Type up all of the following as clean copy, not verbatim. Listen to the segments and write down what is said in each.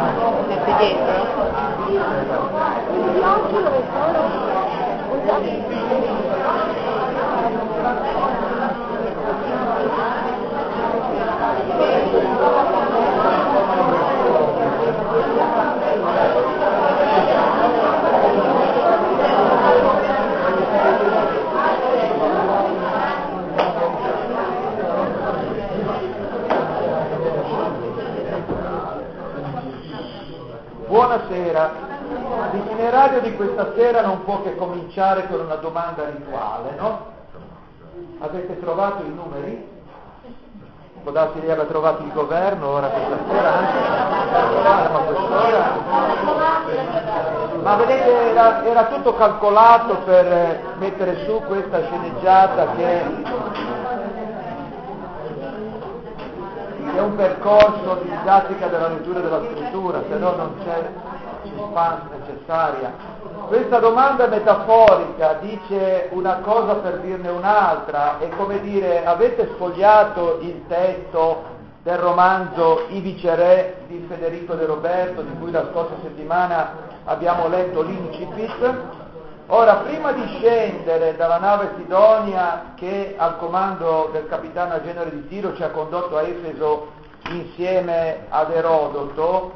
Metti dietro? Buonasera, l'itinerario di questa sera non può che cominciare con una domanda rituale, no? Avete trovato i numeri? Può darsi di aver trovato il governo ora questa sera, anche a quest'ora. Ma vedete, era tutto calcolato per mettere su questa sceneggiata che è un percorso di didattica della lettura e della scrittura, se no non c'è suspense necessaria. Questa domanda metaforica dice una cosa per dirne un'altra, è come dire: avete sfogliato il testo del romanzo I viceré di Federico De Roberto, di cui la scorsa settimana abbiamo letto l'incipit? Ora, prima di scendere dalla nave Sidonia che al comando del capitano Agenore di Tiro ci ha condotto a Efeso insieme ad Erodoto,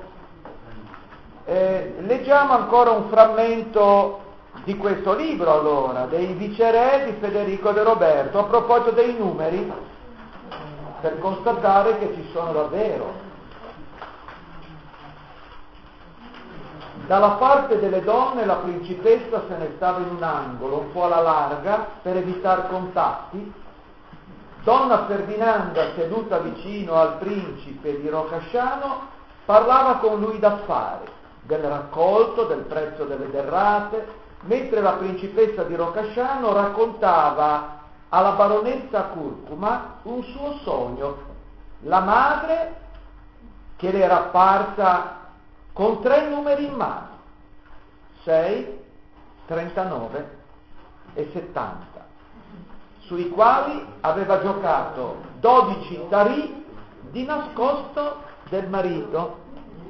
leggiamo ancora un frammento di questo libro, allora, dei viceré di Federico De Roberto, a proposito dei numeri, per constatare che ci sono davvero. Dalla parte delle donne la principessa se ne stava in un angolo, un po' alla larga, per evitare contatti. Donna Ferdinanda, seduta vicino al principe di Rocasciano, parlava con lui d'affari, del raccolto, del prezzo delle derrate, mentre la principessa di Rocasciano raccontava alla baronessa Curcuma un suo sogno, la madre che le era apparsa con 3 numeri in mano, 6, 39 e 70, sui quali aveva giocato 12 tarì di nascosto del marito.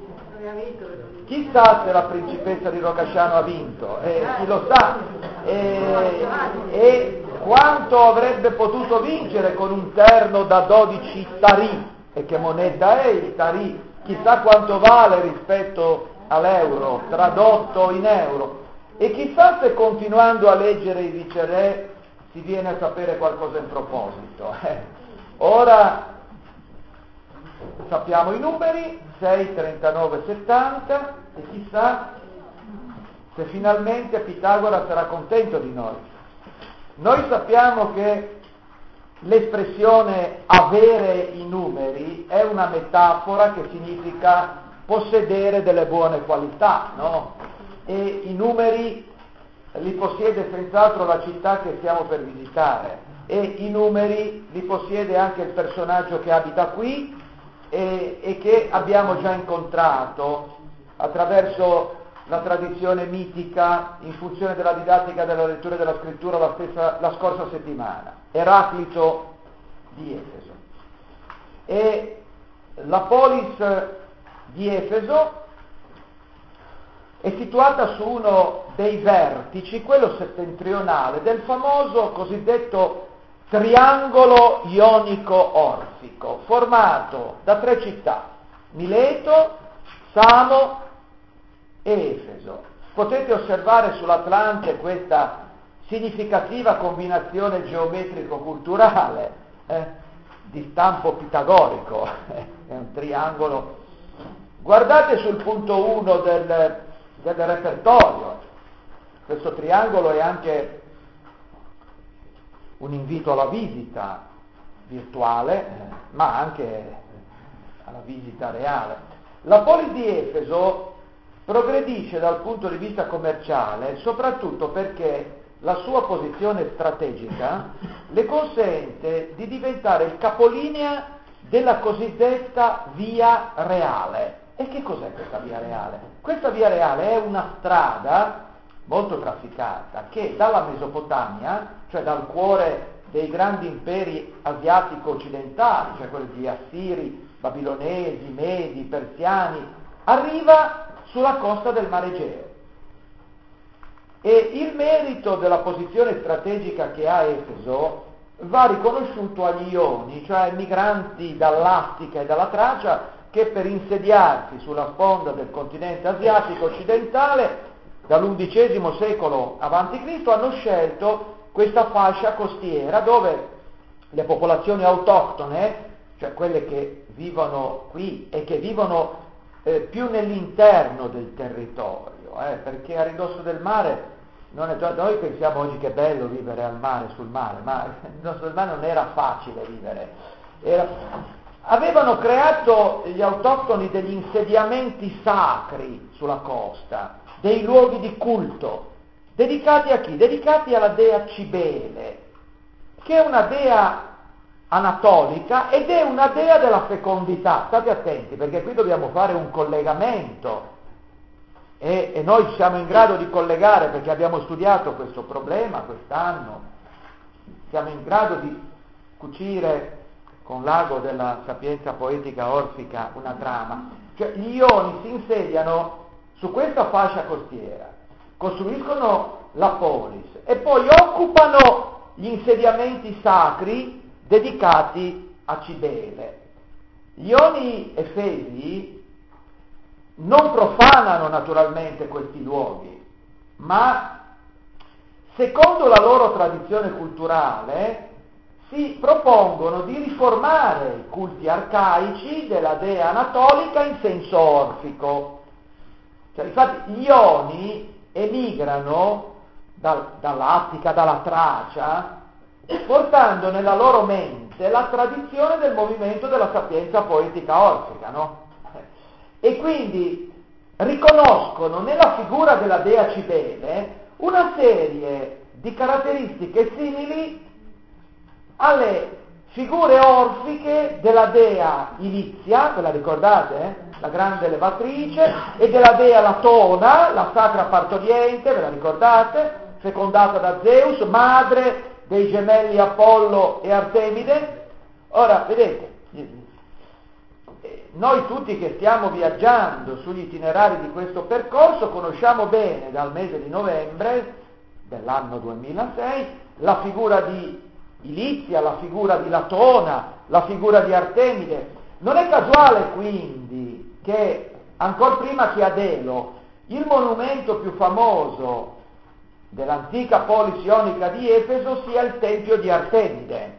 Chissà se la principessa di Rocasciano ha vinto, chi lo sa, e quanto avrebbe potuto vincere con un terno da 12 tarì, e che moneta è il tarì? Chissà quanto vale rispetto all'euro, tradotto in euro, e chissà se continuando a leggere i viceré si viene a sapere qualcosa in proposito. Ora sappiamo i numeri, 6, 39, 70, e chissà se finalmente Pitagora sarà contento di noi. Noi sappiamo che l'espressione avere i numeri è una metafora che significa possedere delle buone qualità, no? E i numeri li possiede senz'altro la città che stiamo per visitare, e i numeri li possiede anche il personaggio che abita qui e che abbiamo già incontrato attraverso la tradizione mitica in funzione della didattica della lettura e della scrittura la scorsa settimana, Eraclito di Efeso. E la polis di Efeso è situata su uno dei vertici, quello settentrionale, del famoso cosiddetto triangolo ionico-orfico, formato da 3 città, Mileto, Samo e Efeso. Potete osservare sull'Atlante questa significativa combinazione geometrico-culturale di stampo pitagorico, è un triangolo. Guardate sul punto 1 del repertorio, questo triangolo è anche un invito alla visita virtuale, ma anche alla visita reale. La polis di Efeso progredisce dal punto di vista commerciale soprattutto perché la sua posizione strategica le consente di diventare il capolinea della cosiddetta via reale. E che cos'è questa via reale? Questa via reale è una strada molto trafficata che dalla Mesopotamia, cioè dal cuore dei grandi imperi asiatico-occidentali, cioè quelli di Assiri, Babilonesi, Medi, Persiani, arriva sulla costa del Mar Egeo. E il merito della posizione strategica che ha Efeso va riconosciuto agli Ioni, cioè ai migranti dall'Attica e dalla Tracia, che per insediarsi sulla sponda del continente asiatico occidentale dall'undicesimo secolo a.C. hanno scelto questa fascia costiera dove le popolazioni autoctone, cioè quelle che vivono qui e che vivono più nell'interno del territorio, perché a ridosso del mare noi pensiamo oggi che è bello vivere al mare, sul mare, ma a ridosso del mare non era facile vivere. Avevano creato gli autoctoni degli insediamenti sacri sulla costa, dei luoghi di culto, dedicati a chi? Dedicati alla dea Cibele, che è una dea anatolica ed è una dea della fecondità. State attenti, perché qui dobbiamo fare un collegamento e noi siamo in grado di collegare, perché abbiamo studiato questo problema quest'anno, siamo in grado di cucire con l'ago della sapienza poetica orfica una trama. Cioè gli Ioni si insediano su questa fascia costiera, costruiscono la polis e poi occupano gli insediamenti sacri dedicati a Cibele. Gli Ioni Efesi non profanano naturalmente questi luoghi, ma secondo la loro tradizione culturale si propongono di riformare i culti arcaici della dea anatolica in senso orfico. Cioè, infatti gli Ioni emigrano dall'Attica, dalla Tracia, portando nella loro mente la tradizione del movimento della sapienza poetica orfica, no? E quindi riconoscono nella figura della dea Cibele una serie di caratteristiche simili alle figure orfiche della dea Ilizia, ve la ricordate? La grande levatrice, e della dea Latona, la sacra partoriente, ve la ricordate? Fecondata da Zeus, madre dei gemelli Apollo e Artemide. Ora, vedete, noi tutti che stiamo viaggiando sugli itinerari di questo percorso conosciamo bene dal mese di novembre dell'anno 2006 la figura di Ilizia, la figura di Latona, la figura di Artemide. Non è casuale quindi che ancor prima che Adelo il monumento più famoso dell'antica polis ionica di Efeso sia il tempio di Artemide.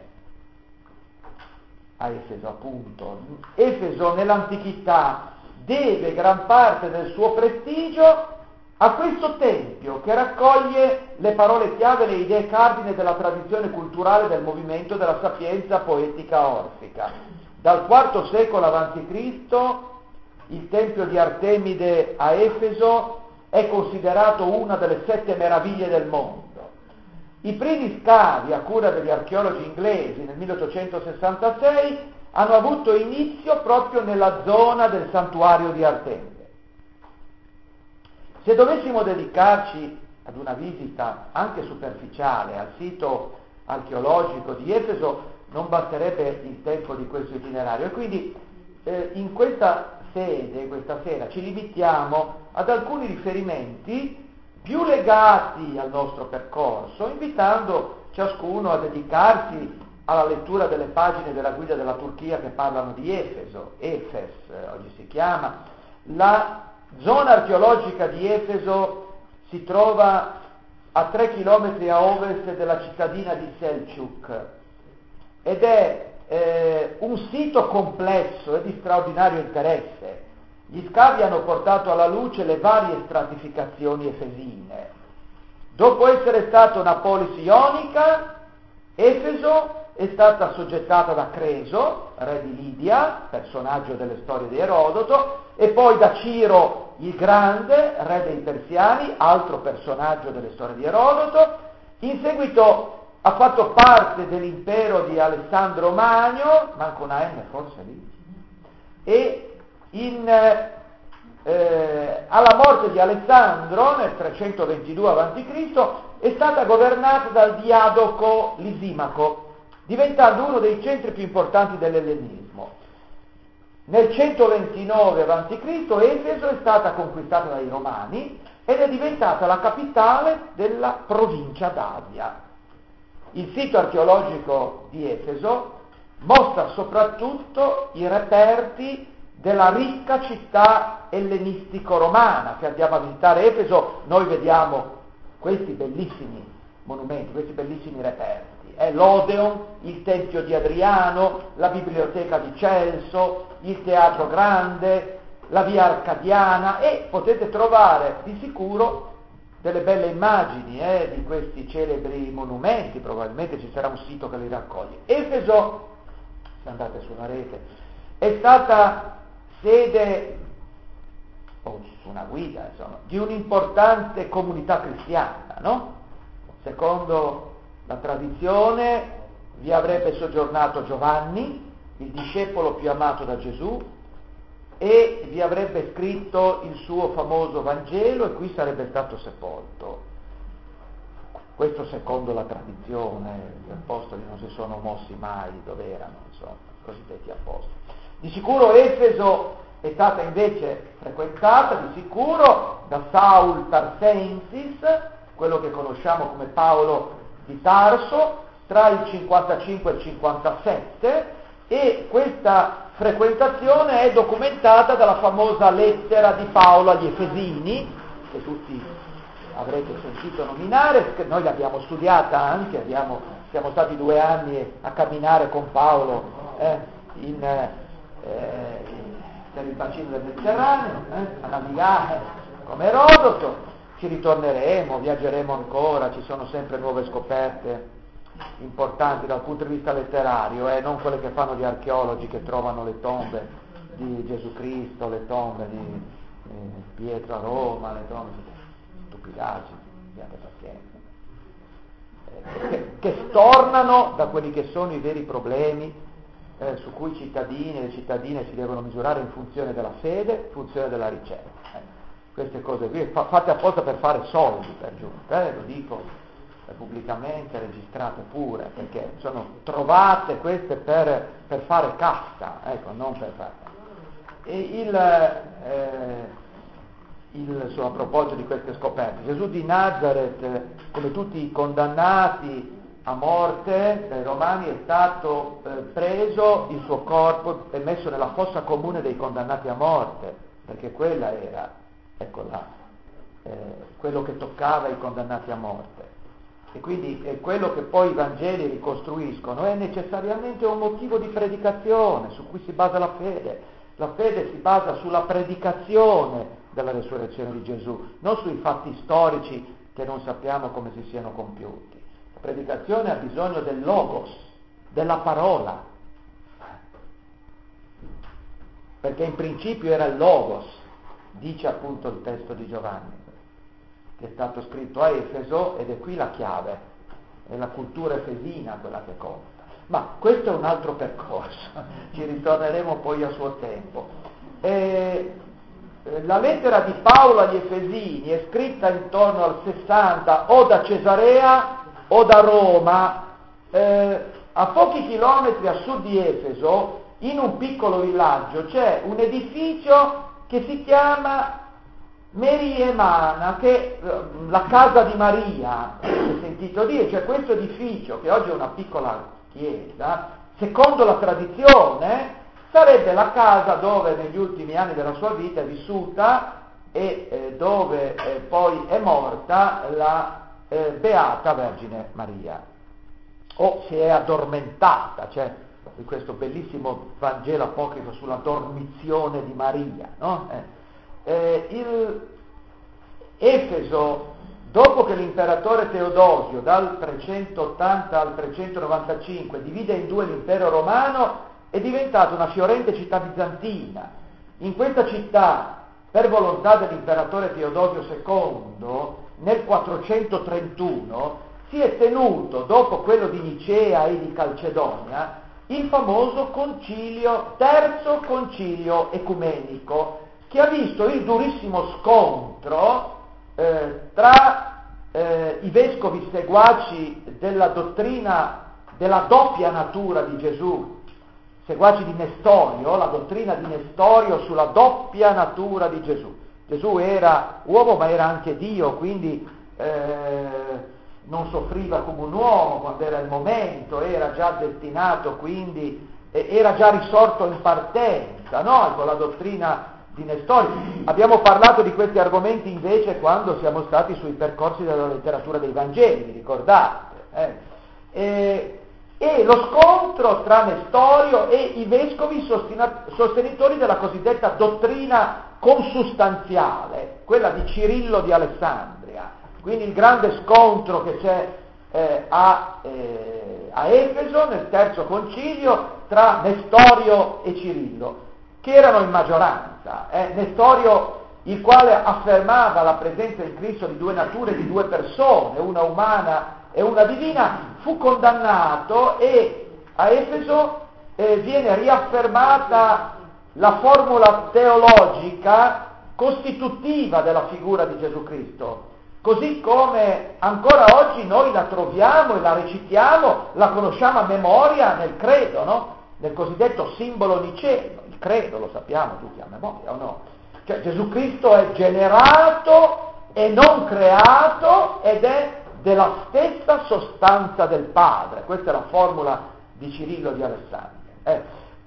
A Efeso appunto. Efeso nell'antichità deve gran parte del suo prestigio a questo tempio che raccoglie le parole chiave, le idee cardine della tradizione culturale del movimento della sapienza poetica orfica. Dal IV secolo a.C. il tempio di Artemide a Efeso è considerato una delle 7 meraviglie del mondo. I primi scavi a cura degli archeologi inglesi nel 1866 hanno avuto inizio proprio nella zona del santuario di Artemide. Se dovessimo dedicarci ad una visita anche superficiale al sito archeologico di Efeso, non basterebbe il tempo di questo itinerario e quindi in questa sede, questa sera, ci limitiamo ad alcuni riferimenti più legati al nostro percorso, invitando ciascuno a dedicarsi alla lettura delle pagine della guida della Turchia che parlano di Efeso, Efes oggi si chiama. La zona archeologica di Efeso si trova a 3 km a ovest della cittadina di Selçuk ed è un sito complesso e di straordinario interesse. Gli scavi hanno portato alla luce le varie stratificazioni efesine. Dopo essere stata una polis ionica, Efeso è stata assoggettata da Creso, re di Lidia, personaggio delle storie di Erodoto, e poi da Ciro il Grande, re dei Persiani, altro personaggio delle storie di Erodoto. In seguito ha fatto parte dell'impero di Alessandro Magno, manco una N forse lì, e alla morte di Alessandro nel 322 a.C. è stata governata dal Diadoco Lisimaco, diventando uno dei centri più importanti dell'ellenismo. Nel 129 a.C. Efeso è stata conquistata dai Romani ed è diventata la capitale della provincia d'Asia. Il sito archeologico di Efeso mostra soprattutto i reperti della ricca città ellenistico-romana. Se andiamo a visitare Efeso, noi vediamo questi bellissimi monumenti, questi bellissimi reperti. L'Odeon, il Tempio di Adriano, la Biblioteca di Celso, il Teatro Grande, la Via Arcadiana, e potete trovare di sicuro delle belle immagini di questi celebri monumenti. Probabilmente ci sarà un sito che li raccoglie. Efeso, se andate sulla rete, è stata sede, o su una guida, insomma, di un'importante comunità cristiana, no? Secondo la tradizione vi avrebbe soggiornato Giovanni, il discepolo più amato da Gesù, e vi avrebbe scritto il suo famoso Vangelo e qui sarebbe stato sepolto. Questo secondo la tradizione. Gli apostoli non si sono mossi mai dove erano, insomma, i cosiddetti apostoli. Di sicuro Efeso è stata invece frequentata di sicuro da Saul Tarsensis, quello che conosciamo come Paolo di Tarso, tra il 55 e il 57, e questa frequentazione è documentata dalla famosa lettera di Paolo agli Efesini, che tutti avrete sentito nominare, che noi l'abbiamo studiata anche, siamo stati 2 anni a camminare con Paolo per il bacino del Mediterraneo, a navigare come Erodoto. Ci ritorneremo, viaggeremo ancora, ci sono sempre nuove scoperte importanti dal punto di vista letterario, non quelle che fanno gli archeologi che trovano le tombe di Gesù Cristo, le tombe di Pietro a Roma, le tombe di stupidaggini, abbiate pazienza, che stornano da quelli che sono i veri problemi su cui i cittadini e le cittadine si devono misurare in funzione della fede, in funzione della ricerca. Queste cose qui fatte apposta per fare soldi, per giunta, lo dico pubblicamente, registrate pure, perché sono trovate queste per fare cassa, ecco, non per fare. A proposito di queste scoperte, Gesù di Nazareth, come tutti i condannati a morte dai Romani, è stato preso il suo corpo e messo nella fossa comune dei condannati a morte, perché quella era, ecco là, quello che toccava i condannati a morte. E quindi è quello che poi i Vangeli ricostruiscono, è necessariamente un motivo di predicazione su cui si basa la fede. La fede si basa sulla predicazione della resurrezione di Gesù, non sui fatti storici che non sappiamo come si siano compiuti. La predicazione ha bisogno del logos, della parola, perché in principio era il logos, dice appunto il testo di Giovanni, che è stato scritto a Efeso, ed è qui la chiave, è la cultura efesina quella che conta. Ma questo è un altro percorso, ci ritorneremo poi a suo tempo. La lettera di Paolo agli Efesini è scritta intorno al 60 o da Cesarea o da Roma, a pochi chilometri a sud di Efeso, in un piccolo villaggio, c'è un edificio che si chiama Meriemana, che la casa di Maria, avete sentito dire, cioè questo edificio che oggi è una piccola chiesa, secondo la tradizione sarebbe la casa dove negli ultimi anni della sua vita è vissuta e dove poi è morta la Beata Vergine Maria, o si è addormentata, cioè di questo bellissimo Vangelo apocrifo sulla dormizione di Maria, no? Il Efeso, dopo che l'imperatore Teodosio dal 380 al 395 divide in 2 l'impero romano, è diventata una fiorente città bizantina. In questa città, per volontà dell'imperatore Teodosio II, nel 431 si è tenuto, dopo quello di Nicea e di Calcedonia, il famoso terzo concilio ecumenico, che ha visto il durissimo scontro tra i vescovi seguaci della dottrina della doppia natura di Gesù, seguaci di Nestorio, la dottrina di Nestorio sulla doppia natura di Gesù. Gesù era uomo ma era anche Dio, quindi non soffriva come un uomo quando era il momento, era già destinato, quindi era già risorto in partenza, no? Con la dottrina di Nestorio. Abbiamo parlato di questi argomenti invece quando siamo stati sui percorsi della letteratura dei Vangeli, vi ricordate? E lo scontro tra Nestorio e i vescovi sostenitori della cosiddetta dottrina consustanziale, quella di Cirillo di Alessandria. Quindi il grande scontro che c'è a Efeso nel terzo concilio tra Nestorio e Cirillo, che erano in maggioranza. Nestorio, il quale affermava la presenza in Cristo di due nature, di due persone, una umana e una divina, fu condannato e a Efeso viene riaffermata la formula teologica costitutiva della figura di Gesù Cristo, così come ancora oggi noi la troviamo e la recitiamo, la conosciamo a memoria nel credo, no? Nel cosiddetto simbolo niceno. Il credo lo sappiamo tutti a memoria, o no? Cioè Gesù Cristo è generato e non creato ed è della stessa sostanza del Padre. Questa è la formula di Cirillo di Alessandria.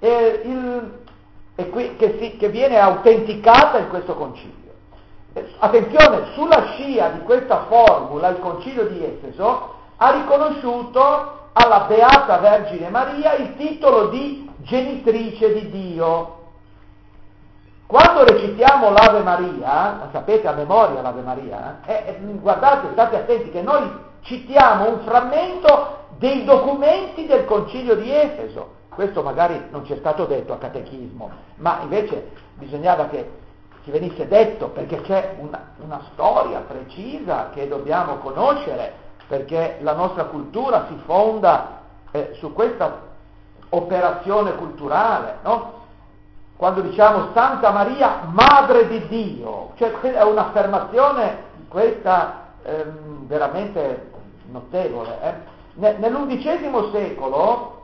Che viene autenticata in questo concilio. Attenzione, sulla scia di questa formula il concilio di Efeso ha riconosciuto alla Beata Vergine Maria il titolo di genitrice di Dio. Quando recitiamo l'Ave Maria, la sapete a memoria l'Ave Maria? Guardate, state attenti che noi citiamo un frammento dei documenti del concilio di Efeso. Questo magari non ci è stato detto a catechismo, ma invece bisognava che ci venisse detto, perché c'è una storia precisa che dobbiamo conoscere, perché la nostra cultura si fonda su questa operazione culturale, no? Quando diciamo Santa Maria, Madre di Dio, cioè è un'affermazione questa veramente notevole. Nell'undicesimo secolo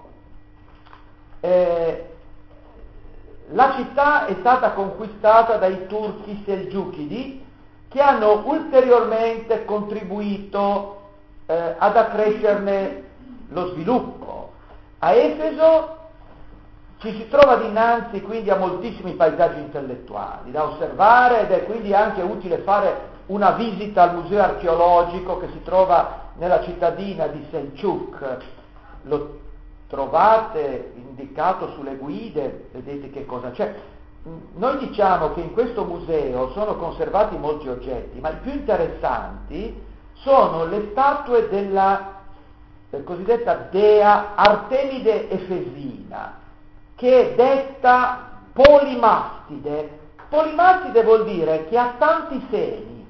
la città è stata conquistata dai turchi selgiukidi, che hanno ulteriormente contribuito ad accrescerne lo sviluppo. A Efeso ci si trova dinanzi quindi a moltissimi paesaggi intellettuali da osservare, ed è quindi anche utile fare una visita al museo archeologico che si trova nella cittadina di Selçuk. Lo trovate indicato sulle guide, vedete che cosa c'è. Noi diciamo che in questo museo sono conservati molti oggetti, ma i più interessanti sono le statue della cosiddetta dea Artemide Efesina, che è detta polimastide. Polimastide vuol dire che ha tanti seni,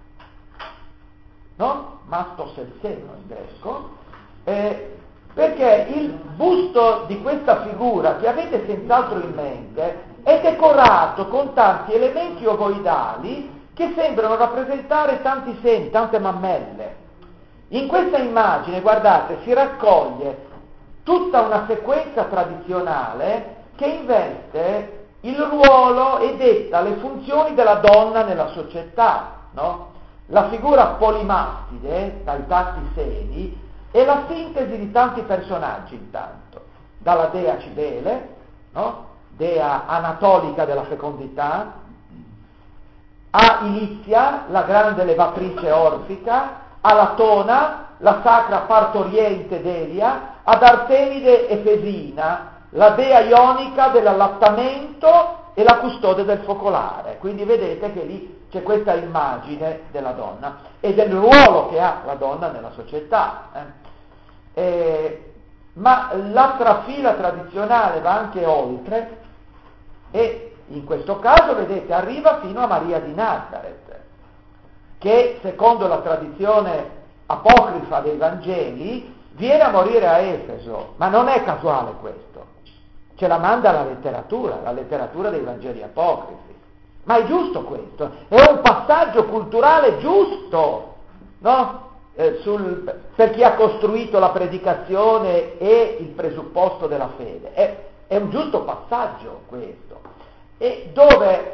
no? Mastos è il seno in greco, perché il busto di questa figura, che avete senz'altro in mente, è decorato con tanti elementi ovoidali che sembrano rappresentare tanti seni, tante mammelle. In questa immagine, guardate, si raccoglie tutta una sequenza tradizionale che investe il ruolo e detta le funzioni della donna nella società, no? La figura polimastide, dai tanti seni, è la sintesi di tanti personaggi intanto, dalla dea Cibele, no? Dea anatolica della fecondità, a Ilizia, la grande levatrice orfica, a Latona, la sacra partoriente Delia, ad Artemide Efesina, la dea ionica dell'allattamento e la custode del focolare. Quindi vedete che lì c'è questa immagine della donna e del ruolo che ha la donna nella società. Ma la trafila tradizionale va anche oltre e in questo caso, vedete, arriva fino a Maria di Nazareth, che secondo la tradizione apocrifa dei Vangeli viene a morire a Efeso, ma non è casuale questo, ce la manda la letteratura dei Vangeli apocrifi. Ma è giusto questo, è un passaggio culturale giusto, no? Per chi ha costruito la predicazione e il presupposto della fede. è un giusto passaggio questo, e dove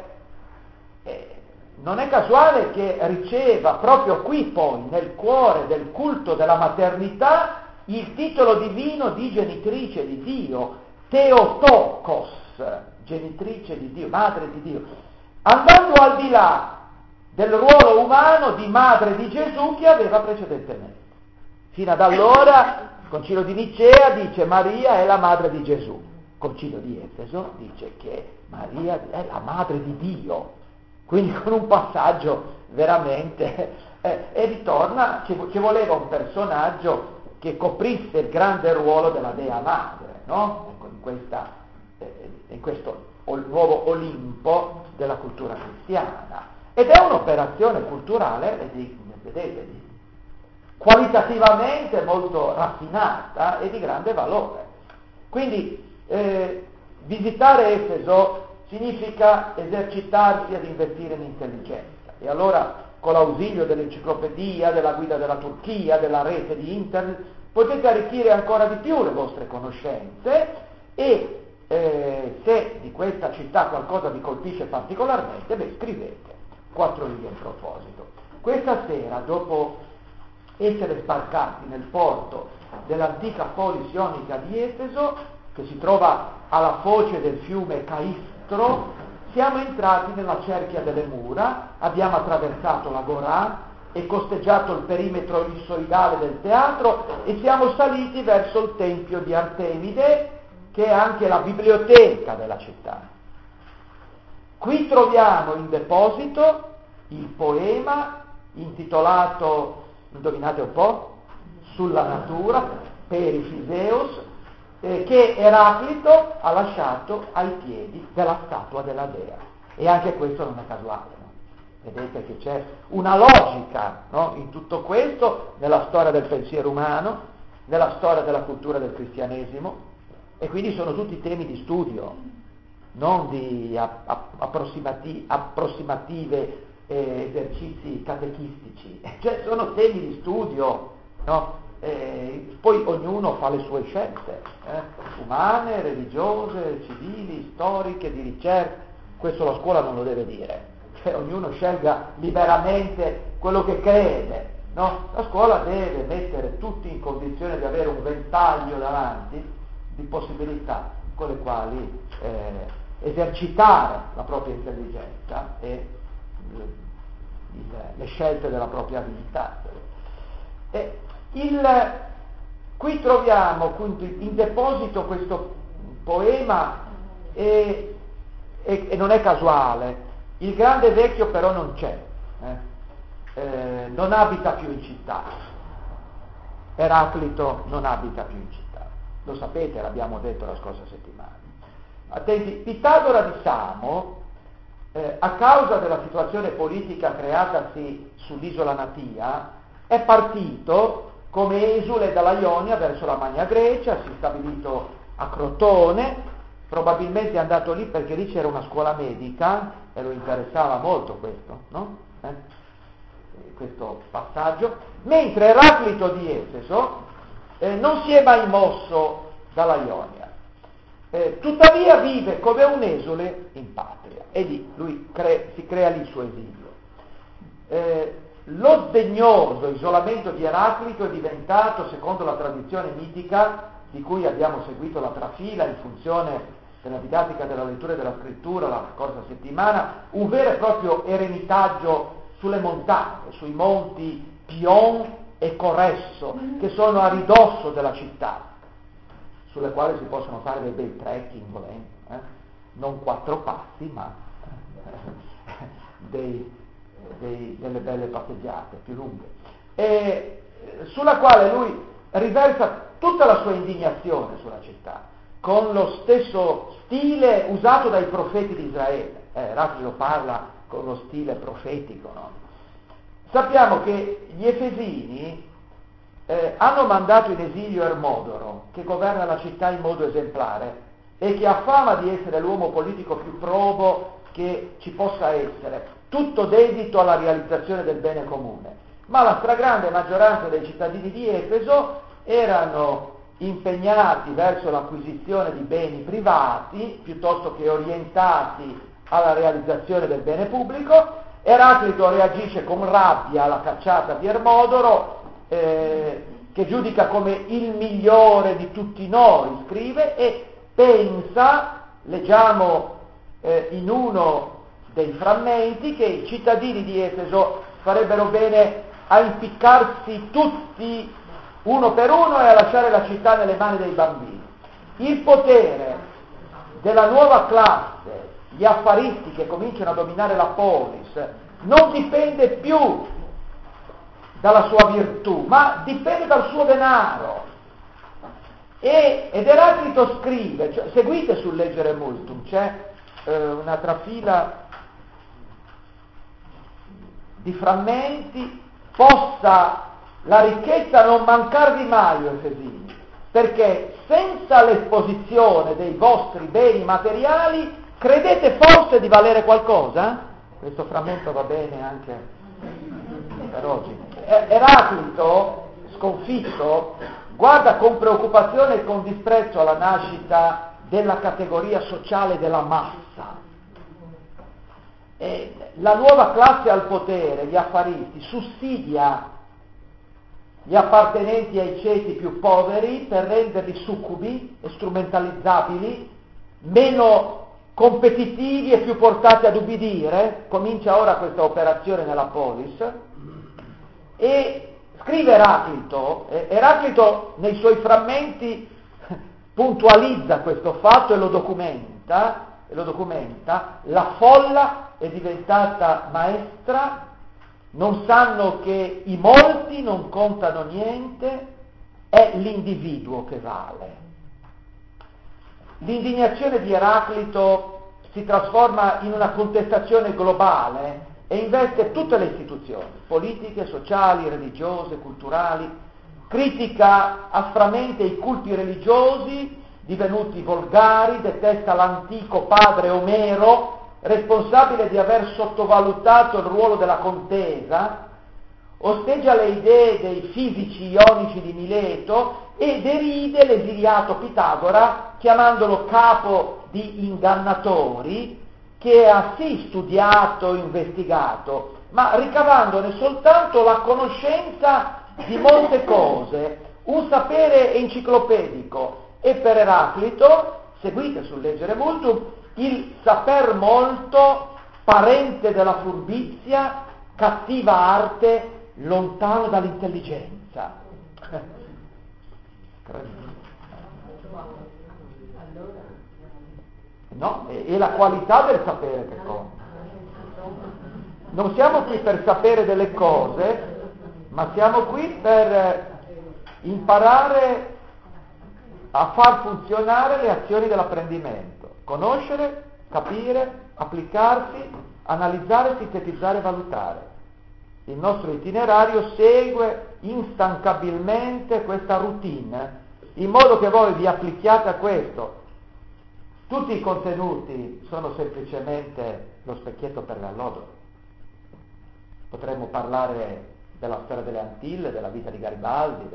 non è casuale che riceva proprio qui poi, nel cuore del culto della maternità, il titolo divino di genitrice di Dio, Theotokos, genitrice di Dio, madre di Dio, andando al di là del ruolo umano di madre di Gesù che aveva precedentemente. Fino ad allora il Concilio di Nicea dice Maria è la madre di Gesù, il Concilio di Efeso dice che Maria è la madre di Dio, quindi con un passaggio veramente e ritorna che voleva un personaggio che coprisse il grande ruolo della Dea Madre, no? Ecco, in questo nuovo Olimpo della cultura cristiana. Ed è un'operazione culturale, vedete, qualitativamente molto raffinata e di grande valore. Quindi visitare Efeso significa esercitarsi ad investire in intelligenza. E allora con l'ausilio dell'enciclopedia, della guida della Turchia, della rete di internet, potete arricchire ancora di più le vostre conoscenze e se di questa città qualcosa vi colpisce particolarmente, scrivete 4 righe in proposito. Questa sera, dopo essere sbarcati nel porto dell'antica polis ionica di Efeso, che si trova alla foce del fiume Caistro, siamo entrati nella cerchia delle mura, abbiamo attraversato l'Agorà e costeggiato il perimetro ellissoidale del teatro e siamo saliti verso il tempio di Artemide, che è anche la biblioteca della città. Qui troviamo in deposito il poema intitolato, indovinate un po', sulla natura, Perifiseus, che Eraclito ha lasciato ai piedi della statua della Dea. E anche questo non è casuale, no? Vedete che c'è una logica, no? In tutto questo, nella storia del pensiero umano, nella storia della cultura del cristianesimo, e quindi sono tutti temi di studio, non di approssimative esercizi catechistici, cioè sono temi di studio, no? Poi ognuno fa le sue scelte, umane, religiose, civili, storiche, di ricerca, questo la scuola non lo deve dire, cioè ognuno scelga liberamente quello che crede, no? La scuola deve mettere tutti in condizione di avere un ventaglio davanti di possibilità con le quali esercitare la propria intelligenza e le scelte della propria vita. Qui troviamo in deposito questo poema e non è casuale. Il grande vecchio però non c'è, non abita più in città. Eraclito non abita più in città, lo sapete, l'abbiamo detto la scorsa settimana. Attenti, Pitagora di Samo, a causa della situazione politica creatasi sull'isola natia, è partito come esule dalla Ionia verso la Magna Grecia, si è stabilito a Crotone, probabilmente è andato lì perché lì c'era una scuola medica e lo interessava molto questo, no? Questo passaggio, mentre Eraclito di Efeso non si è mai mosso dalla Ionia. Tuttavia vive come un esule in patria e lì lui si crea lì il suo esilio. Lo sdegnoso isolamento di Eraclito è diventato, secondo la tradizione mitica, di cui abbiamo seguito la trafila in funzione della didattica della lettura e della scrittura la scorsa settimana, un vero e proprio eremitaggio sulle montagne, sui monti Pion e Corresso, che sono a ridosso della città, sulle quali si possono fare dei bei trekking volendo, non 4 passi, ma delle belle passeggiate più lunghe, e sulla quale lui riversa tutta la sua indignazione sulla città, con lo stesso stile usato dai profeti di Israele. Eraclito parla con lo stile profetico, no? Sappiamo che gli Efesini hanno mandato in esilio Ermodoro, che governa la città in modo esemplare e che ha fama di essere l'uomo politico più probo che ci possa essere, tutto dedito alla realizzazione del bene comune. Ma la stragrande maggioranza dei cittadini di Efeso erano impegnati verso l'acquisizione di beni privati piuttosto che orientati alla realizzazione del bene pubblico. Eraclito reagisce con rabbia alla cacciata di Ermodoro, che giudica come il migliore di tutti noi, scrive, e pensa, leggiamo in uno dei frammenti, che i cittadini di Efeso farebbero bene a impiccarsi tutti uno per uno e a lasciare la città nelle mani dei bambini. Il potere della nuova classe, gli affaristi che cominciano a dominare la polis, non dipende più dalla sua virtù, ma dipende dal suo denaro. Ed Eraclito scrive, cioè, seguite sul Legere Multum, c'è una trafila di frammenti: possa la ricchezza non mancarvi mai, o Efesini, perché senza l'esposizione dei vostri beni materiali credete forse di valere qualcosa? Questo frammento va bene anche per oggi. Eraclito, sconfitto, guarda con preoccupazione e con disprezzo alla nascita della categoria sociale della massa. La nuova classe al potere, gli affaristi, sussidia gli appartenenti ai ceti più poveri per renderli succubi e strumentalizzabili, meno competitivi e più portati ad ubbidire. Comincia ora questa operazione nella polis, e scrive Eraclito nei suoi frammenti puntualizza questo fatto e lo documenta. La folla è diventata maestra, non sanno che i molti non contano niente, è l'individuo che vale. L'indignazione di Eraclito si trasforma in una contestazione globale e investe tutte le istituzioni, politiche, sociali, religiose, culturali. Critica aspramente i culti religiosi divenuti volgari, detesta l'antico padre Omero, responsabile di aver sottovalutato il ruolo della contesa, osteggia le idee dei fisici ionici di Mileto e deride l'esiliato Pitagora, chiamandolo capo di ingannatori, che ha sì studiato, investigato, ma ricavandone soltanto la conoscenza di molte cose, un sapere enciclopedico. E per Eraclito, seguite sul Legere Multum, il saper molto, parente della furbizia, cattiva arte, lontano dall'intelligenza. No, è la qualità del sapere che conta. Non siamo qui per sapere delle cose, ma siamo qui per imparare a far funzionare le azioni dell'apprendimento, conoscere, capire, applicarsi, analizzare, sintetizzare, valutare. Il nostro itinerario segue instancabilmente questa routine, in modo che voi vi applichiate a questo. Tutti i contenuti sono semplicemente lo specchietto per l'allodole. Potremmo parlare della storia delle Antille, della vita di Garibaldi,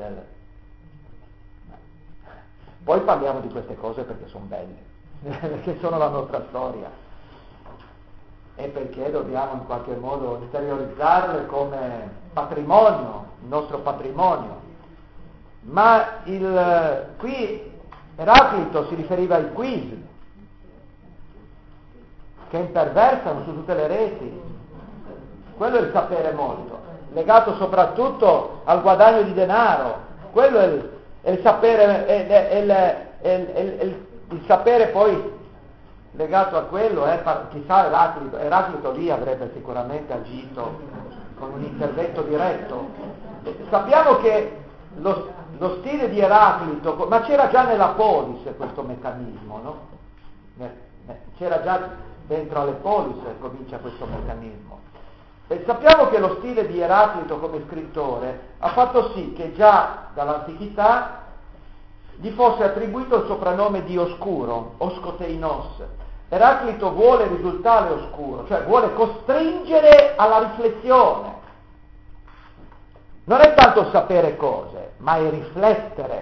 Poi parliamo di queste cose perché sono belle, perché sono la nostra storia e perché dobbiamo in qualche modo interiorizzarle come patrimonio, il nostro patrimonio. Ma qui Eraclito si riferiva ai quiz che imperversano su tutte le reti. Quello è il sapere molto, legato soprattutto al guadagno di denaro. Quello è il sapere, il sapere poi legato a quello, chissà Eraclito lì avrebbe sicuramente agito con un intervento diretto. Sappiamo che lo stile di Eraclito, ma c'era già nella polis questo meccanismo, no? C'era già dentro alle polis, comincia questo meccanismo. E sappiamo che lo stile di Eraclito come scrittore ha fatto sì che già dall'antichità gli fosse attribuito il soprannome di oscuro, oskoteinos. Eraclito vuole risultare oscuro, cioè vuole costringere alla riflessione. Non è tanto sapere cose, ma è riflettere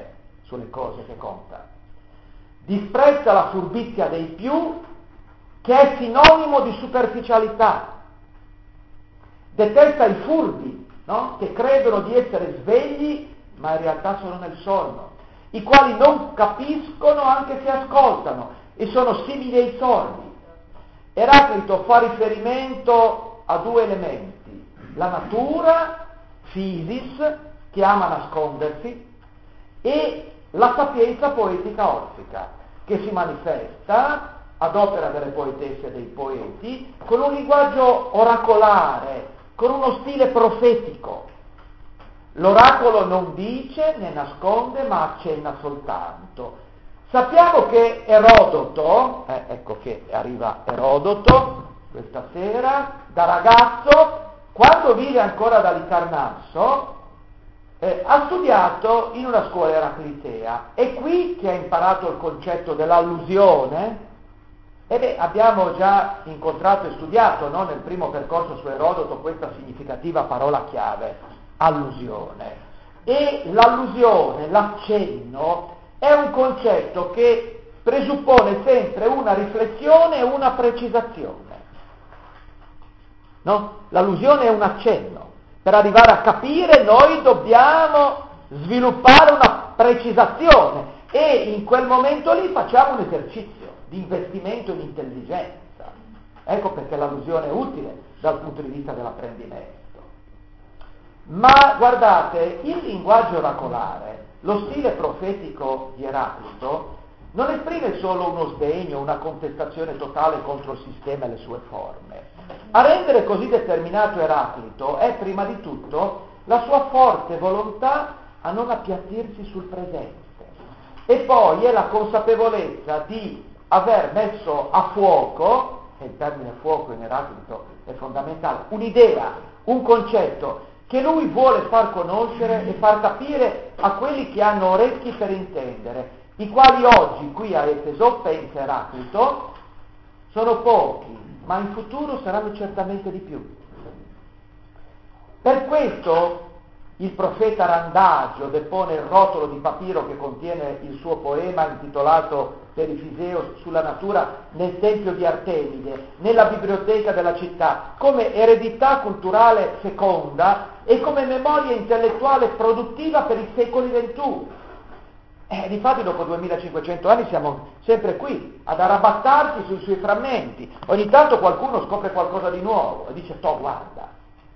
sulle cose che conta. Disprezza la furbizia dei più, che è sinonimo di superficialità. Detesta i furbi, no? Che credono di essere svegli, ma in realtà sono nel sonno, i quali non capiscono anche se ascoltano e sono simili ai sordi. Eraclito fa riferimento a due elementi: la natura, physis, che ama nascondersi, e la sapienza poetica orfica, che si manifesta ad opera delle poetesse e dei poeti con un linguaggio oracolare, con uno stile profetico. L'oracolo non dice né nasconde, ma accenna soltanto. Sappiamo che Erodoto, ecco che arriva Erodoto questa sera, da ragazzo, quando vive ancora ad Alicarnasso, ha studiato in una scuola eraclitea. È qui che ha imparato il concetto dell'allusione. Abbiamo già incontrato e studiato, no, nel primo percorso su Erodoto questa significativa parola chiave, allusione. E l'allusione, l'accenno, è un concetto che presuppone sempre una riflessione e una precisazione. No? L'allusione è un accenno. Per arrivare a capire noi dobbiamo sviluppare una precisazione e in quel momento lì facciamo un esercizio di investimento in intelligenza. Ecco perché l'allusione è utile dal punto di vista dell'apprendimento. Ma guardate, il linguaggio oracolare, lo stile profetico di Eraclito, non esprime solo uno sdegno, una contestazione totale contro il sistema e le sue forme. A rendere così determinato Eraclito è prima di tutto la sua forte volontà a non appiattirsi sul presente. E poi è la consapevolezza di aver messo a fuoco, e il termine fuoco in Eraclito è fondamentale, un'idea, un concetto che lui vuole far conoscere e far capire a quelli che hanno orecchi per intendere, i quali oggi qui a Efeso, pensa Eraclito, sono pochi, ma in futuro saranno certamente di più. Per questo il profeta Randagio depone il rotolo di papiro che contiene il suo poema intitolato Perifiseo sulla natura nel tempio di Artemide, nella biblioteca della città, come eredità culturale feconda e come memoria intellettuale produttiva per i secoli venturi. Difatti dopo 2500 anni siamo sempre qui ad arrabattarci sui suoi frammenti. Ogni tanto qualcuno scopre qualcosa di nuovo e dice: "Toh, guarda".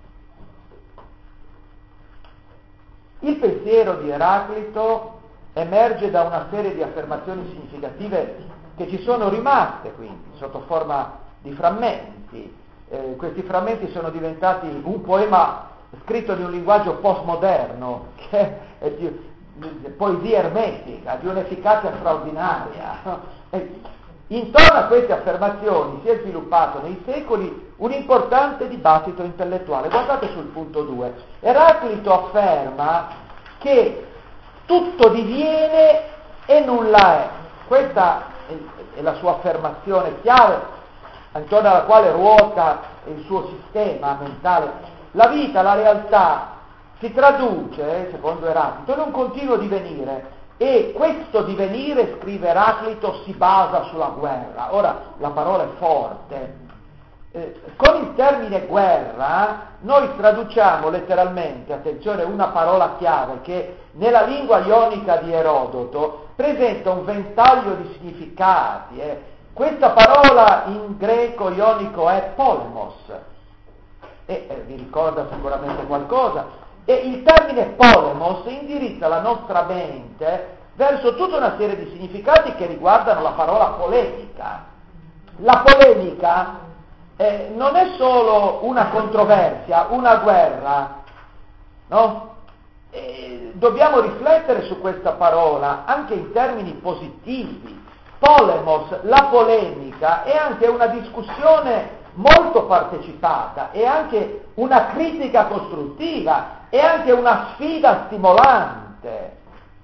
Il pensiero di Eraclito emerge da una serie di affermazioni significative che ci sono rimaste quindi sotto forma di frammenti. Questi frammenti sono diventati un poema scritto in un linguaggio postmoderno, che è più poesia ermetica, di un'efficacia straordinaria. Intorno a queste affermazioni si è sviluppato nei secoli un importante dibattito intellettuale. Guardate sul punto 2. Eraclito afferma che tutto diviene e nulla è. Questa è la sua affermazione chiave, intorno alla quale ruota il suo sistema mentale. La vita, la realtà, si traduce, secondo Eraclito, in un continuo divenire. E questo divenire, scrive Eraclito, si basa sulla guerra. Ora, la parola è forte. Con il termine guerra noi traduciamo letteralmente, attenzione, una parola chiave che nella lingua ionica di Erodoto presenta un ventaglio di significati. Questa parola in greco ionico è polemos, e vi ricorda sicuramente qualcosa. E il termine polemos indirizza la nostra mente verso tutta una serie di significati che riguardano la parola polemica. La polemica non è solo una controversia, una guerra, no? Dobbiamo riflettere su questa parola anche in termini positivi. Polemos, la polemica, è anche una discussione molto partecipata, è anche una critica costruttiva, è anche una sfida stimolante.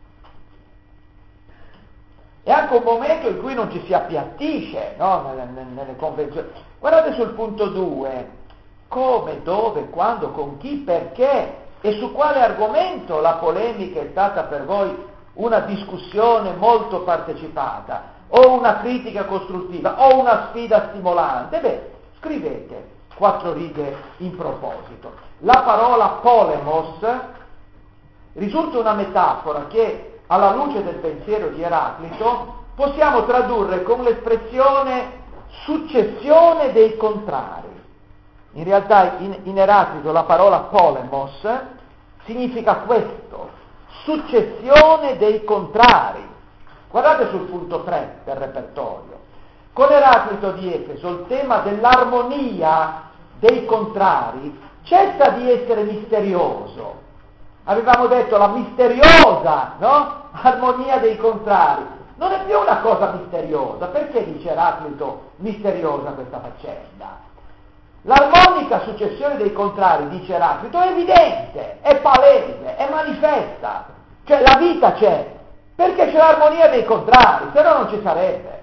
È anche un momento in cui non ci si appiattisce, no? nelle convenzioni. Guardate sul punto 2, come, dove, quando, con chi, perché e su quale argomento la polemica è stata per voi una discussione molto partecipata, o una critica costruttiva, o una sfida stimolante, beh, scrivete 4 righe in proposito. La parola polemos risulta una metafora che, alla luce del pensiero di Eraclito, possiamo tradurre con l'espressione successione dei contrari. In realtà in Eraclito la parola polemos significa questo, successione dei contrari. Guardate sul punto 3 del repertorio. Con Eraclito di Efeso il tema dell'armonia dei contrari cessa di essere misterioso. Avevamo detto la misteriosa, no? Armonia dei contrari. Non è più una cosa misteriosa. Perché dice Eraclito misteriosa questa faccenda? L'armonica successione dei contrari, dice Eraclito, è evidente, è palese, è manifesta. Cioè la vita c'è, perché c'è l'armonia dei contrari, se no non ci sarebbe.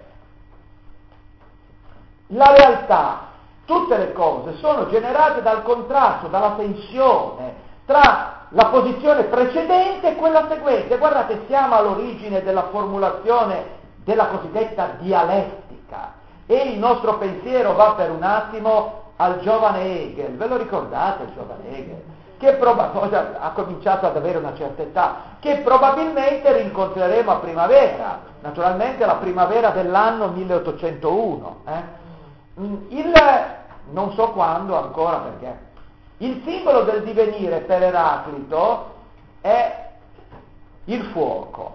La realtà, tutte le cose sono generate dal contrasto, dalla tensione tra la posizione precedente e quella seguente. Guardate, siamo all'origine della formulazione della cosiddetta dialettica e il nostro pensiero va per un attimo al giovane Hegel. Ve lo ricordate il giovane Hegel? Che ha cominciato ad avere una certa età, che probabilmente rincontreremo a primavera, naturalmente la primavera dell'anno 1801. Non so quando ancora, perché il simbolo del divenire per Eraclito è il fuoco.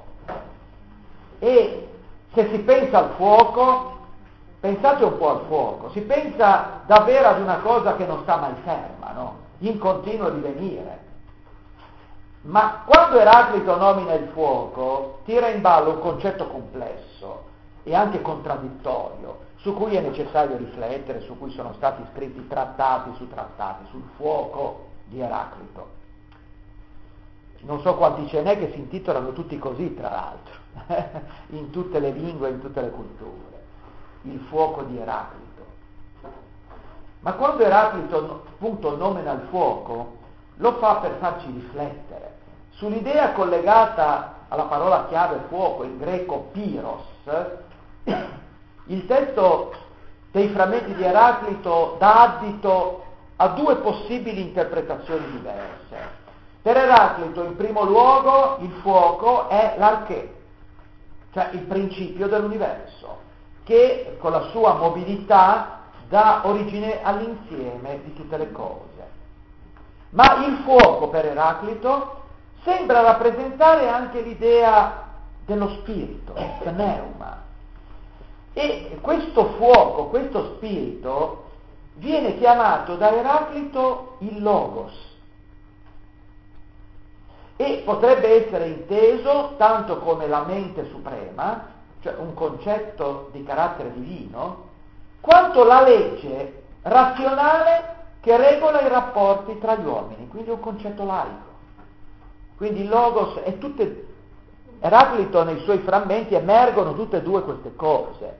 E se si pensa al fuoco, pensate un po' al fuoco, si pensa davvero ad una cosa che non sta mai ferma, no? In continuo divenire. Ma quando Eraclito nomina il fuoco, tira in ballo un concetto complesso e anche contraddittorio, su cui è necessario riflettere, su cui sono stati scritti trattati su trattati, sul fuoco di Eraclito. Non so quanti ce n'è che si intitolano tutti così, tra l'altro, in tutte le lingue, in tutte le culture. Il fuoco di Eraclito. Ma quando Eraclito appunto nomina il fuoco, lo fa per farci riflettere sull'idea collegata alla parola chiave fuoco, in greco pyros. Il testo dei frammenti di Eraclito dà addito a 2 possibili interpretazioni diverse. Per Eraclito, in primo luogo, il fuoco è l'arché, cioè il principio dell'universo, che con la sua mobilità dà origine all'insieme di tutte le cose. Ma il fuoco per Eraclito sembra rappresentare anche l'idea dello spirito, pneuma. E questo fuoco, questo spirito, viene chiamato da Eraclito il logos. E potrebbe essere inteso tanto come la mente suprema, cioè un concetto di carattere divino, quanto la legge razionale che regola i rapporti tra gli uomini, quindi un concetto laico. Quindi il logos è Eraclito nei suoi frammenti emergono tutte e 2 queste cose.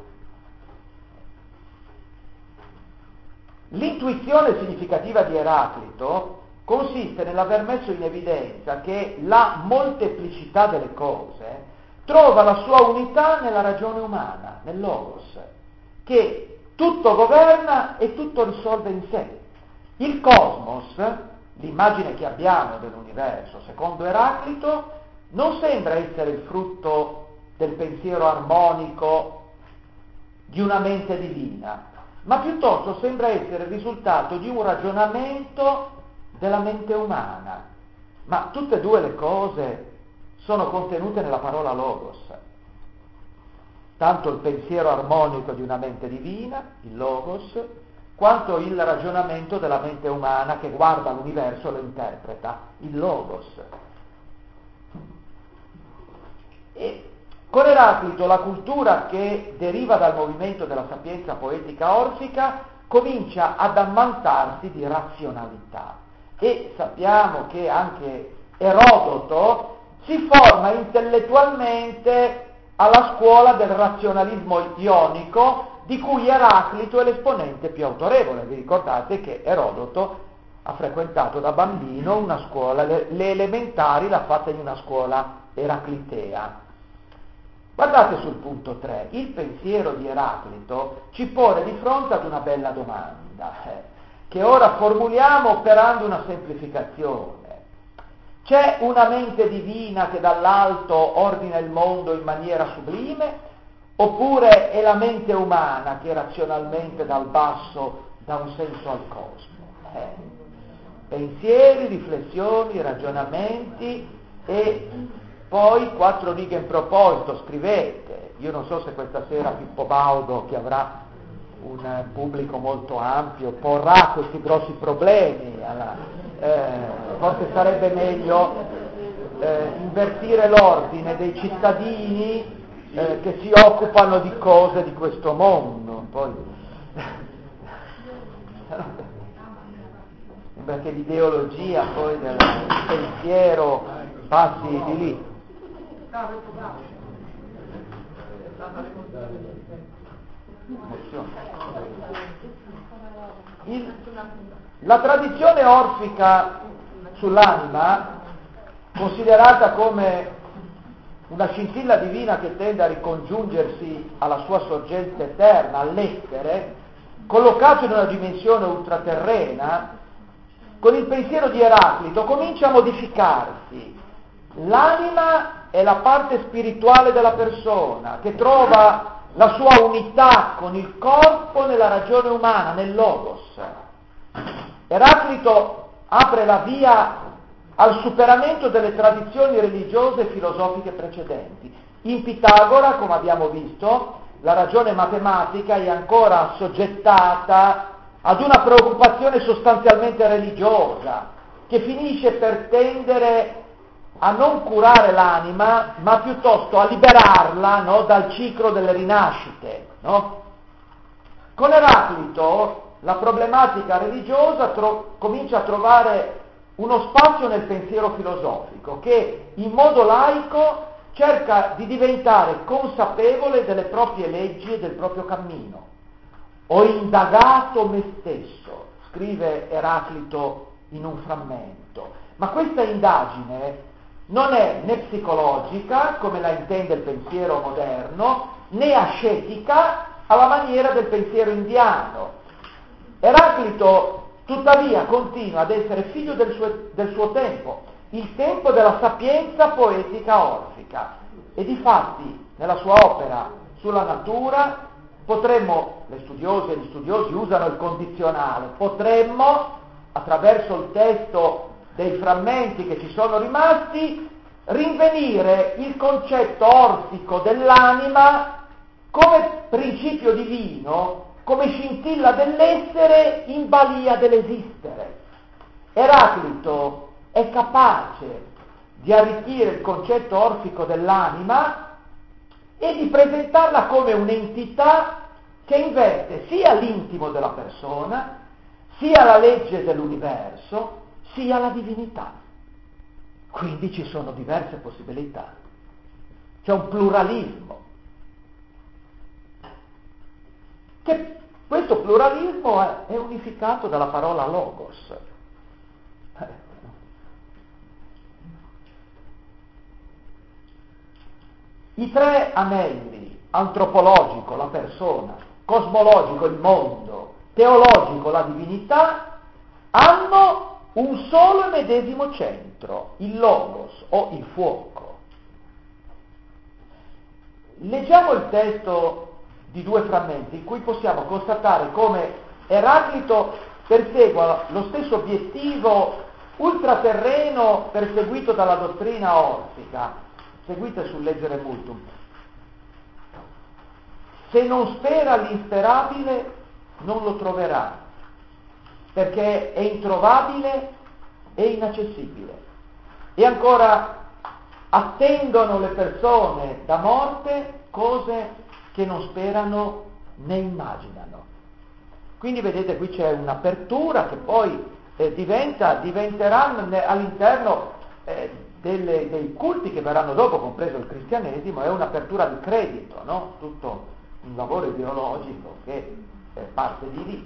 L'intuizione significativa di Eraclito consiste nell'aver messo in evidenza che la molteplicità delle cose trova la sua unità nella ragione umana, nel logos, che tutto governa e tutto risolve in sé. Il cosmos, l'immagine che abbiamo dell'universo, secondo Eraclito, non sembra essere il frutto del pensiero armonico di una mente divina, ma piuttosto sembra essere il risultato di un ragionamento della mente umana. Ma tutte e 2 le cose sono contenute nella parola logos. Tanto il pensiero armonico di una mente divina, il logos, quanto il ragionamento della mente umana che guarda l'universo e lo interpreta, il logos. E con Eraclito la cultura che deriva dal movimento della sapienza poetica orfica comincia ad ammantarsi di razionalità. E sappiamo che anche Erodoto si forma intellettualmente alla scuola del razionalismo ionico, di cui Eraclito è l'esponente più autorevole. Vi ricordate che Erodoto ha frequentato da bambino una scuola, le elementari l'ha fatta in una scuola eraclitea. Guardate sul punto 3, il pensiero di Eraclito ci pone di fronte ad una bella domanda, che ora formuliamo operando una semplificazione. C'è una mente divina che dall'alto ordina il mondo in maniera sublime, oppure è la mente umana che razionalmente dal basso dà un senso al cosmo? Pensieri, riflessioni, ragionamenti e poi 4 righe in proposito, scrivete. Io non so se questa sera Pippo Baudo, che avrà un pubblico molto ampio, porrà questi grossi problemi. Forse sarebbe meglio invertire l'ordine dei cittadini che si occupano di cose di questo mondo. Poi sembra che l'ideologia poi del pensiero passi di lì. La tradizione orfica sull'anima, considerata come una scintilla divina che tende a ricongiungersi alla sua sorgente eterna, all'essere, collocato in una dimensione ultraterrena, con il pensiero di Eraclito comincia a modificarsi. L'anima è la parte spirituale della persona, che trova la sua unità con il corpo nella ragione umana, nel logos. Eraclito apre la via al superamento delle tradizioni religiose e filosofiche precedenti. In Pitagora, come abbiamo visto, la ragione matematica è ancora assoggettata ad una preoccupazione sostanzialmente religiosa, che finisce per tendere a non curare l'anima, ma piuttosto a liberarla, no, dal ciclo delle rinascite. No? Con Eraclito la problematica religiosa comincia a trovare uno spazio nel pensiero filosofico, che in modo laico cerca di diventare consapevole delle proprie leggi e del proprio cammino. Ho indagato me stesso, scrive Eraclito in un frammento, ma questa indagine non è né psicologica, come la intende il pensiero moderno, né ascetica alla maniera del pensiero indiano. Eraclito tuttavia continua ad essere figlio del suo tempo, il tempo della sapienza poetica orfica, e difatti nella sua opera sulla natura potremmo, le studiose e gli studiosi usano il condizionale, potremmo, attraverso il testo dei frammenti che ci sono rimasti, rinvenire il concetto orfico dell'anima come principio divino, come scintilla dell'essere in balia dell'esistere. Eraclito è capace di arricchire il concetto orfico dell'anima e di presentarla come un'entità che inverte sia l'intimo della persona, sia la legge dell'universo, sia la divinità. Quindi ci sono diverse possibilità, c'è un pluralismo. Che questo pluralismo è unificato dalla parola logos. I 3 anelli, antropologico, la persona, cosmologico, il mondo, teologico, la divinità, hanno un solo e medesimo centro, il logos o il fuoco. Leggiamo il testo di 2 frammenti in cui possiamo constatare come Eraclito persegua lo stesso obiettivo ultraterreno perseguito dalla dottrina orfica. Seguite sul Leggere Multum. Se non spera l'insperabile, non lo troverà, perché è introvabile e inaccessibile. E ancora, attendono le persone da morte cose che non sperano né immaginano. Quindi vedete, qui c'è un'apertura che poi diventerà all'interno dei culti che verranno dopo, compreso il cristianesimo, è un'apertura di credito, no? Tutto un lavoro ideologico che parte di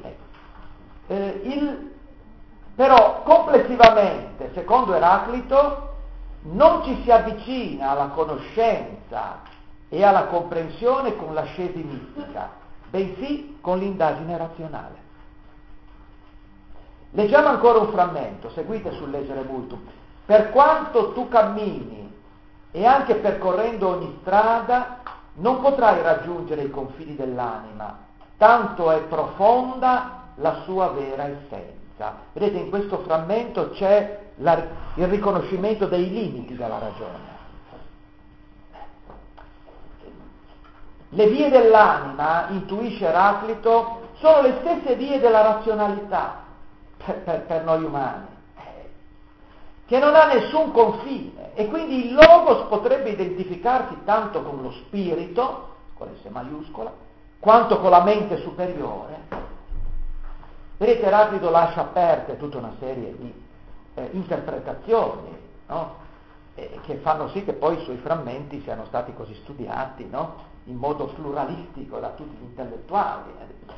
lì. Però complessivamente, secondo Eraclito, non ci si avvicina alla conoscenza e alla comprensione con l'ascesi mistica, bensì con l'indagine razionale. Leggiamo ancora un frammento, seguite sul leggere multum. Per quanto tu cammini e anche percorrendo ogni strada, non potrai raggiungere i confini dell'anima, tanto è profonda la sua vera essenza. Vedete, in questo frammento c'è il riconoscimento dei limiti della ragione. Le vie dell'anima, intuisce Eraclito, sono le stesse vie della razionalità per noi umani, che non ha nessun confine, e quindi il logos potrebbe identificarsi tanto con lo spirito, con S maiuscola, quanto con la mente superiore. Vedete, Eraclito lascia aperte tutta una serie di interpretazioni, no? Che fanno sì che poi i suoi frammenti siano stati così studiati, no? In modo pluralistico da tutti gli intellettuali.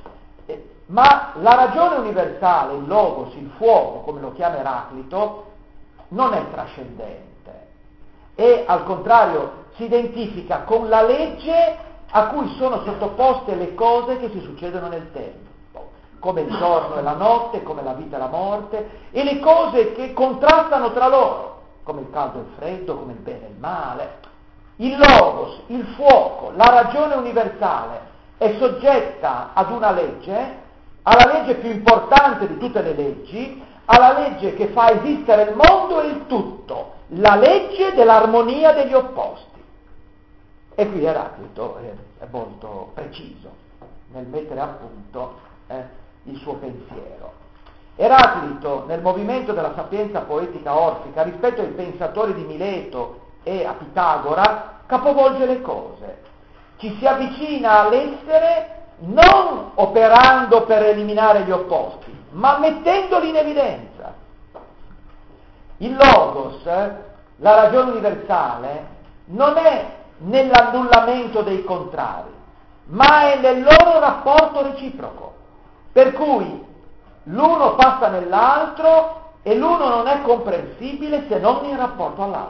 Ma la ragione universale, il logos, il fuoco, come lo chiama Eraclito, non è trascendente e al contrario si identifica con la legge a cui sono sottoposte le cose che si succedono nel tempo, come il giorno e la notte, come la vita e la morte, e le cose che contrastano tra loro, come il caldo e il freddo, come il bene e il male. Il logos, il fuoco, la ragione universale è soggetta ad una legge, alla legge più importante di tutte le leggi, alla legge che fa esistere il mondo e il tutto, la legge dell'armonia degli opposti. E qui Eraclito è molto preciso nel mettere a punto il suo pensiero. Eraclito, nel movimento della sapienza poetica orfica, rispetto ai pensatori di Mileto e a Pitagora, capovolge le cose. Ci si avvicina all'essere non operando per eliminare gli opposti, ma mettendoli in evidenza. Il logos, la ragione universale, non è nell'annullamento dei contrari, ma è nel loro rapporto reciproco, per cui l'uno passa nell'altro e l'uno non è comprensibile se non in rapporto all'altro.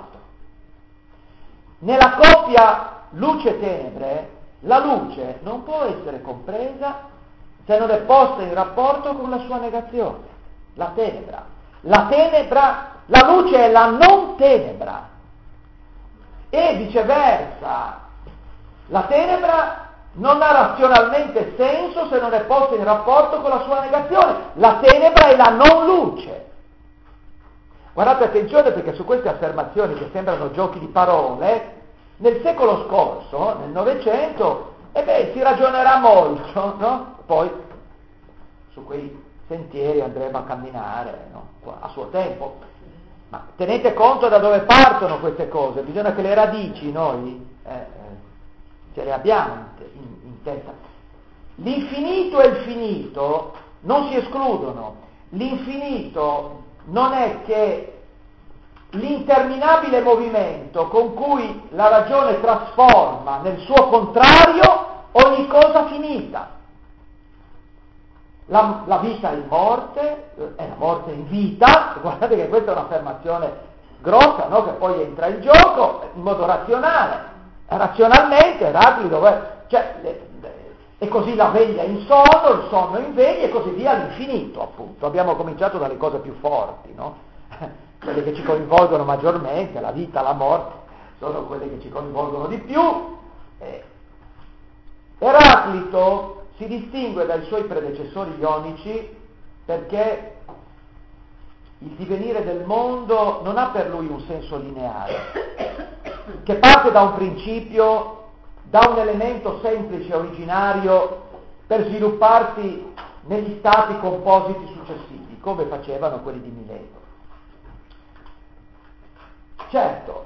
Nella coppia luce-tenebre, la luce non può essere compresa se non è posta in rapporto con la sua negazione, la tenebra. La luce è la non tenebra e viceversa. La tenebra non ha razionalmente senso se non è posta in rapporto con la sua negazione. La tenebra è la non luce. Guardate, attenzione, perché su queste affermazioni che sembrano giochi di parole, nel secolo scorso, nel Novecento, si ragionerà molto, no? Poi su quei sentieri andremo a camminare, no? A suo tempo. Ma tenete conto da dove partono queste cose, bisogna che le radici noi ce le abbiamo in testa. L'infinito e il finito non si escludono. L'infinito non è che l'interminabile movimento con cui la ragione trasforma nel suo contrario ogni cosa finita. La vita in morte, e la morte in vita, guardate che questa è un'affermazione grossa, no? Che poi entra in gioco in modo razionale. Razionalmente Eraclito, e così la veglia in sonno, il sonno in veglia e così via all'infinito, appunto. Abbiamo cominciato dalle cose più forti, no? Quelle che ci coinvolgono maggiormente, la vita, la morte, sono quelle che ci coinvolgono di più. Eraclito si distingue dai suoi predecessori ionici perché il divenire del mondo non ha per lui un senso lineare, che parte da un principio, da un elemento semplice, originario, per svilupparsi negli stati compositi successivi, come facevano quelli di Mileto. Certo,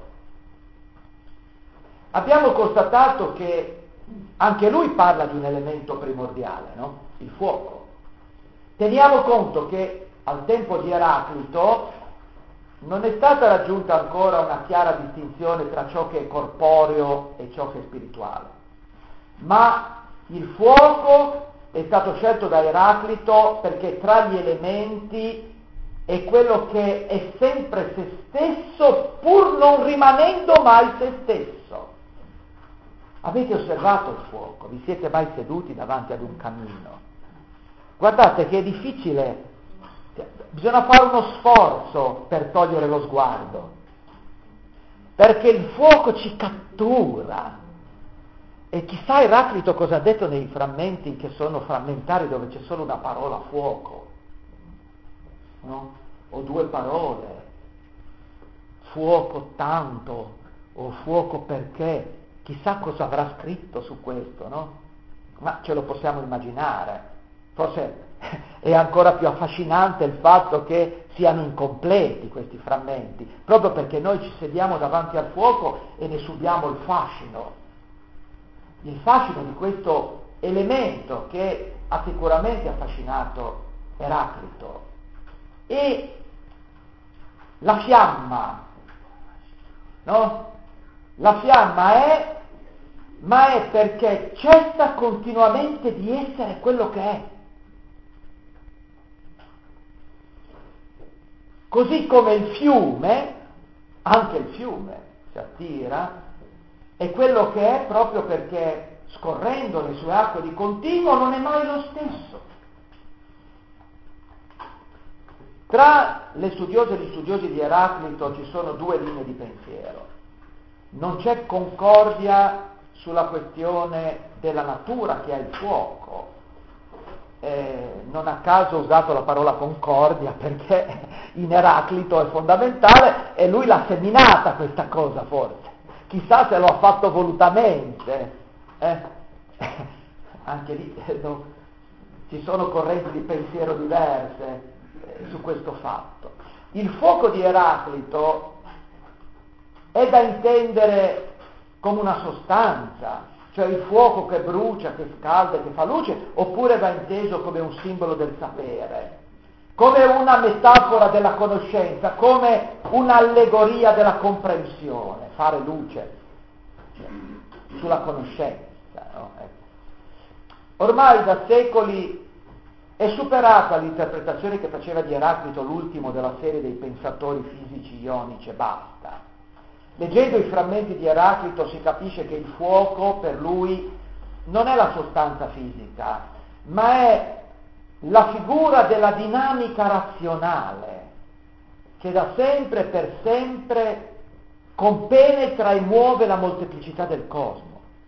abbiamo constatato che anche lui parla di un elemento primordiale, no? Il fuoco. Teniamo conto che al tempo di Eraclito non è stata raggiunta ancora una chiara distinzione tra ciò che è corporeo e ciò che è spirituale, ma il fuoco è stato scelto da Eraclito perché tra gli elementi è quello che è sempre se stesso pur non rimanendo mai se stesso. Avete osservato il fuoco? Vi siete mai seduti davanti ad un camino? Guardate che è difficile, bisogna fare uno sforzo per togliere lo sguardo, perché il fuoco ci cattura. E chissà Eraclito cosa ha detto nei frammenti che sono frammentari, dove c'è solo una parola fuoco, no? O due parole, fuoco tanto, o fuoco perché, chissà cosa avrà scritto su questo, no? Ma ce lo possiamo immaginare. Forse è ancora più affascinante il fatto che siano incompleti questi frammenti, proprio perché noi ci sediamo davanti al fuoco e ne subiamo il fascino di questo elemento che ha sicuramente affascinato Eraclito. E la fiamma, no? La fiamma ma è perché cessa continuamente di essere quello che è. Così come il fiume, anche il fiume si attira, è quello che è proprio perché scorrendo le sue acque di continuo non è mai lo stesso. Tra le studiose e gli studiosi di Eraclito ci sono due linee di pensiero. Non c'è concordia sulla questione della natura che ha il fuoco. Non a caso ho usato la parola concordia perché in Eraclito è fondamentale e lui l'ha seminata questa cosa forse. Chissà se lo ha fatto volutamente. Anche lì no, ci sono correnti di pensiero diverse su questo fatto. Il fuoco di Eraclito è da intendere come una sostanza, cioè il fuoco che brucia, che scalda, che fa luce, oppure va inteso come un simbolo del sapere, come una metafora della conoscenza, come un'allegoria della comprensione, fare luce sulla conoscenza. No? Ormai da secoli è superata l'interpretazione che faceva di Eraclito l'ultimo della serie dei pensatori fisici ionici e basta. Leggendo i frammenti di Eraclito si capisce che il fuoco per lui non è la sostanza fisica, ma è la figura della dinamica razionale che da sempre per sempre compenetra e muove la molteplicità del cosmo.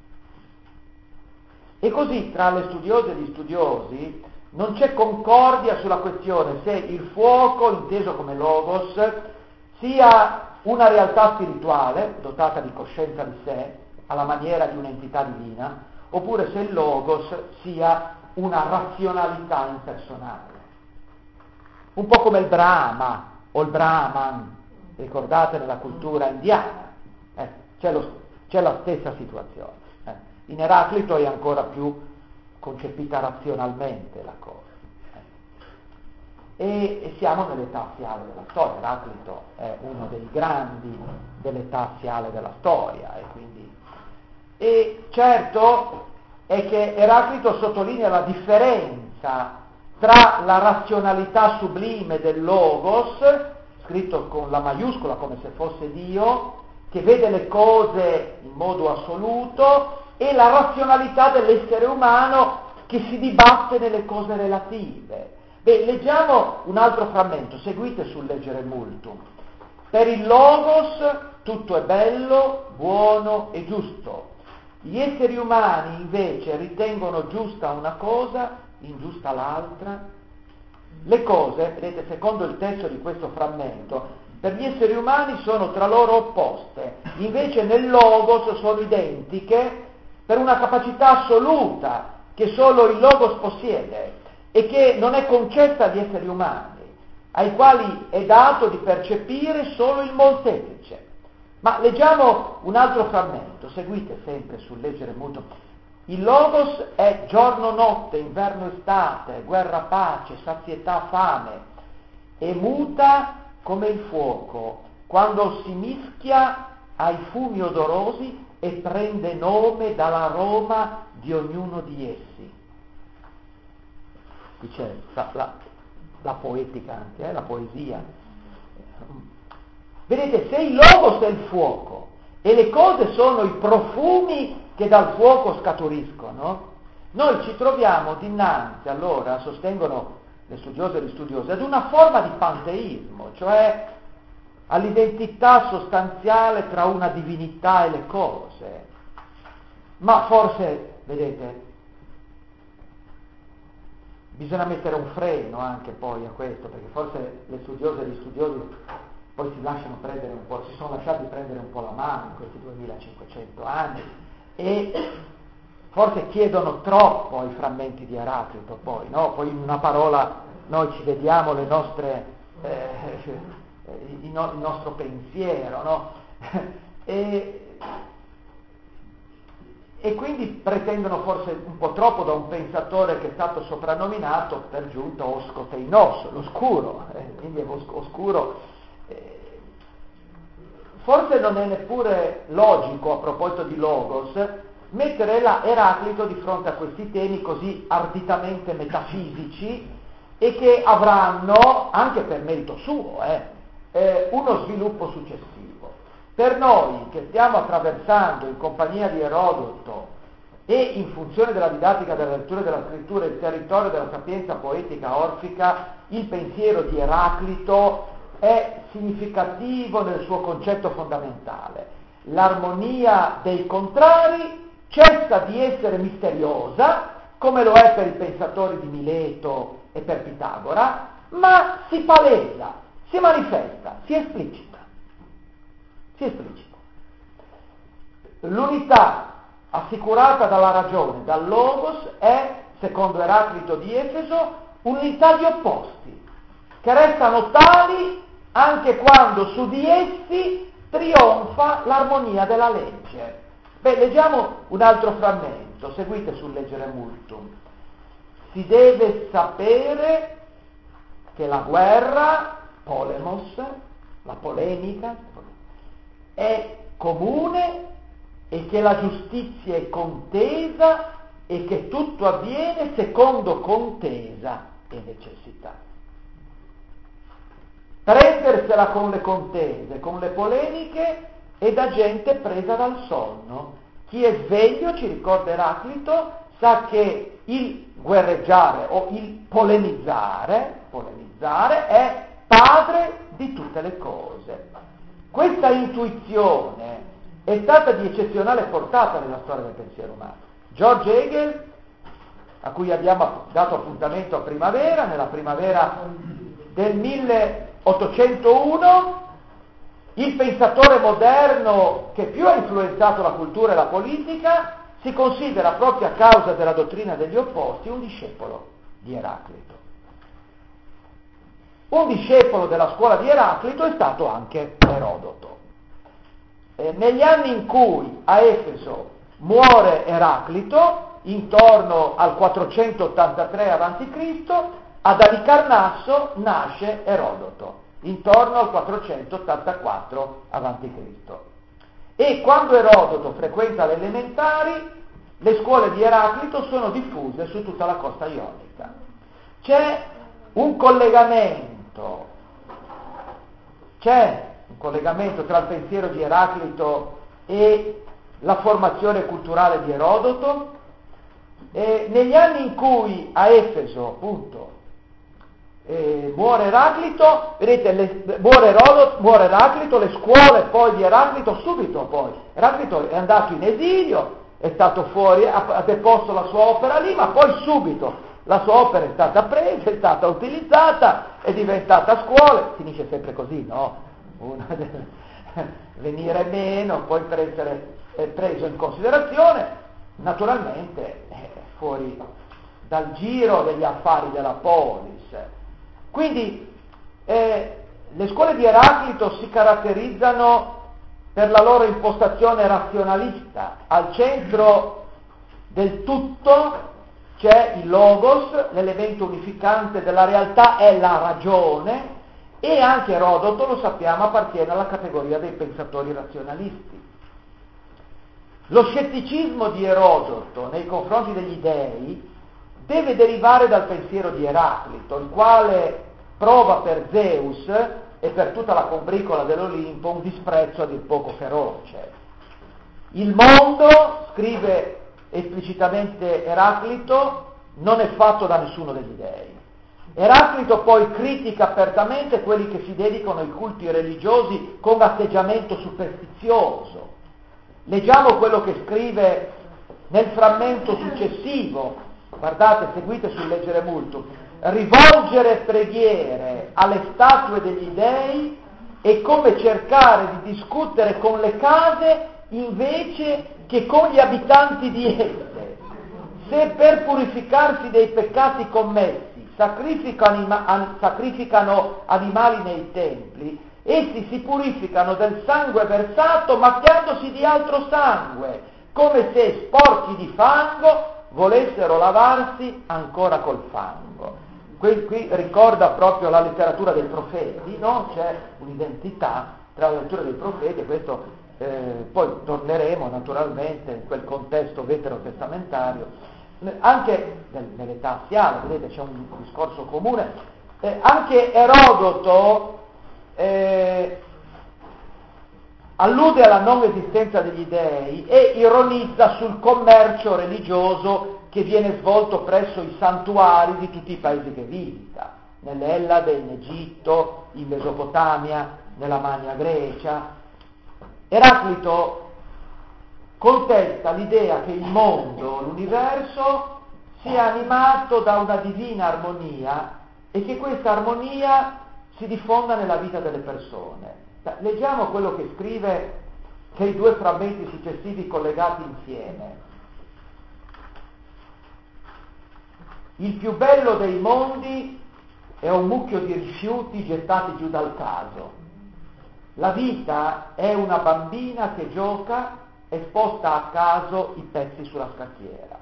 E così tra le studiose e gli studiosi non c'è concordia sulla questione se il fuoco, inteso come logos, sia una realtà spirituale, dotata di coscienza di sé, alla maniera di un'entità divina, oppure se il logos sia una razionalità impersonale. Un po' come il Brahma o il Brahman, ricordate nella cultura indiana, c'è la stessa situazione. In Eraclito è ancora più concepita razionalmente la cosa. E siamo nell'età assiale della storia. Eraclito è uno dei grandi dell'età assiale della storia e certo è che Eraclito sottolinea la differenza tra la razionalità sublime del Logos, scritto con la maiuscola come se fosse Dio, che vede le cose in modo assoluto, e la razionalità dell'essere umano che si dibatte nelle cose relative. Leggiamo un altro frammento, seguite sul leggere multum. Per il Logos tutto è bello, buono e giusto. Gli esseri umani invece ritengono giusta una cosa, ingiusta l'altra. Le cose, vedete, secondo il testo di questo frammento, per gli esseri umani sono tra loro opposte, invece nel Logos sono identiche per una capacità assoluta che solo il Logos possiede e che non è concessa agli esseri umani, ai quali è dato di percepire solo il molteplice. Ma leggiamo un altro frammento, seguite sempre sul leggere muto. Il Logos è giorno-notte, inverno-estate, guerra-pace, sazietà-fame, e muta come il fuoco, quando si mischia ai fumi odorosi e prende nome dall'aroma di ognuno di essi. Qui c'è la poetica anche, la poesia. Vedete, se il logos è il fuoco e le cose sono i profumi che dal fuoco scaturiscono, noi ci troviamo dinanzi, allora, sostengono le studiose e gli studiosi, ad una forma di panteismo, cioè all'identità sostanziale tra una divinità e le cose. Ma forse, vedete, bisogna mettere un freno anche poi a questo, perché forse le studiose e gli studiosi poi si lasciano prendere un po', si sono lasciati prendere un po' la mano in questi 2500 anni e forse chiedono troppo ai frammenti di Eraclito poi, no? Poi in una parola noi ci vediamo le nostre, il nostro pensiero, no? E quindi pretendono forse un po' troppo da un pensatore che è stato soprannominato per giunta oscoteinos, l'oscuro, quindi è oscuro. Forse non è neppure logico, a proposito di logos, mettere Eraclito di fronte a questi temi così arditamente metafisici e che avranno, anche per merito suo, uno sviluppo successivo. Per noi che stiamo attraversando in compagnia di Erodoto e in funzione della didattica della lettura e della scrittura il territorio della sapienza poetica orfica, il pensiero di Eraclito è significativo nel suo concetto fondamentale. L'armonia dei contrari cessa di essere misteriosa, come lo è per i pensatori di Mileto e per Pitagora, ma si palesa, si manifesta, si esplicita. Si esplicita. L'unità assicurata dalla ragione, dal logos, è, secondo Eraclito di Efeso, un'unità di opposti, che restano tali anche quando su di essi trionfa l'armonia della legge. Beh, leggiamo un altro frammento, seguite sul leggere multum. Si deve sapere che la guerra, polemos, la polemica, è comune e che la giustizia è contesa e che tutto avviene secondo contesa e necessità. Prendersela con le contese, con le polemiche, è da gente presa dal sonno. Chi è sveglio, ci ricorda Eraclito, sa che il guerreggiare o il polemizzare è padre di tutte le cose. Questa intuizione è stata di eccezionale portata nella storia del pensiero umano. George Hegel, a cui abbiamo dato appuntamento a primavera, nella primavera del 1801, il pensatore moderno che più ha influenzato la cultura e la politica, si considera proprio a causa della dottrina degli opposti un discepolo di Eraclito. Un discepolo della scuola di Eraclito è stato anche Erodoto. Negli anni in cui a Efeso muore Eraclito, intorno al 483 a.C., ad Alicarnasso nasce Erodoto, intorno al 484 a.C. E quando Erodoto frequenta le elementari, le scuole di Eraclito sono diffuse su tutta la costa ionica. C'è un collegamento tra il pensiero di Eraclito e la formazione culturale di Erodoto. E negli anni in cui a Efeso, appunto, muore Eraclito, vedete, muore Eraclito, le scuole poi di Eraclito subito poi. Eraclito è andato in esilio, è stato fuori, ha deposto la sua opera lì, ma poi subito la sua opera è stata presa, è stata utilizzata, è diventata scuola, finisce sempre così, no? Venire meno, poi per essere preso in considerazione, naturalmente fuori dal giro degli affari della polis. Quindi le scuole di Eraclito si caratterizzano per la loro impostazione razionalista. Al centro del tutto c'è il logos, l'elemento unificante della realtà è la ragione, e anche Erodoto, lo sappiamo, appartiene alla categoria dei pensatori razionalisti. Lo scetticismo di Erodoto nei confronti degli dei deve derivare dal pensiero di Eraclito, il quale prova per Zeus e per tutta la combricola dell'Olimpo un disprezzo a dir poco feroce. Il mondo, scrive esplicitamente Eraclito, non è fatto da nessuno degli dei. Eraclito poi critica apertamente quelli che si dedicano ai culti religiosi con atteggiamento superstizioso. Leggiamo quello che scrive nel frammento successivo, guardate, seguite sul Leggere Multum: rivolgere preghiere alle statue degli dei è come cercare di discutere con le case invece che con gli abitanti di esse. Se per purificarsi dei peccati commessi sacrificano animali nei templi, essi si purificano del sangue versato macchiandosi di altro sangue, come se sporchi di fango volessero lavarsi ancora col fango. Qui ricorda proprio la letteratura dei profeti, no? C'è un'identità tra la lettura dei profeti e questo, poi torneremo naturalmente in quel contesto veterotestamentario. Anche nell'età assiale, vedete, c'è un discorso comune. Anche Erodoto allude alla non esistenza degli dei e ironizza sul commercio religioso che viene svolto presso i santuari di tutti i paesi che visita, nell'Ellade, in Egitto, in Mesopotamia, nella Magna Grecia. Eraclito contesta l'idea che il mondo, l'universo, sia animato da una divina armonia e che questa armonia si diffonda nella vita delle persone. Leggiamo quello che scrive, che i due frammenti successivi collegati insieme. Il più bello dei mondi è un mucchio di rifiuti gettati giù dal caso. La vita è una bambina che gioca e sposta a caso i pezzi sulla scacchiera.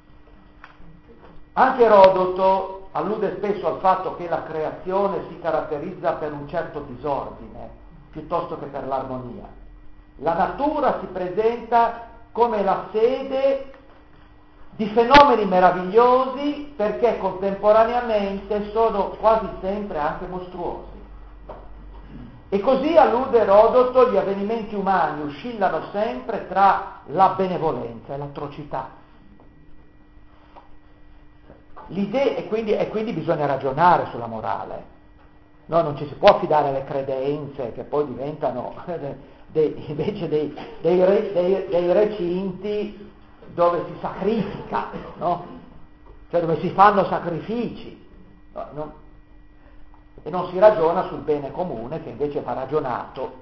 Anche Erodoto allude spesso al fatto che la creazione si caratterizza per un certo disordine, piuttosto che per l'armonia. La natura si presenta come la sede di fenomeni meravigliosi perché contemporaneamente sono quasi sempre anche mostruosi. E così, allude Erodoto, gli avvenimenti umani oscillano sempre tra la benevolenza e l'atrocità. L'idea, e quindi bisogna ragionare sulla morale. No, non ci si può affidare alle credenze che poi diventano invece dei recinti dove si sacrifica, no? Cioè dove si fanno sacrifici. No, e non si ragiona sul bene comune che invece va ragionato.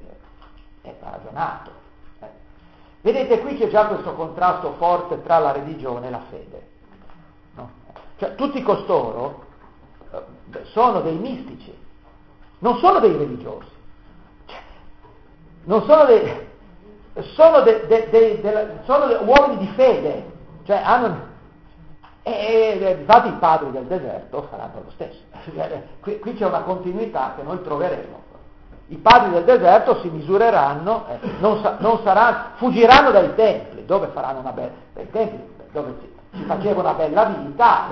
Vedete, qui c'è già questo contrasto forte tra la religione e la fede. No? Cioè, tutti costoro sono dei mistici, non sono dei religiosi, cioè, non sono sono uomini di fede, cioè hanno. Infatti i padri del deserto faranno lo stesso. Qui c'è una continuità che noi troveremo. I padri del deserto si misureranno, fuggiranno dai templi, dove faranno dai templi dove si faceva una bella vita,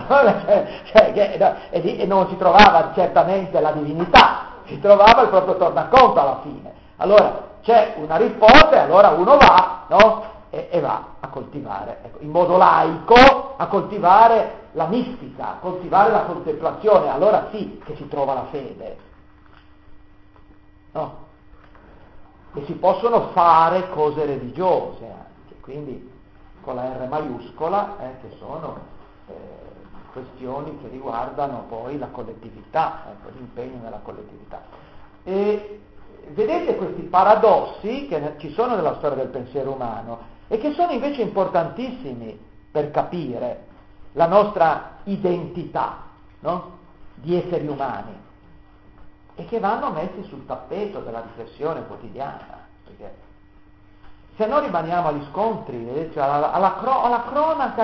e non si trovava certamente la divinità, si trovava il proprio tornaconto alla fine. Allora c'è una risposta e allora uno va, no? E va a coltivare, in modo laico, a coltivare la mistica, a coltivare la contemplazione, allora sì che si trova la fede. No? E si possono fare cose religiose anche, quindi con la R maiuscola, che sono questioni che riguardano poi la collettività, l'impegno nella collettività. E vedete questi paradossi che ci sono nella storia del pensiero umano e che sono invece importantissimi per capire la nostra identità, no? Di esseri umani, e che vanno messi sul tappeto della riflessione quotidiana, perché se no rimaniamo agli scontri, cioè alla cronaca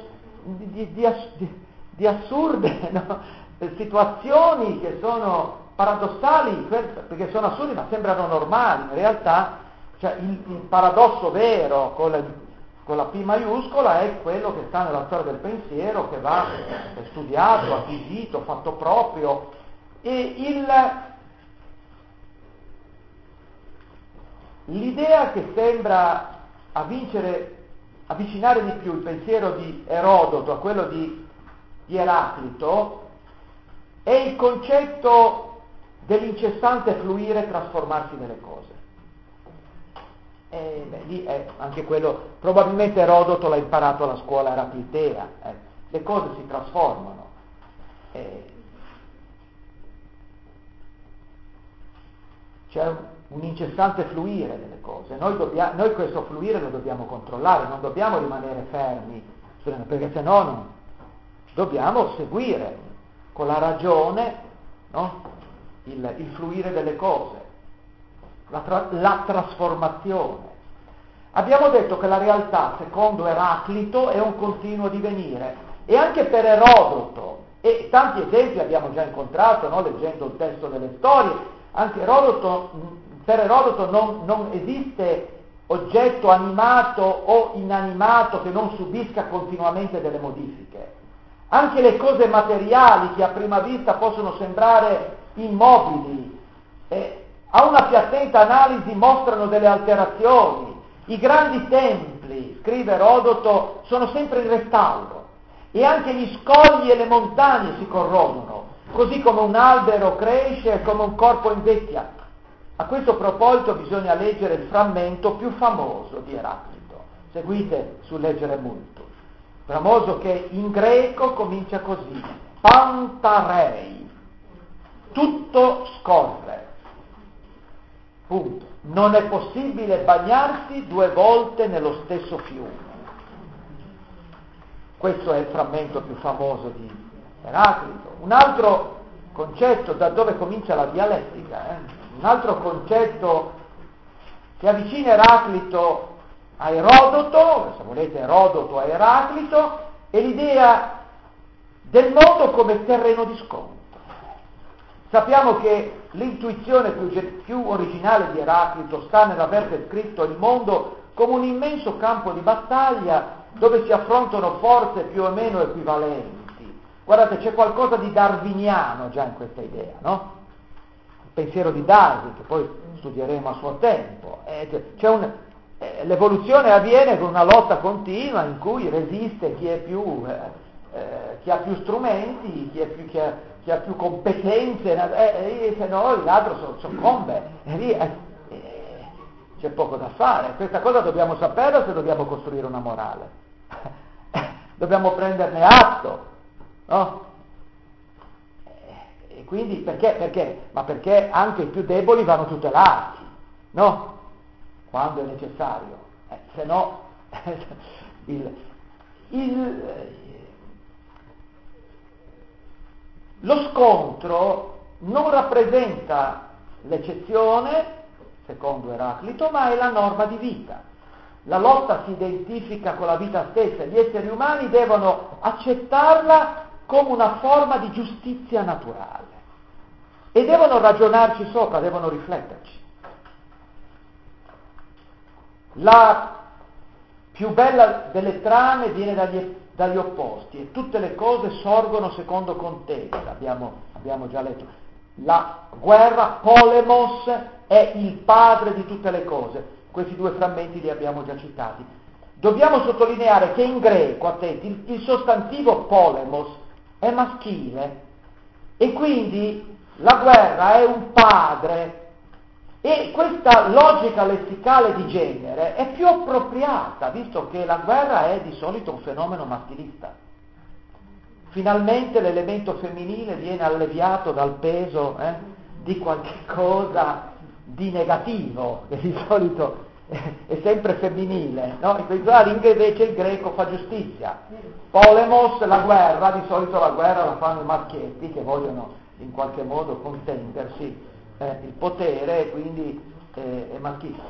di assurde, no? Situazioni che sono paradossali, perché sono assurdi ma sembrano normali, in realtà, cioè, il paradosso vero con la P maiuscola è quello che sta nella storia del pensiero, che va studiato, acquisito, fatto proprio, E l'idea che sembra avvicinare di più il pensiero di Erodoto a quello di Eraclito è il concetto dell'incessante fluire e trasformarsi nelle cose. Lì è anche quello, probabilmente Erodoto l'ha imparato alla scuola eraclitea, le cose si trasformano. C'è un incessante fluire delle cose, noi questo fluire lo dobbiamo controllare, non dobbiamo rimanere fermi, perché sennò non, dobbiamo seguire con la ragione, no? il fluire delle cose, la trasformazione. Abbiamo detto che la realtà, secondo Eraclito, è un continuo divenire, e anche per Erodoto, e tanti esempi abbiamo già incontrato, no? Leggendo il testo delle storie, anche per Erodoto non esiste oggetto animato o inanimato che non subisca continuamente delle modifiche. Anche le cose materiali che a prima vista possono sembrare immobili, a una più attenta analisi mostrano delle alterazioni. I grandi templi, scrive Erodoto, sono sempre in restauro, e anche gli scogli e le montagne si corrodono, così come un albero cresce e come un corpo invecchia. A questo proposito bisogna leggere il frammento più famoso di Eraclito. Seguite sul leggere Multus. Famoso che in greco comincia così: Pantarei, tutto scorre. Punto. Non è possibile bagnarsi 2 volte nello stesso fiume. Questo è il frammento più famoso di Eraclito. Un altro concetto, da dove comincia la dialettica, un altro concetto che avvicina Eraclito a Erodoto, se volete Erodoto a Eraclito, è l'idea del mondo come terreno di scontro. Sappiamo che l'intuizione più originale di Eraclito sta nell'aver descritto il mondo come un immenso campo di battaglia dove si affrontano forze più o meno equivalenti. Guardate, c'è qualcosa di darwiniano già in questa idea, no? Il pensiero di Darwin, che poi studieremo a suo tempo. L'evoluzione avviene con una lotta continua in cui resiste chi ha più strumenti, chi ha più competenze, se no l'altro soccombe. E lì c'è poco da fare. Questa cosa dobbiamo saperla se dobbiamo costruire una morale. Dobbiamo prenderne atto, no? E quindi perché? Ma perché anche i più deboli vanno tutelati, no? Quando è necessario, se no lo scontro non rappresenta l'eccezione, secondo Eraclito, ma è la norma di vita. La lotta si identifica con la vita stessa, gli esseri umani devono accettarla come una forma di giustizia naturale e devono ragionarci sopra, devono rifletterci. La più bella delle trame viene dagli opposti, e tutte le cose sorgono secondo contesa, abbiamo già letto. La guerra, polemos, è il padre di tutte le cose. Questi 2 frammenti li abbiamo già citati. Dobbiamo sottolineare che in greco, attenti, il sostantivo polemos è maschile, e quindi la guerra è un padre. E questa logica lessicale di genere è più appropriata, visto che la guerra è di solito un fenomeno maschilista. Finalmente l'elemento femminile viene alleviato dal peso di qualche cosa di negativo, che di solito è sempre femminile, no? Invece il greco fa giustizia. Polemos, la guerra, di solito la guerra la fanno i maschietti che vogliono in qualche modo contendersi il potere, e quindi è maschista.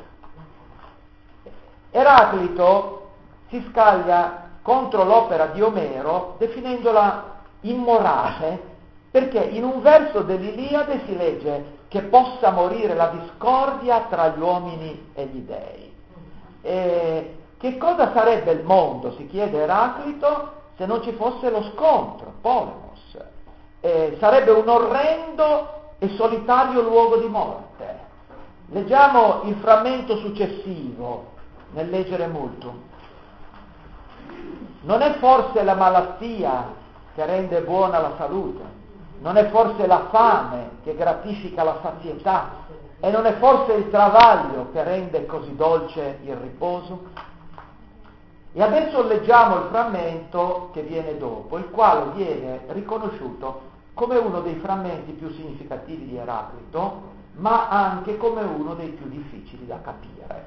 Eraclito si scaglia contro l'opera di Omero definendola immorale, perché in un verso dell'Iliade si legge che possa morire la discordia tra gli uomini e gli dei. Che cosa sarebbe il mondo, si chiede Eraclito, se non ci fosse lo scontro, polemos? sarebbe un orrendo e solitario luogo di morte. Leggiamo il frammento successivo nel Legere Multum. Non è forse la malattia che rende buona la salute, non è forse la fame che gratifica la sazietà, e non è forse il travaglio che rende così dolce il riposo? E adesso leggiamo il frammento che viene dopo, il quale viene riconosciuto come uno dei frammenti più significativi di Eraclito, ma anche come uno dei più difficili da capire.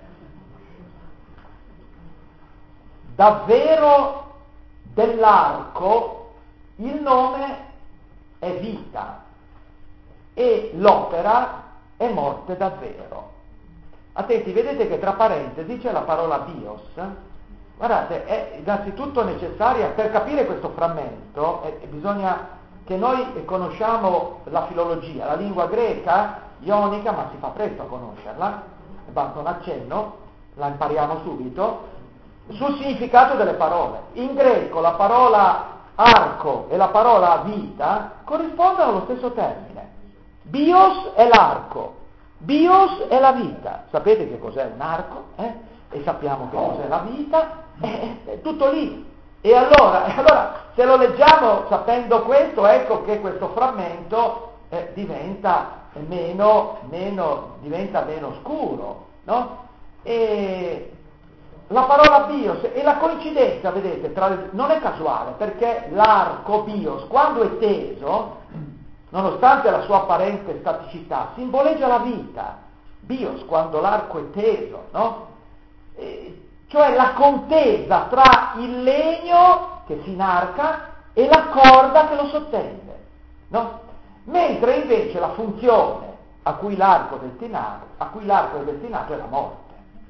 Davvero dell'arco il nome è vita e l'opera è morte davvero. Attenti, vedete che tra parentesi c'è la parola bios. Guardate, è innanzitutto necessaria per capire questo frammento, bisogna che noi conosciamo la filologia, la lingua greca, ionica, ma si fa presto a conoscerla, basta un accenno, la impariamo subito, sul significato delle parole. In greco la parola arco e la parola vita corrispondono allo stesso termine. Bios è l'arco, bios è la vita. Sapete che cos'è un arco? E sappiamo che cos'è la vita? È tutto lì. E allora, se lo leggiamo sapendo questo, ecco che questo frammento diventa meno scuro, no? E la parola bios e la coincidenza, vedete, non è casuale, perché l'arco bios, quando è teso, nonostante la sua apparente staticità, simboleggia la vita. Bios, quando l'arco è teso, no? Cioè la contesa tra il legno che si inarca e la corda che lo sottende, no? Mentre invece la funzione a cui l'arco è destinato è la morte.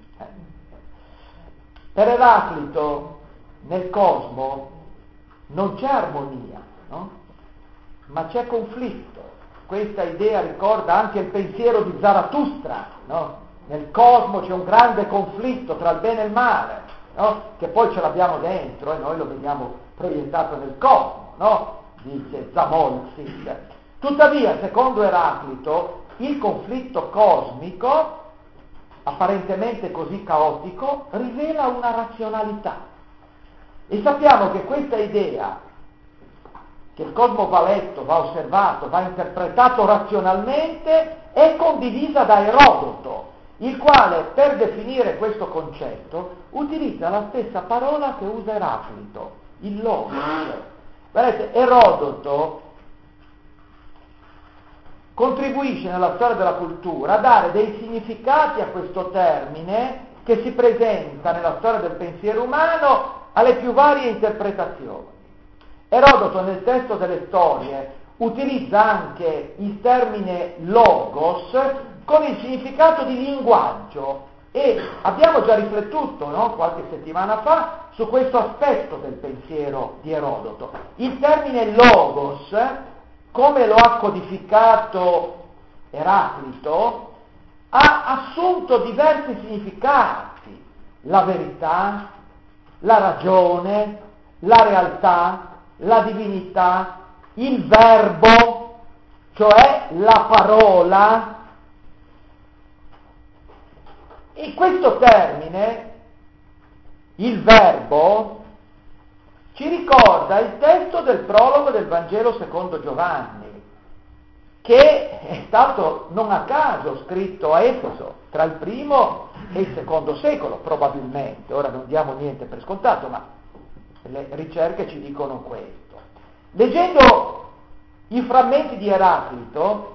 Per Eraclito nel cosmo non c'è armonia, no? Ma c'è conflitto. Questa idea ricorda anche il pensiero di Zarathustra, no? Nel cosmo c'è un grande conflitto tra il bene e il male, no? Che poi ce l'abbiamo dentro e noi lo vediamo proiettato nel cosmo, no? Dice Zamolxis. Tuttavia, secondo Eraclito, il conflitto cosmico, apparentemente così caotico, rivela una razionalità. E sappiamo che questa idea, che il cosmo va letto, va osservato, va interpretato razionalmente, è condivisa da Erodoto, il quale per definire questo concetto utilizza la stessa parola che usa Eraclito, il logos. Vedete, Erodoto contribuisce nella storia della cultura a dare dei significati a questo termine che si presenta nella storia del pensiero umano alle più varie interpretazioni. Erodoto nel testo delle storie utilizza anche il termine logos con il significato di linguaggio e abbiamo già riflettuto, no, qualche settimana fa su questo aspetto del pensiero di Erodoto. Il termine logos, come lo ha codificato Eraclito, ha assunto diversi significati: la verità, la ragione, la realtà, la divinità, il verbo, cioè la parola. E questo termine, il verbo, ci ricorda il testo del prologo del Vangelo secondo Giovanni, che è stato non a caso scritto a Efeso tra il primo e il secondo secolo, probabilmente. Ora non diamo niente per scontato, ma le ricerche ci dicono questo. Leggendo i frammenti di Eraclito,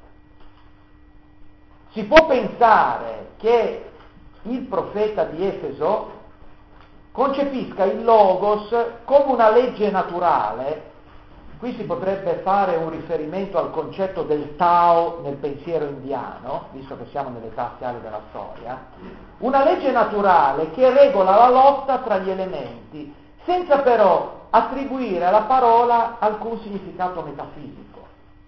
si può pensare che il profeta di Efeso concepisca il logos come una legge naturale. Qui si potrebbe fare un riferimento al concetto del Tao nel pensiero indiano, visto che siamo nell'età aziale della storia, una legge naturale che regola la lotta tra gli elementi, senza però attribuire alla parola alcun significato metafisico.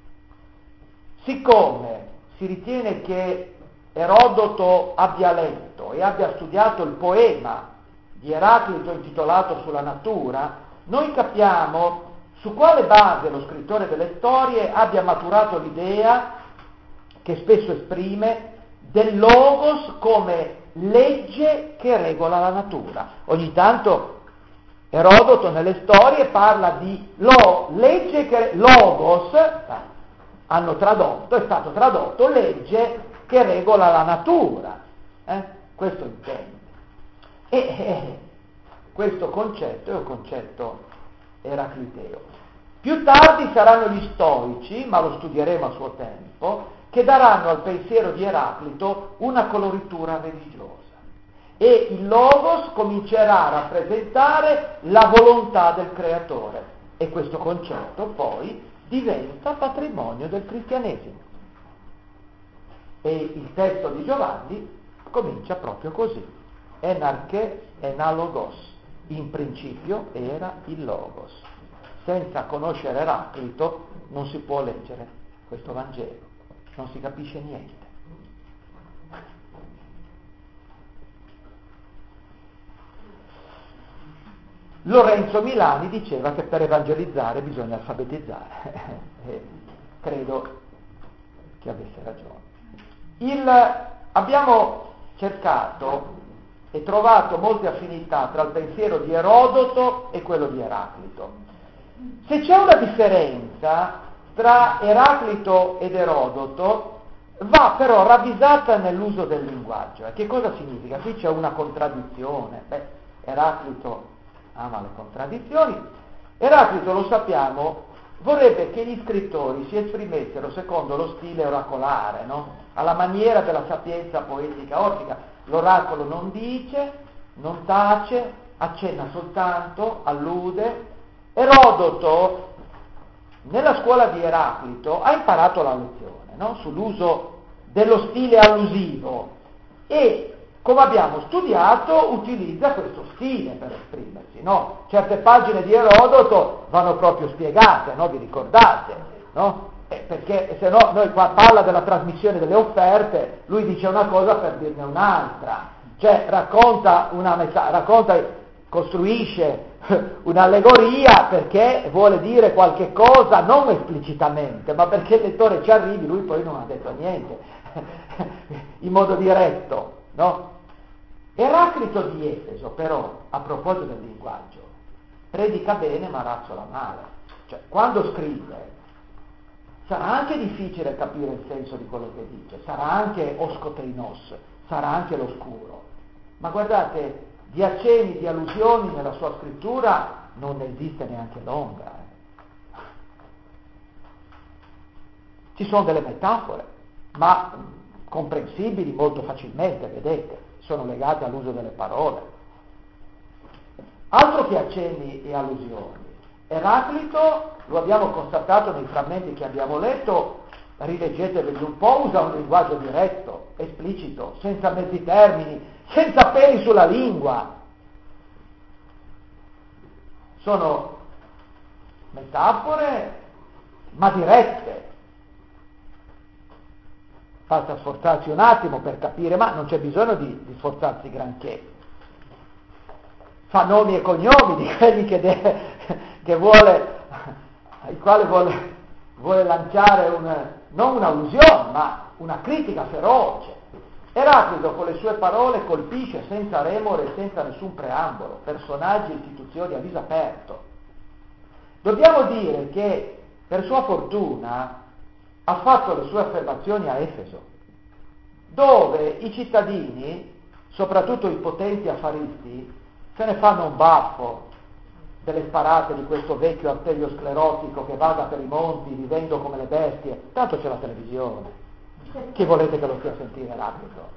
Siccome si ritiene che Erodoto abbia letto e abbia studiato il poema di Eraclito intitolato Sulla natura, noi capiamo su quale base lo scrittore delle storie abbia maturato l'idea, che spesso esprime, del logos come legge che regola la natura. Ogni tanto Erodoto nelle storie parla di legge che logos, hanno tradotto, è stato tradotto legge che regola la natura. Questo intende. E questo concetto è un concetto eracliteo. Più tardi saranno gli stoici, ma lo studieremo a suo tempo, che daranno al pensiero di Eraclito una coloritura religiosa. E il logos comincerà a rappresentare la volontà del creatore. E questo concetto poi diventa patrimonio del cristianesimo. E il testo di Giovanni comincia proprio così. Enarche enalogos. In principio era il logos. Senza conoscere Eraclito non si può leggere questo Vangelo, non si capisce niente. Lorenzo Milani diceva che per evangelizzare bisogna alfabetizzare e credo che avesse ragione. Abbiamo cercato e trovato molte affinità tra il pensiero di Erodoto e quello di Eraclito. Se c'è una differenza tra Eraclito ed Erodoto, va però ravvisata nell'uso del linguaggio. E che cosa significa? Qui c'è una contraddizione. Eraclito ama le contraddizioni. Eraclito, lo sappiamo, vorrebbe che gli scrittori si esprimessero secondo lo stile oracolare, no? Alla maniera della sapienza poetica orfica. L'oracolo non dice, non tace, accenna soltanto, allude. Erodoto, nella scuola di Eraclito, ha imparato la lezione, no? Sull'uso dello stile allusivo e, come abbiamo studiato, utilizza questo stile per esprimersi, no? Certe pagine di Erodoto vanno proprio spiegate, no? Vi ricordate, no? Perché se no noi qua parla della trasmissione delle offerte, lui dice una cosa per dirne un'altra, cioè costruisce un'allegoria perché vuole dire qualche cosa non esplicitamente, ma perché il lettore ci arrivi, lui poi non ha detto niente in modo diretto, no? Eraclito di Efeso, però, a proposito del linguaggio, predica bene ma razzola male. Cioè, quando scrive, sarà anche difficile capire il senso di quello che dice, sarà anche oscotrinos, sarà anche l'oscuro. Ma guardate, di accenni, di allusioni nella sua scrittura non ne esiste neanche l'ombra. Ci sono delle metafore, ma comprensibili molto facilmente, vedete, sono legate all'uso delle parole. Altro che accenni e allusioni. Eraclito, lo abbiamo constatato nei frammenti che abbiamo letto, rileggeteveli un po', usa un linguaggio diretto, esplicito, senza mezzi termini, senza peli sulla lingua. Sono metafore, ma dirette. Basta sforzarsi un attimo per capire, ma non c'è bisogno di sforzarsi granché. Fa nomi e cognomi di quelli che vuole, ai quali vuole lanciare non un'allusione, ma una critica feroce. Eraclito con le sue parole colpisce senza remore e senza nessun preambolo, personaggi e istituzioni a viso aperto. Dobbiamo dire che per sua fortuna ha fatto le sue affermazioni a Efeso, dove i cittadini, soprattutto i potenti affaristi, se ne fanno un baffo delle sparate di questo vecchio arteriosclerotico che vaga per i monti vivendo come le bestie. Tanto c'è la televisione. Chi volete che lo stia a sentire Eraclito?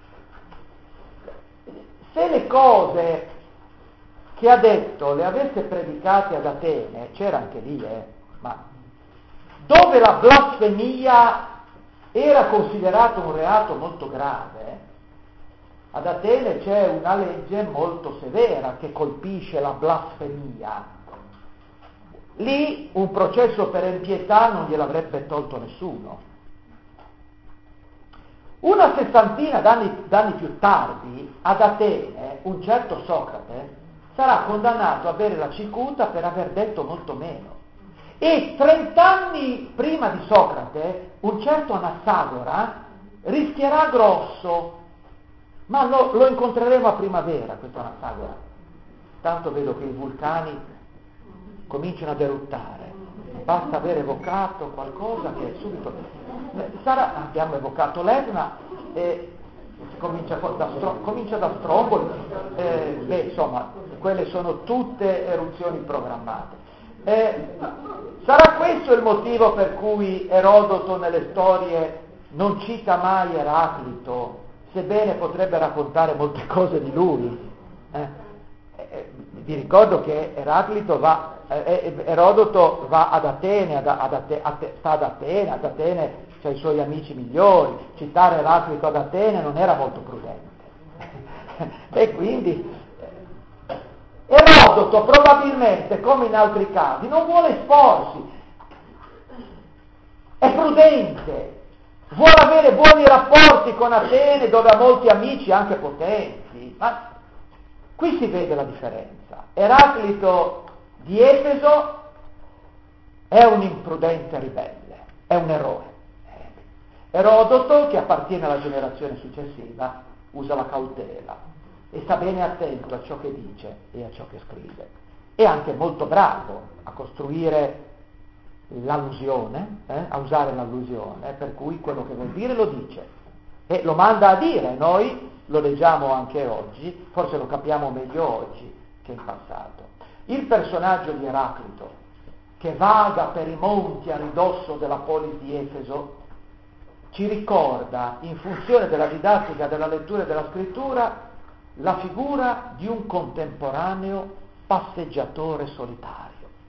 Se le cose che ha detto le avesse predicate ad Atene, c'era anche lì, ma dove la blasfemia era considerato un reato molto grave, ad Atene c'è una legge molto severa che colpisce la blasfemia. Lì un processo per impietà non gliel'avrebbe tolto nessuno. Una sessantina d'anni più tardi, ad Atene, un certo Socrate sarà condannato a bere la cicuta per aver detto molto meno. E 30 anni prima di Socrate, un certo Anassagora rischierà grosso, ma lo incontreremo a primavera, questo Anassagora. Tanto vedo che i vulcani cominciano ad eruttare, basta aver evocato qualcosa che subito abbiamo evocato l'Etna e comincia da Stromboli, insomma, quelle sono tutte eruzioni programmate. Sarà questo il motivo per cui Erodoto nelle storie non cita mai Eraclito, sebbene potrebbe raccontare molte cose di lui. Vi ricordo che Erodoto va ad Atene, sta ad Atene c'ha i suoi amici migliori, citare Eraclito ad Atene non era molto prudente. E quindi Erodoto probabilmente, come in altri casi, non vuole esporsi, è prudente, vuole avere buoni rapporti con Atene dove ha molti amici anche potenti, ma qui si vede la differenza. Eraclito di Efeso è un imprudente ribelle, è un eroe. Erodoto, che appartiene alla generazione successiva, usa la cautela e sta bene attento a ciò che dice e a ciò che scrive. È anche molto bravo a costruire l'allusione, a usare l'allusione, per cui quello che vuol dire lo dice e lo manda a dire. Noi lo leggiamo anche oggi, forse lo capiamo meglio oggi che in passato. Il personaggio di Eraclito, che vaga per i monti a ridosso della polis di Efeso, ci ricorda, in funzione della didattica della lettura e della scrittura, la figura di un contemporaneo passeggiatore solitario.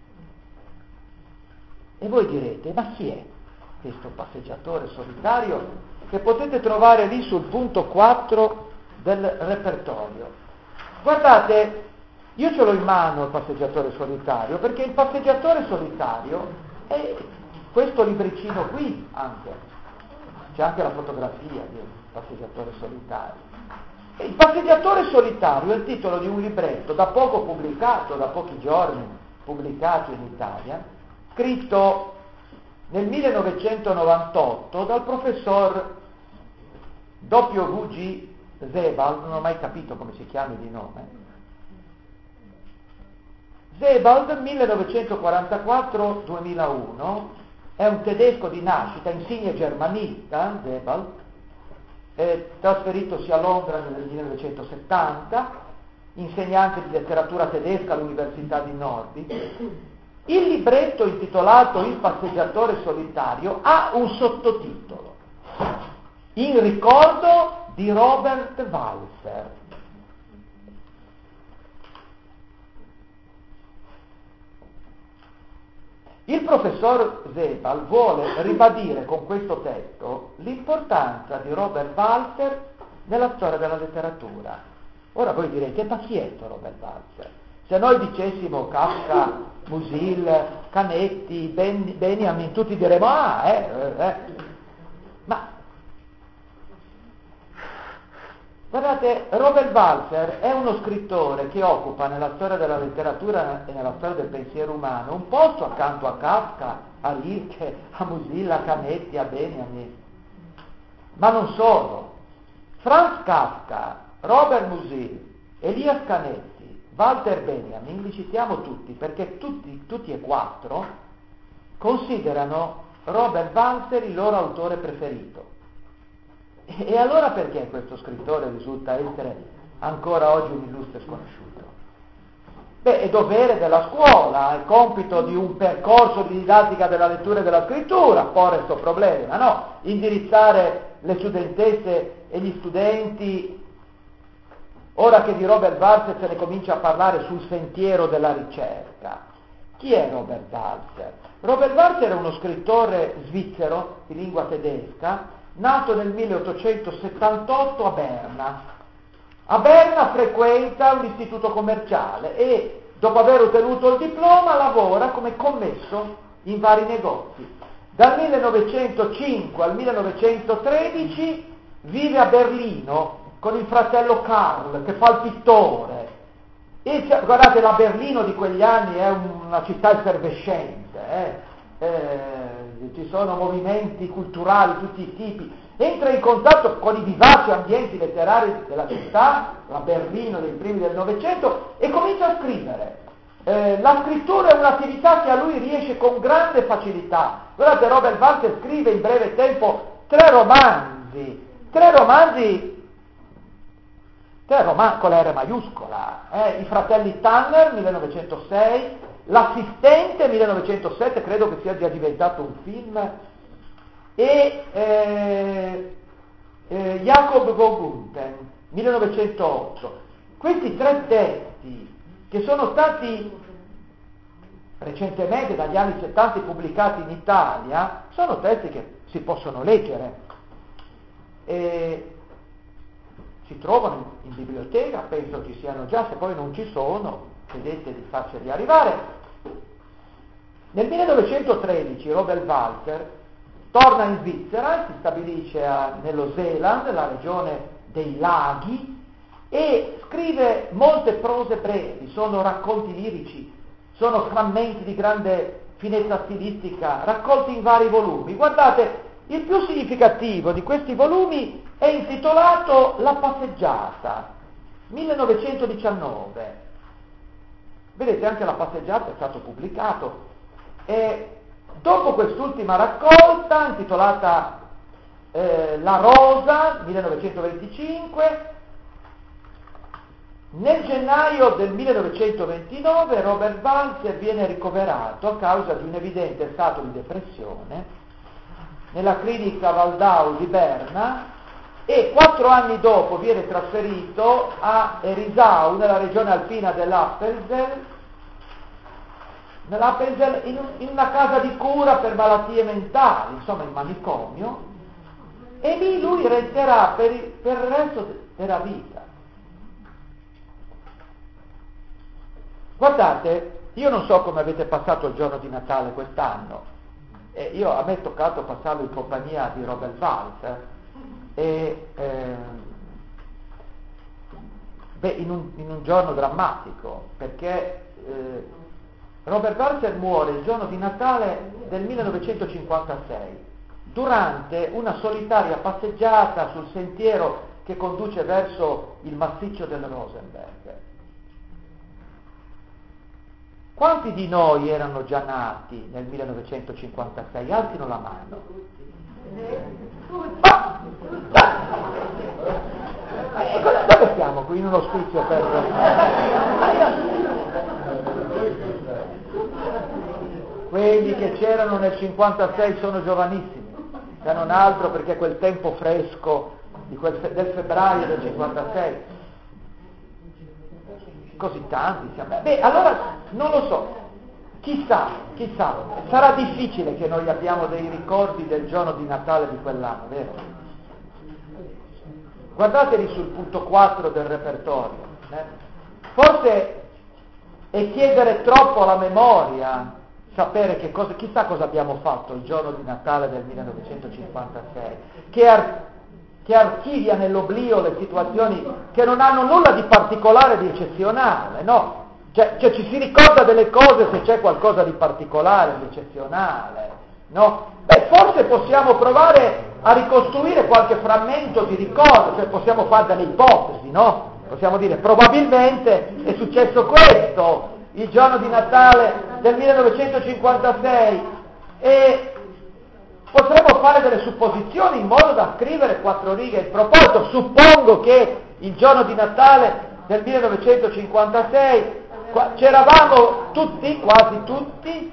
E voi direte, ma chi è questo passeggiatore solitario che potete trovare lì sul punto 4 del repertorio? Guardate, io ce l'ho in mano il passeggiatore solitario, perché il passeggiatore solitario è questo libricino qui anche. C'è anche la fotografia di un passeggiatore solitario. E il passeggiatore solitario è il titolo di un libretto da poco pubblicato, da pochi giorni pubblicato in Italia, scritto nel 1998 dal professor W.G. Sebald, non ho mai capito come si chiami di nome. Sebald, 1944-2001, è un tedesco di nascita, insigne germanista, Sebald, trasferitosi a Londra nel 1970, insegnante di letteratura tedesca all'Università di Norwich. Il libretto intitolato Il passeggiatore solitario ha un sottotitolo, In ricordo di Robert Walser. Il professor Sebald vuole ribadire con questo testo l'importanza di Robert Walser nella storia della letteratura. Ora voi direte, ma chi è questo Robert Walser? Se noi dicessimo Kafka, Musil, Canetti, Benjamin, tutti diremmo, ma guardate, Robert Walser è uno scrittore che occupa nella storia della letteratura e nella storia del pensiero umano un posto accanto a Kafka, a Rilke, a Musil, a Canetti, a Benjamin. Ma non solo. Franz Kafka, Robert Musil, Elias Canetti, Walter Benjamin, li citiamo tutti perché tutti e quattro considerano Robert Walser il loro autore preferito. E allora perché questo scrittore risulta essere ancora oggi un illustre sconosciuto? Beh, è dovere della scuola, è compito di un percorso di didattica della lettura e della scrittura porre questo problema, no? Indirizzare le studentesse e gli studenti, ora che di Robert Walser se ne comincia a parlare sul sentiero della ricerca. Chi è Robert Walser? Robert Walser è uno scrittore svizzero di lingua tedesca, nato nel 1878 a Berna. A Berna frequenta un istituto commerciale e, dopo aver ottenuto il diploma, lavora come commesso in vari negozi. Dal 1905 al 1913 vive a Berlino con il fratello Karl, che fa il pittore. E guardate, la Berlino di quegli anni è una città effervescente, ci sono movimenti culturali, tutti i tipi, entra in contatto con i vivaci ambienti letterari della città, la Berlino dei primi del Novecento, e comincia a scrivere. La scrittura è un'attività che a lui riesce con grande facilità. Guardate, Robert Walser scrive in breve tempo tre romanzi con la R maiuscola, I fratelli Tanner, 1906, L'assistente, 1907, credo che sia già diventato un film, e Jacob Vogunten, 1908. Questi tre testi, che sono stati recentemente, dagli anni 70, pubblicati in Italia, sono testi che si possono leggere. Si trovano in biblioteca, penso ci siano già, se poi non ci sono, vedete di farceli arrivare. Nel 1913 Robert Walser torna in Svizzera, si stabilisce nello Zeeland, la regione dei laghi, e scrive molte prose brevi, sono racconti lirici, sono frammenti di grande finezza stilistica, raccolti in vari volumi. Guardate, il più significativo di questi volumi è intitolato La passeggiata, 1919. Vedete, anche La passeggiata è stato pubblicato. E dopo quest'ultima raccolta, intitolata La rosa, 1925, nel gennaio del 1929 Robert Walser viene ricoverato a causa di un evidente stato di depressione nella clinica Waldau di Berna, e 4 anni dopo viene trasferito a Erisau, nella regione alpina dell'Appenzell, in una casa di cura per malattie mentali, insomma in manicomio, e lì lui resterà per il resto della vita. Guardate, io non so come avete passato il giorno di Natale quest'anno, a me è toccato passarlo in compagnia di Robert Walser, in un giorno drammatico, perché Robert Walser muore il giorno di Natale del 1956, durante una solitaria passeggiata sul sentiero che conduce verso il massiccio del Rosenberg. Quanti di noi erano già nati nel 1956? Alzino la mano. Dove siamo qui? In un ospizio per... Quelli che c'erano nel 56 sono giovanissimi, se non altro perché quel tempo fresco del febbraio del 56. Così tanti siamo. Allora non lo so, chissà, sarà difficile che noi abbiamo dei ricordi del giorno di Natale di quell'anno, vero? Guardatevi sul punto 4 del repertorio. Forse è chiedere troppo alla memoria sapere chissà cosa abbiamo fatto il giorno di Natale del 1956, che archivia nell'oblio le situazioni che non hanno nulla di particolare, di eccezionale, no? Cioè ci si ricorda delle cose se c'è qualcosa di particolare, di eccezionale, no? Forse possiamo provare a ricostruire qualche frammento di ricordo, cioè possiamo fare delle ipotesi, no? Possiamo dire, probabilmente è successo questo il giorno di Natale del 1956, e potremmo fare delle supposizioni in modo da scrivere 4 righe. In proposito, suppongo che il giorno di Natale del 1956 c'eravamo tutti, quasi tutti,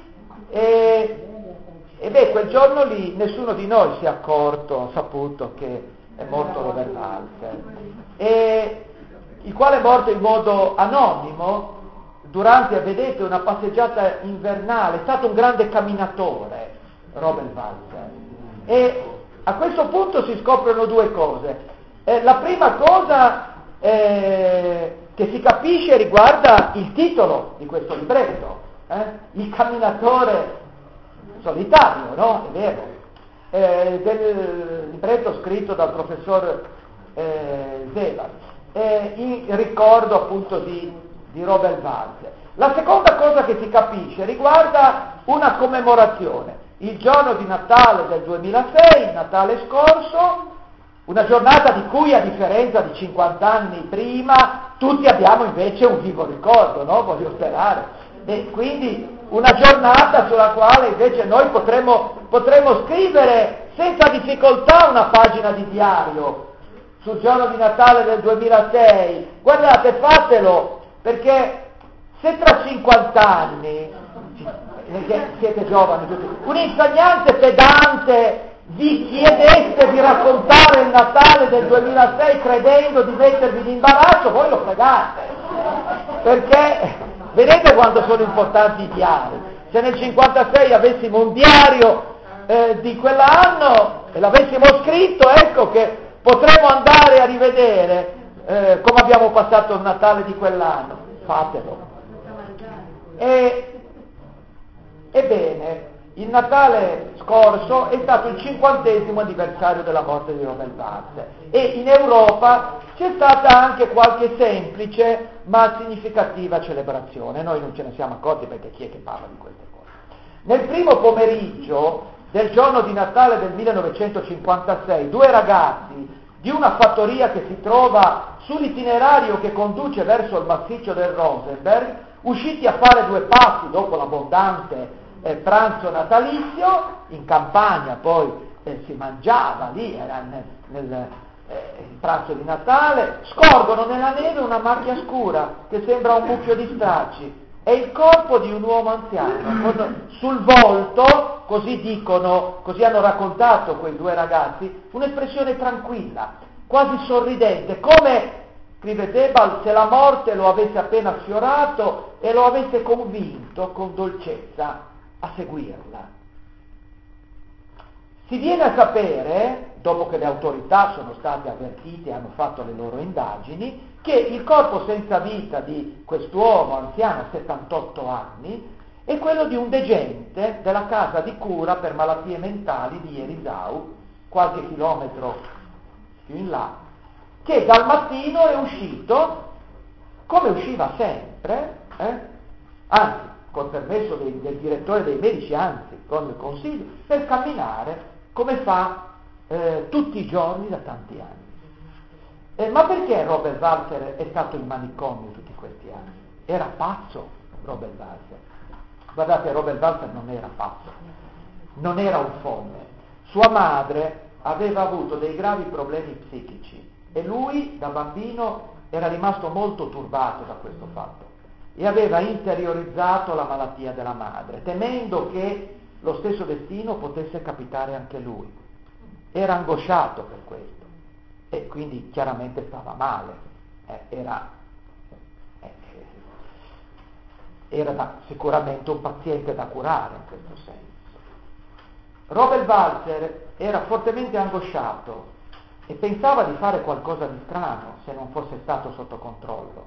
e quel giorno lì nessuno di noi si è accorto, ha saputo che è morto Robert Walser, il quale è morto in modo anonimo durante, vedete, una passeggiata invernale. È stato un grande camminatore Robert Walser, e a questo punto si scoprono 2 cose. La prima cosa che si capisce riguarda il titolo di questo libretto, Il camminatore solitario, no? È vero, del libretto scritto dal professor Zeeland, in ricordo appunto di Robert Walser. La seconda cosa che si capisce riguarda una commemorazione. Il giorno di Natale del 2006, il Natale scorso, una giornata di cui, a differenza di 50 anni prima, tutti abbiamo invece un vivo ricordo, no? Voglio sperare. E quindi una giornata sulla quale invece noi potremmo scrivere senza difficoltà una pagina di diario sul giorno di Natale del 2006. Guardate, fatelo, perché se tra 50 anni, siete giovani tutti, un insegnante pedante vi chiedesse di raccontare il Natale del 2006 credendo di mettervi in imbarazzo, voi lo fregate, perché vedete quanto sono importanti i diari. Se nel 56 avessimo un diario di quell'anno e l'avessimo scritto, ecco che potremmo andare a rivedere come abbiamo passato il Natale di quell'anno. Fatelo. Ebbene, il Natale scorso è stato il 50° anniversario della morte di Robert Walser e in Europa c'è stata anche qualche semplice ma significativa celebrazione. Noi non ce ne siamo accorti perché chi è che parla di queste cose? Nel primo pomeriggio del giorno di Natale del 1956, 2 ragazzi di una fattoria che si trova sull'itinerario che conduce verso il massiccio del Rosenberg, usciti a fare 2 passi dopo l'abbondante pranzo natalizio, in campagna poi si mangiava lì, era nel pranzo di Natale, scorgono nella neve una macchia scura che sembra un mucchio di stracci. È il corpo di un uomo anziano, con sul volto, così dicono, così hanno raccontato quei 2 ragazzi, un'espressione tranquilla, quasi sorridente, come, scrive Debal, se la morte lo avesse appena sfiorato e lo avesse convinto con dolcezza a seguirla. Si viene a sapere, dopo che le autorità sono state avvertite e hanno fatto le loro indagini, che il corpo senza vita di quest'uomo anziano, 78 anni, è quello di un degente della casa di cura per malattie mentali di Erisau, qualche chilometro più in là, che dal mattino è uscito, come usciva sempre, anzi, col permesso del direttore dei medici, anzi, con il consiglio, per camminare come fa tutti i giorni da tanti anni. Ma perché Robert Walser è stato in manicomio tutti questi anni? Era pazzo Robert Walser. Guardate, Robert Walser non era pazzo, non era un folle. Sua madre aveva avuto dei gravi problemi psichici e lui da bambino era rimasto molto turbato da questo fatto e aveva interiorizzato la malattia della madre, temendo che lo stesso destino potesse capitare anche lui. Era angosciato per questo e quindi chiaramente stava male, era sicuramente un paziente da curare in questo senso. Robert Walser era fortemente angosciato e pensava di fare qualcosa di strano se non fosse stato sotto controllo.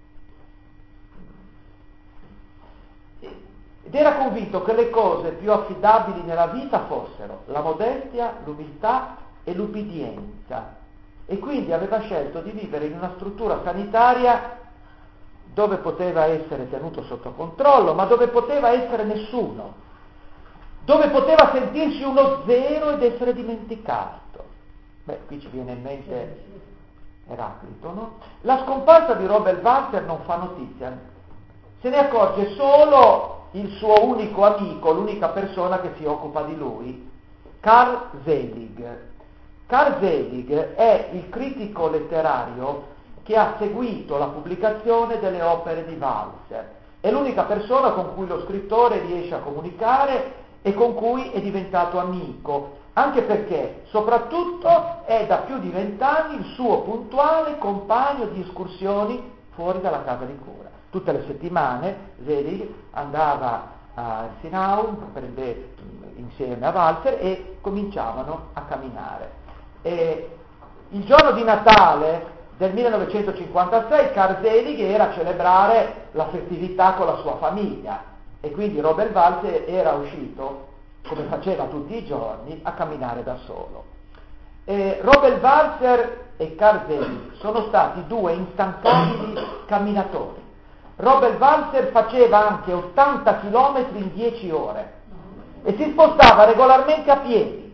Ed era convinto che le cose più affidabili nella vita fossero la modestia, l'umiltà e l'ubbidienza. E quindi aveva scelto di vivere in una struttura sanitaria dove poteva essere tenuto sotto controllo, ma dove poteva essere nessuno, dove poteva sentirsi uno zero ed essere dimenticato. Qui ci viene in mente Eraclito, no? La scomparsa di Robert Walser non fa notizia, se ne accorge solo il suo unico amico, l'unica persona che si occupa di lui, Carl Selig. Carl Selig è il critico letterario che ha seguito la pubblicazione delle opere di Walser. È l'unica persona con cui lo scrittore riesce a comunicare e con cui è diventato amico, anche perché soprattutto è da più di 20 anni il suo puntuale compagno di escursioni fuori dalla casa di cura. Tutte le settimane Selig andava a Erzinau insieme a Walser e cominciavano a camminare. E il giorno di Natale del 1956 Carl Selig era a celebrare la festività con la sua famiglia e quindi Robert Walser era uscito, come faceva tutti i giorni, a camminare da solo. Robert Walser e Carl Selig sono stati 2 instancabili camminatori. Robert Walser faceva anche 80 km in 10 ore e si spostava regolarmente a piedi.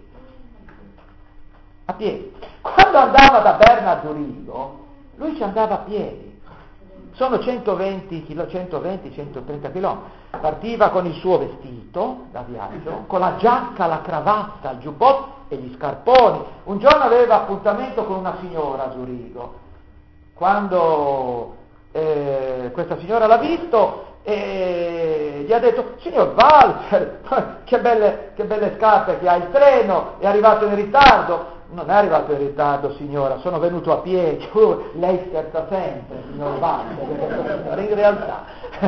A piedi. Quando andava da Berna a Zurigo, lui ci andava a piedi. Sono 120-130 km. Partiva con il suo vestito da viaggio, con la giacca, la cravatta, il giubbotto e gli scarponi. Un giorno aveva appuntamento con una signora a Zurigo. Quando questa signora l'ha visto e gli ha detto: signor Walser, che belle scarpe che ha, il treno è arrivato in ritardo. Non è arrivato in ritardo, signora, sono venuto a piedi. Lei scherza sempre, signor Walser, perché questa signora in realtà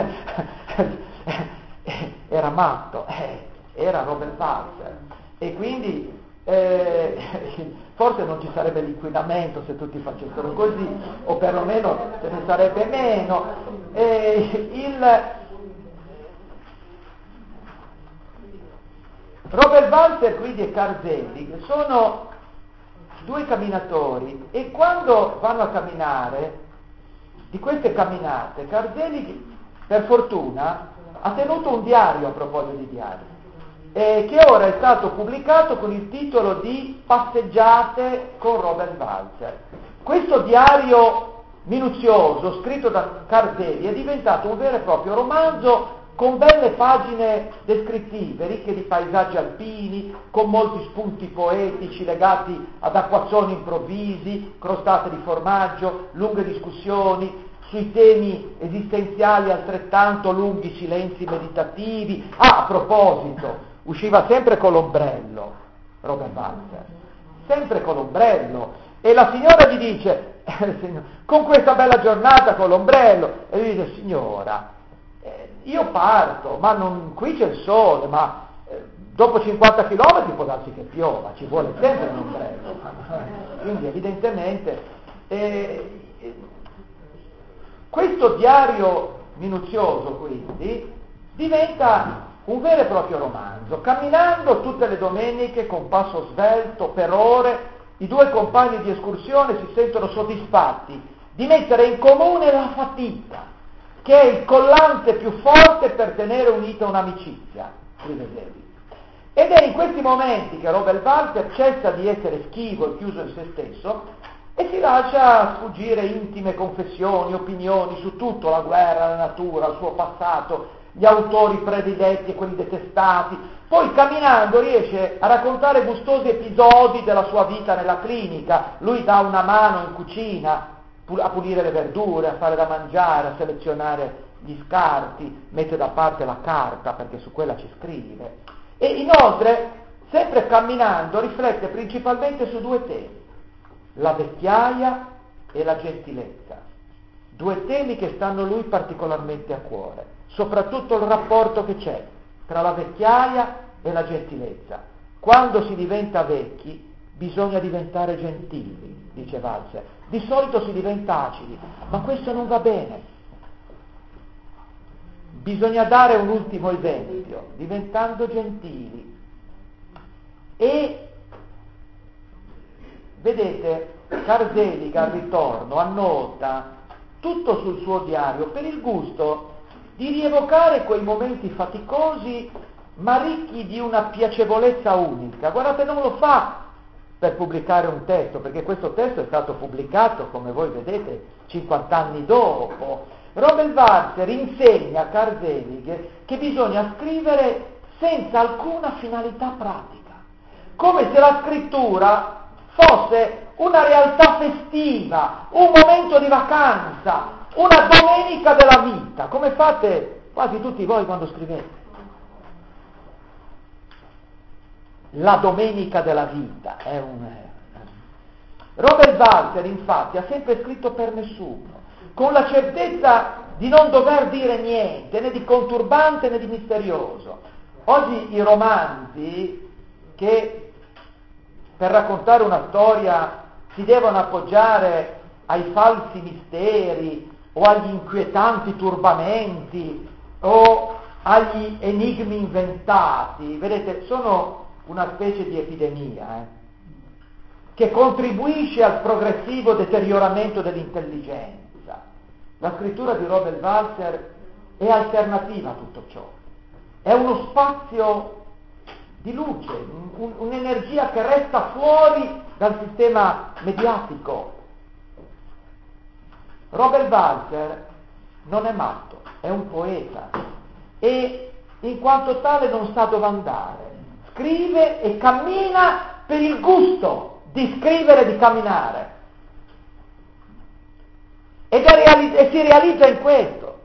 era matto, era Robert Walser, e quindi forse non ci sarebbe l'inquinamento se tutti facessero così, o perlomeno se ne sarebbe meno. Robert Walser quindi e Carl Selig sono due camminatori, e quando vanno a camminare, di queste camminate, Carl Selig per fortuna ha tenuto un diario, a proposito di diario, che ora è stato pubblicato con il titolo di Passeggiate con Robert Walser. Questo diario minuzioso, scritto da Carl Selig, è diventato un vero e proprio romanzo con belle pagine descrittive, ricche di paesaggi alpini, con molti spunti poetici legati ad acquazzoni improvvisi, crostate di formaggio, lunghe discussioni sui temi esistenziali, altrettanto lunghi silenzi meditativi. A proposito, usciva sempre con l'ombrello, Robert Walser, sempre con l'ombrello, e la signora gli dice, con questa bella giornata con l'ombrello, e lui dice: signora, io parto, ma qui c'è il sole, ma dopo 50 km può darsi che piova, ci vuole sempre un ombrello. Quindi evidentemente questo diario minuzioso quindi diventa un vero e proprio romanzo. Camminando tutte le domeniche con passo svelto per ore, i due compagni di escursione si sentono soddisfatti di mettere in comune la fatica, che è il collante più forte per tenere unita un'amicizia, scrive Selig. Ed è in questi momenti che Robert Walser cessa di essere schivo e chiuso in se stesso e si lascia sfuggire intime confessioni, opinioni su tutto: la guerra, la natura, il suo passato, gli autori prediletti e quelli detestati. Poi camminando riesce a raccontare gustosi episodi della sua vita nella clinica. Lui dà una mano in cucina a pulire le verdure, a fare da mangiare, a selezionare gli scarti, mette da parte la carta perché su quella ci scrive. E inoltre, sempre camminando, riflette principalmente su due temi: la vecchiaia e la gentilezza. Due temi che stanno a lui particolarmente a cuore, soprattutto il rapporto che c'è tra la vecchiaia e la gentilezza. Quando si diventa vecchi bisogna diventare gentili, dice Walser. Di solito si diventa acidi, ma questo non va bene. Bisogna dare un ultimo esempio, diventando gentili. E vedete, Carl Selig al ritorno annota tutto sul suo diario per il gusto di rievocare quei momenti faticosi ma ricchi di una piacevolezza unica. Guardate, non lo fa per pubblicare un testo, perché questo testo è stato pubblicato, come voi vedete, 50 anni dopo. Robert Walser insegna a Carl Selig che bisogna scrivere senza alcuna finalità pratica, come se la scrittura fosse una realtà festiva, un momento di vacanza, una domenica della vita, come fate quasi tutti voi quando scrivete. La domenica della vita è Robert Walser infatti ha sempre scritto per nessuno, con la certezza di non dover dire niente, né di conturbante né di misterioso. Oggi i romanzi, che per raccontare una storia si devono appoggiare ai falsi misteri o agli inquietanti turbamenti o agli enigmi inventati, vedete, sono una specie di epidemia che contribuisce al progressivo deterioramento dell'intelligenza. La scrittura di Robert Walser è alternativa a tutto ciò, è uno spazio di luce, un'energia che resta fuori dal sistema mediatico. Robert Walser non è matto, è un poeta e in quanto tale non sa dove andare, scrive e cammina per il gusto di scrivere e di camminare e si realizza in questo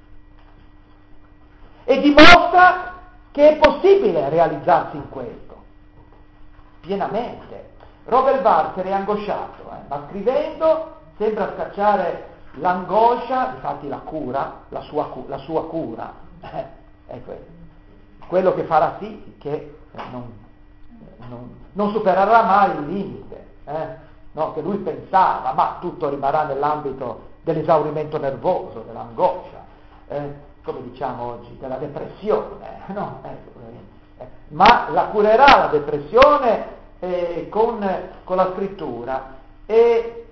e dimostra che è possibile realizzarsi in questo pienamente. Robert Walser è angosciato, ma scrivendo sembra scacciare l'angoscia, infatti la cura, la sua cura, è questo. Quello che farà sì che non supererà mai il limite, no, che lui pensava, ma tutto rimarrà nell'ambito dell'esaurimento nervoso, dell'angoscia, come diciamo oggi, della depressione, no? Ma la curerà la depressione con la scrittura e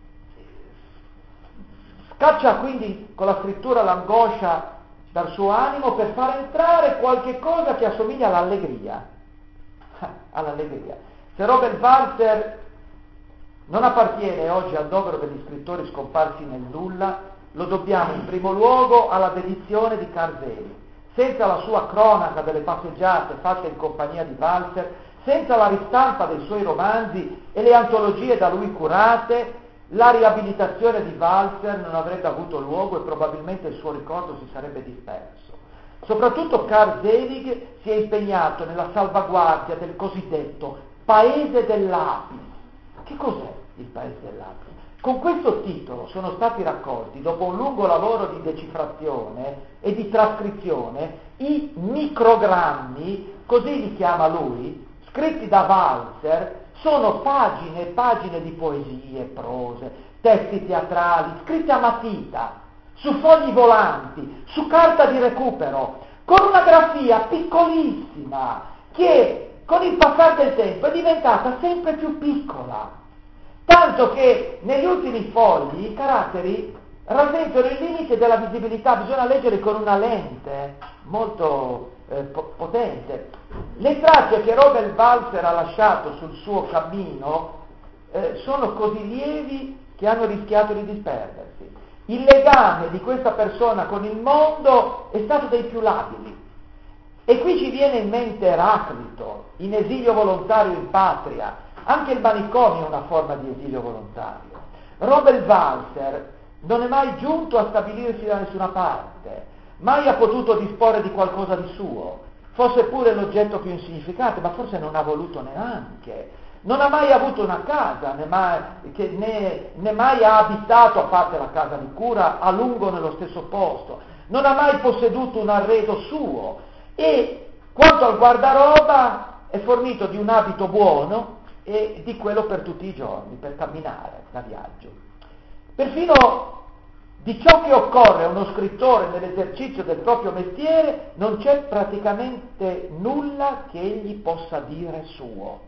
scaccia quindi con la scrittura l'angoscia dal suo animo per far entrare qualche cosa che assomiglia all'allegria. All'allegria. Se Robert Walser non appartiene oggi al novero degli scrittori scomparsi nel nulla, lo dobbiamo in primo luogo alla dedizione di Carl Selig. Senza la sua cronaca delle passeggiate fatte in compagnia di Walser, senza la ristampa dei suoi romanzi e le antologie da lui curate, la riabilitazione di Walser non avrebbe avuto luogo e probabilmente il suo ricordo si sarebbe disperso. Soprattutto Carl Selig si è impegnato nella salvaguardia del cosiddetto Paese dell'Apis. Che cos'è il Paese dell'Apis? Con questo titolo sono stati raccolti, dopo un lungo lavoro di decifrazione e di trascrizione, i microgrammi, così li chiama lui, scritti da Walser. Sono pagine e pagine di poesie, prose, testi teatrali, scritti a matita, su fogli volanti, su carta di recupero, con una grafia piccolissima, che con il passare del tempo è diventata sempre più piccola, tanto che negli ultimi fogli i caratteri rasentano il limite della visibilità, bisogna leggere con una lente molto potente. Le tracce che Robert Walser ha lasciato sul suo cammino sono così lievi che hanno rischiato di disperdersi. Il legame di questa persona con il mondo è stato dei più labili. E qui ci viene in mente Eraclito, in esilio volontario in patria. Anche il manicomio è una forma di esilio volontario. Robert Walser non è mai giunto a stabilirsi da nessuna parte, mai ha potuto disporre di qualcosa di suo, fosse pure l'oggetto più insignificante, ma forse non ha voluto neanche. Non ha mai avuto una casa, né mai ha abitato, a parte la casa di cura, a lungo nello stesso posto. Non ha mai posseduto un arredo suo e, quanto al guardaroba, è fornito di un abito buono e di quello per tutti i giorni, per camminare, da viaggio. Perfino di ciò che occorre a uno scrittore nell'esercizio del proprio mestiere non c'è praticamente nulla che egli possa dire suo.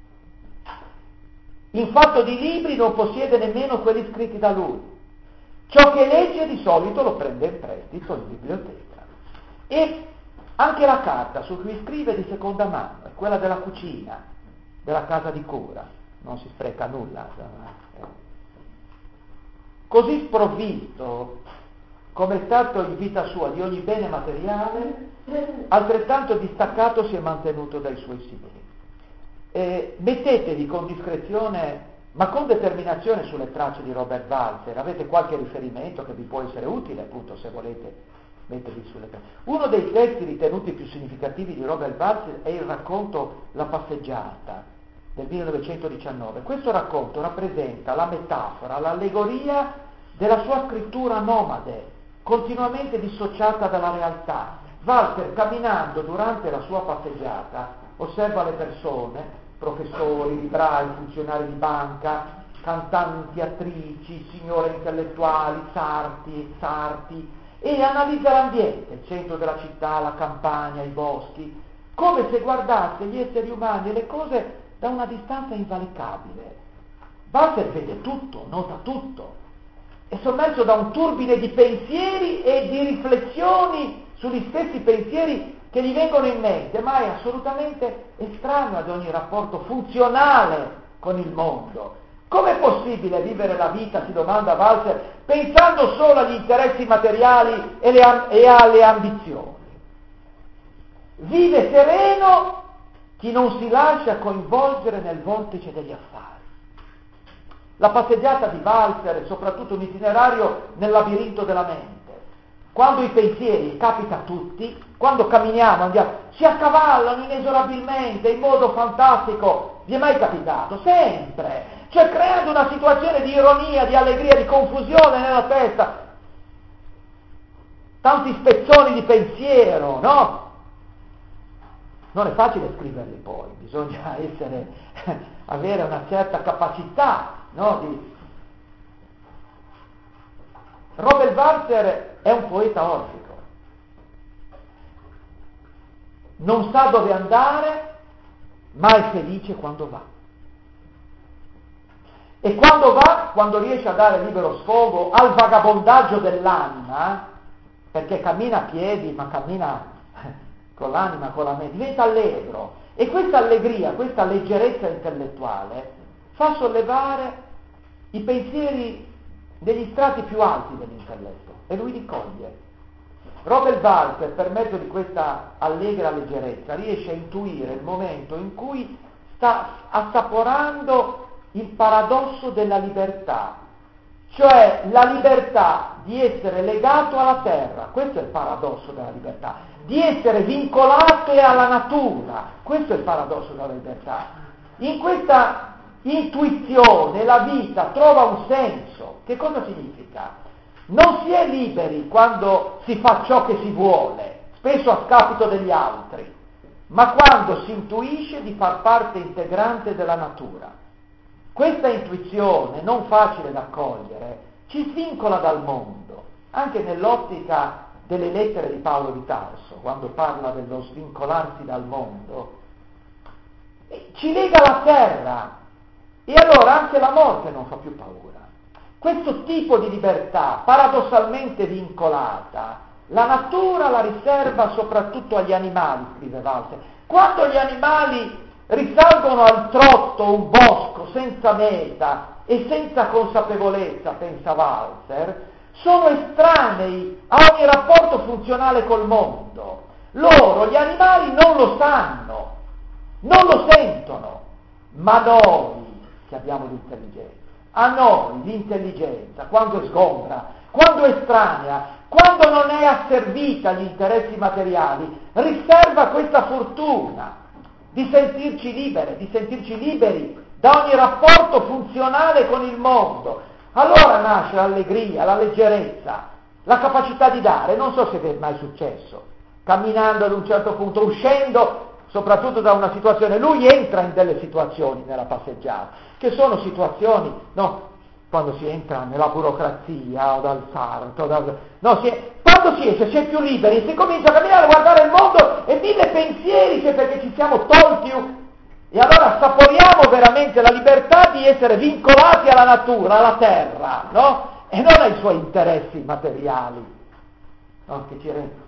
In fatto di libri non possiede nemmeno quelli scritti da lui. Ciò che legge di solito lo prende in prestito in biblioteca. E anche la carta su cui scrive di seconda mano è quella della cucina, della casa di cura. Non si spreca nulla. Così sprovvisto come è stato in vita sua di ogni bene materiale, altrettanto distaccato si è mantenuto dai suoi simili. Mettetevi con discrezione, ma con determinazione, sulle tracce di Robert Walser. Avete qualche riferimento che vi può essere utile, appunto, se volete mettervi sulle tracce. Uno dei testi ritenuti più significativi di Robert Walser è il racconto La passeggiata del 1919. Questo racconto rappresenta la metafora, l'allegoria della sua scrittura nomade, continuamente dissociata dalla realtà. Walser, camminando durante la sua passeggiata, osserva le persone, professori, librai, funzionari di banca, cantanti, attrici, signore intellettuali, sarti, e analizza l'ambiente, il centro della città, la campagna, i boschi, come se guardasse gli esseri umani e le cose da una distanza invalicabile. Walser vede tutto, nota tutto, è sommerso da un turbine di pensieri e di riflessioni sugli stessi pensieri che gli vengono in mente, ma è assolutamente estraneo ad ogni rapporto funzionale con il mondo. Com'è possibile vivere la vita, si domanda Walzer, pensando solo agli interessi materiali e alle ambizioni? Vive sereno chi non si lascia coinvolgere nel vortice degli affari. La passeggiata di Walzer è soprattutto un itinerario nel labirinto della mente. Quando i pensieri, capita a tutti, quando camminiamo, andiamo, si accavallano inesorabilmente, in modo fantastico. Vi è mai capitato? Sempre! Cioè creando una situazione di ironia, di allegria, di confusione nella testa. Tanti spezzoni di pensiero, no? Non è facile scriverli poi, bisogna avere una certa capacità, no? Robert Walzer è un poeta orfico, non sa dove andare, ma è felice quando va. E quando va, quando riesce a dare libero sfogo al vagabondaggio dell'anima, perché cammina a piedi, ma cammina con l'anima, con la mente, diventa allegro. E questa allegria, questa leggerezza intellettuale fa sollevare i pensieri degli strati più alti dell'intelletto e lui li coglie. Robert Walzer, per mezzo di questa allegra leggerezza, riesce a intuire il momento in cui sta assaporando il paradosso della libertà, cioè la libertà di essere legato alla terra, questo è il paradosso della libertà, di essere vincolate alla natura, questo è il paradosso della libertà. In questa intuizione la vita trova un senso. Che cosa significa? Non si è liberi quando si fa ciò che si vuole, spesso a scapito degli altri, ma quando si intuisce di far parte integrante della natura. Questa intuizione, non facile da cogliere, ci svincola dal mondo, anche nell'ottica delle lettere di Paolo di Tarso, quando parla dello svincolarsi dal mondo, ci lega alla terra e allora anche la morte non fa più paura. Questo tipo di libertà, paradossalmente vincolata, la natura la riserva soprattutto agli animali, scrive Walzer. Quando gli animali risalgono al trotto un bosco senza meta e senza consapevolezza, pensa Walzer, sono estranei a ogni rapporto funzionale col mondo. Loro, gli animali, non lo sanno, non lo sentono, ma noi che abbiamo l'intelligenza, a noi l'intelligenza, quando è sgombra, quando è estranea, quando non è asservita agli interessi materiali, riserva questa fortuna di sentirci liberi da ogni rapporto funzionale con il mondo. Allora nasce l'allegria, la leggerezza, la capacità di dare. Non so se vi è mai successo, camminando ad un certo punto, uscendo soprattutto da una situazione, lui entra in delle situazioni nella passeggiata, che sono situazioni, no, quando si entra nella burocrazia o dal sarto, quando si esce si è più liberi, si comincia a camminare, a guardare il mondo e mille pensieri, cioè perché ci siamo tolti, e allora assaporiamo veramente la libertà di essere vincolati alla natura, alla terra, no? E non ai suoi interessi materiali, no? Che ci rendono.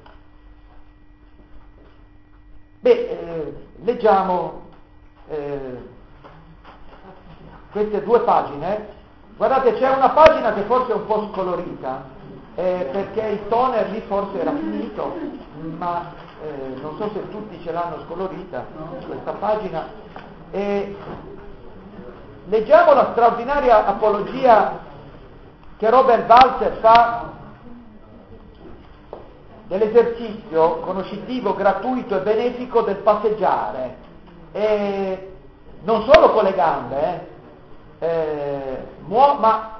Leggiamo queste due pagine. Guardate, c'è una pagina che forse è un po' scolorita, perché il toner lì forse era finito, ma non so se tutti ce l'hanno scolorita, questa pagina. Leggiamo la straordinaria apologia che Robert Walzer fa dell'esercizio conoscitivo gratuito e benefico del passeggiare, e non solo con le gambe, ma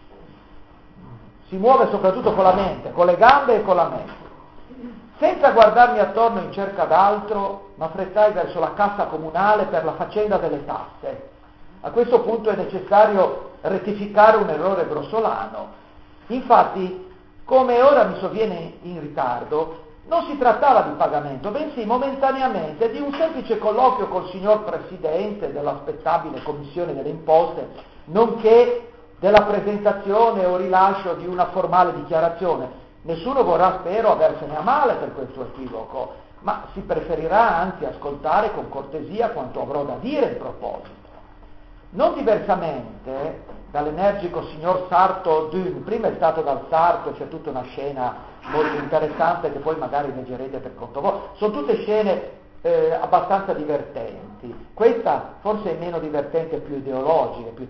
si muove soprattutto con la mente, con le gambe e con la mente. Senza guardarmi attorno in cerca d'altro, m'affrettai verso la cassa comunale per la faccenda delle tasse. A questo punto è necessario rettificare un errore grossolano. Infatti, come ora mi sovviene in ritardo, non si trattava di pagamento, bensì momentaneamente di un semplice colloquio col signor Presidente dell'aspettabile Commissione delle Imposte, nonché della presentazione o rilascio di una formale dichiarazione. Nessuno vorrà, spero, aversene a male per questo equivoco, ma si preferirà anzi ascoltare con cortesia quanto avrò da dire in proposito. Non diversamente dall'energico signor Sarto Dune, prima è stato dal Sarto, c'è tutta una scena molto interessante che poi magari leggerete per conto vostro, sono tutte scene abbastanza divertenti. Questa forse è meno divertente, più ideologica, più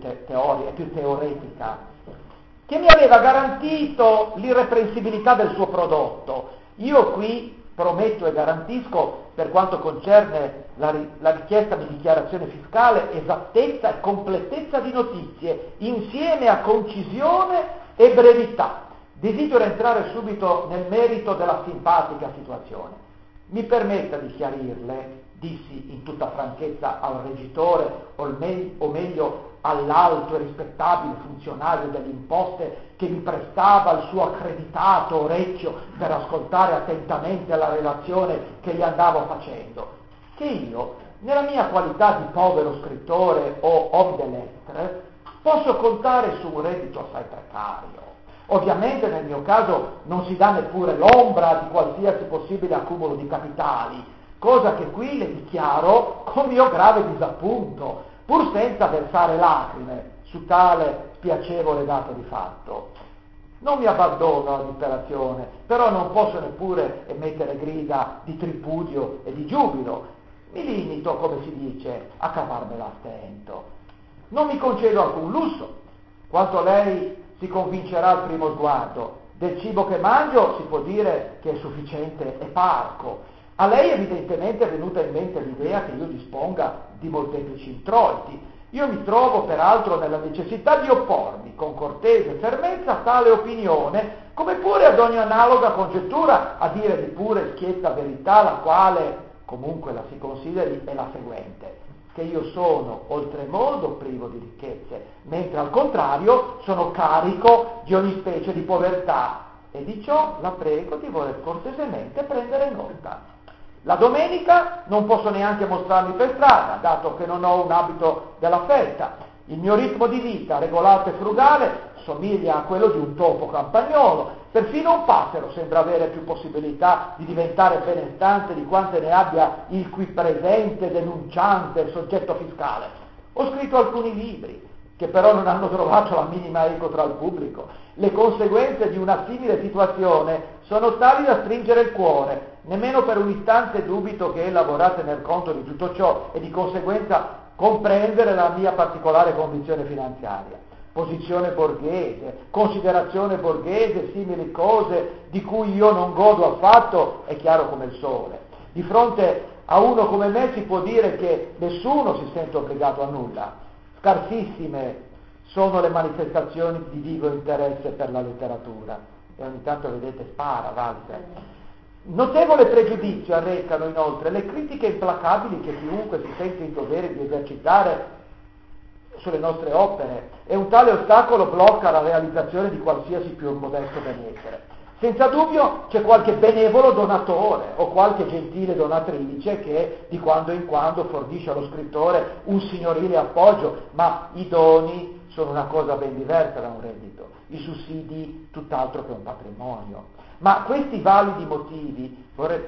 teoretica, che mi aveva garantito l'irreprensibilità del suo prodotto. Io qui prometto e garantisco, per quanto concerne la richiesta di dichiarazione fiscale, esattezza e completezza di notizie, insieme a concisione e brevità. Desidero entrare subito nel merito della simpatica situazione. Mi permetta di chiarirle, dissi in tutta franchezza al reggitore, o meglio all'alto e rispettabile funzionario delle imposte che mi prestava il suo accreditato orecchio per ascoltare attentamente la relazione che gli andavo facendo, che io, nella mia qualità di povero scrittore o homme de lettres, posso contare su un reddito assai precario. Ovviamente nel mio caso non si dà neppure l'ombra di qualsiasi possibile accumulo di capitali, cosa che qui le dichiaro con mio grave disappunto, pur senza versare lacrime su tale spiacevole dato di fatto. Non mi abbandono alla disperazione, però non posso neppure emettere grida di tripudio e di giubilo. Mi limito, come si dice, a cavarmela a stento. Non mi concedo alcun lusso. Quanto lei si convincerà al primo sguardo, del cibo che mangio si può dire che è sufficiente e parco. A lei evidentemente è venuta in mente l'idea che io disponga di molteplici introiti. Io mi trovo peraltro nella necessità di oppormi con cortese fermezza a tale opinione, come pure ad ogni analoga congettura, a dire di pure schietta verità, la quale, comunque la si consideri, è la seguente: che io sono oltremodo privo di ricchezze, mentre al contrario sono carico di ogni specie di povertà, e di ciò la prego di voler cortesemente prendere nota. La domenica non posso neanche mostrarmi per strada, dato che non ho un abito della festa. Il mio ritmo di vita, regolato e frugale, somiglia a quello di un topo campagnolo. Perfino un passero sembra avere più possibilità di diventare benestante di quante ne abbia il qui presente denunciante, il soggetto fiscale. Ho scritto alcuni libri, che però non hanno trovato la minima eco tra il pubblico. Le conseguenze di una simile situazione sono tali da stringere il cuore. Nemmeno per un istante dubito che ella vorrà tener conto di tutto ciò e di conseguenza comprendere la mia particolare condizione finanziaria. Posizione borghese, considerazione borghese, simili cose di cui io non godo affatto, è chiaro come il sole. Di fronte a uno come me si può dire che nessuno si sente obbligato a nulla. Scarsissime sono le manifestazioni di vivo interesse per la letteratura. E ogni tanto, vedete, spara, valse. Notevole pregiudizio arrecano inoltre le critiche implacabili che chiunque si sente in dovere di esercitare sulle nostre opere, e un tale ostacolo blocca la realizzazione di qualsiasi più modesto benessere. Senza dubbio c'è qualche benevolo donatore o qualche gentile donatrice che di quando in quando fornisce allo scrittore un signorile appoggio, ma i doni sono una cosa ben diversa da un reddito, i sussidi tutt'altro che un patrimonio. Ma per questi validi motivi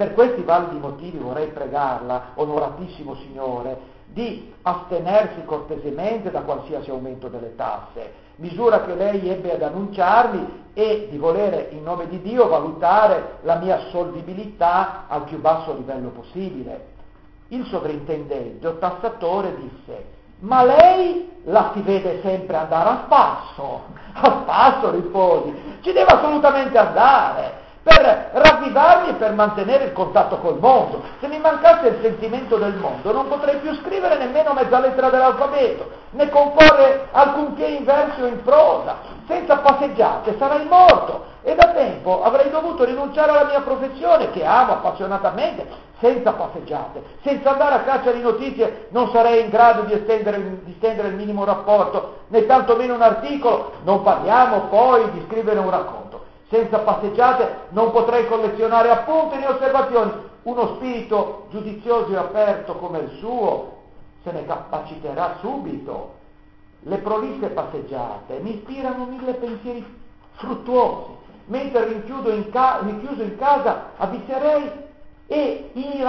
vorrei pregarla, onoratissimo Signore, di astenersi cortesemente da qualsiasi aumento delle tasse, misura che lei ebbe ad annunciarmi, e di volere in nome di Dio valutare la mia solvibilità al più basso livello possibile. Il sovrintendente o tassatore disse: ma lei la si vede sempre andare a spasso? A spasso, risposi, ci deve assolutamente andare, per ravvivarmi e per mantenere il contatto col mondo. Se mi mancasse il sentimento del mondo non potrei più scrivere nemmeno mezza lettera dell'alfabeto, né comporre alcunché in verso o in prosa. Senza passeggiate sarei morto, e da tempo avrei dovuto rinunciare alla mia professione, che amo appassionatamente. Senza passeggiate, senza andare a caccia di notizie, non sarei in grado di stendere il minimo rapporto, né tantomeno un articolo, non parliamo poi di scrivere un racconto. Senza passeggiate non potrei collezionare appunti né osservazioni. Uno spirito giudizioso e aperto come il suo se ne capaciterà subito. le prolisse passeggiate mi ispirano 1000 pensieri fruttuosi, mentre rinchiuso in casa avvizierei e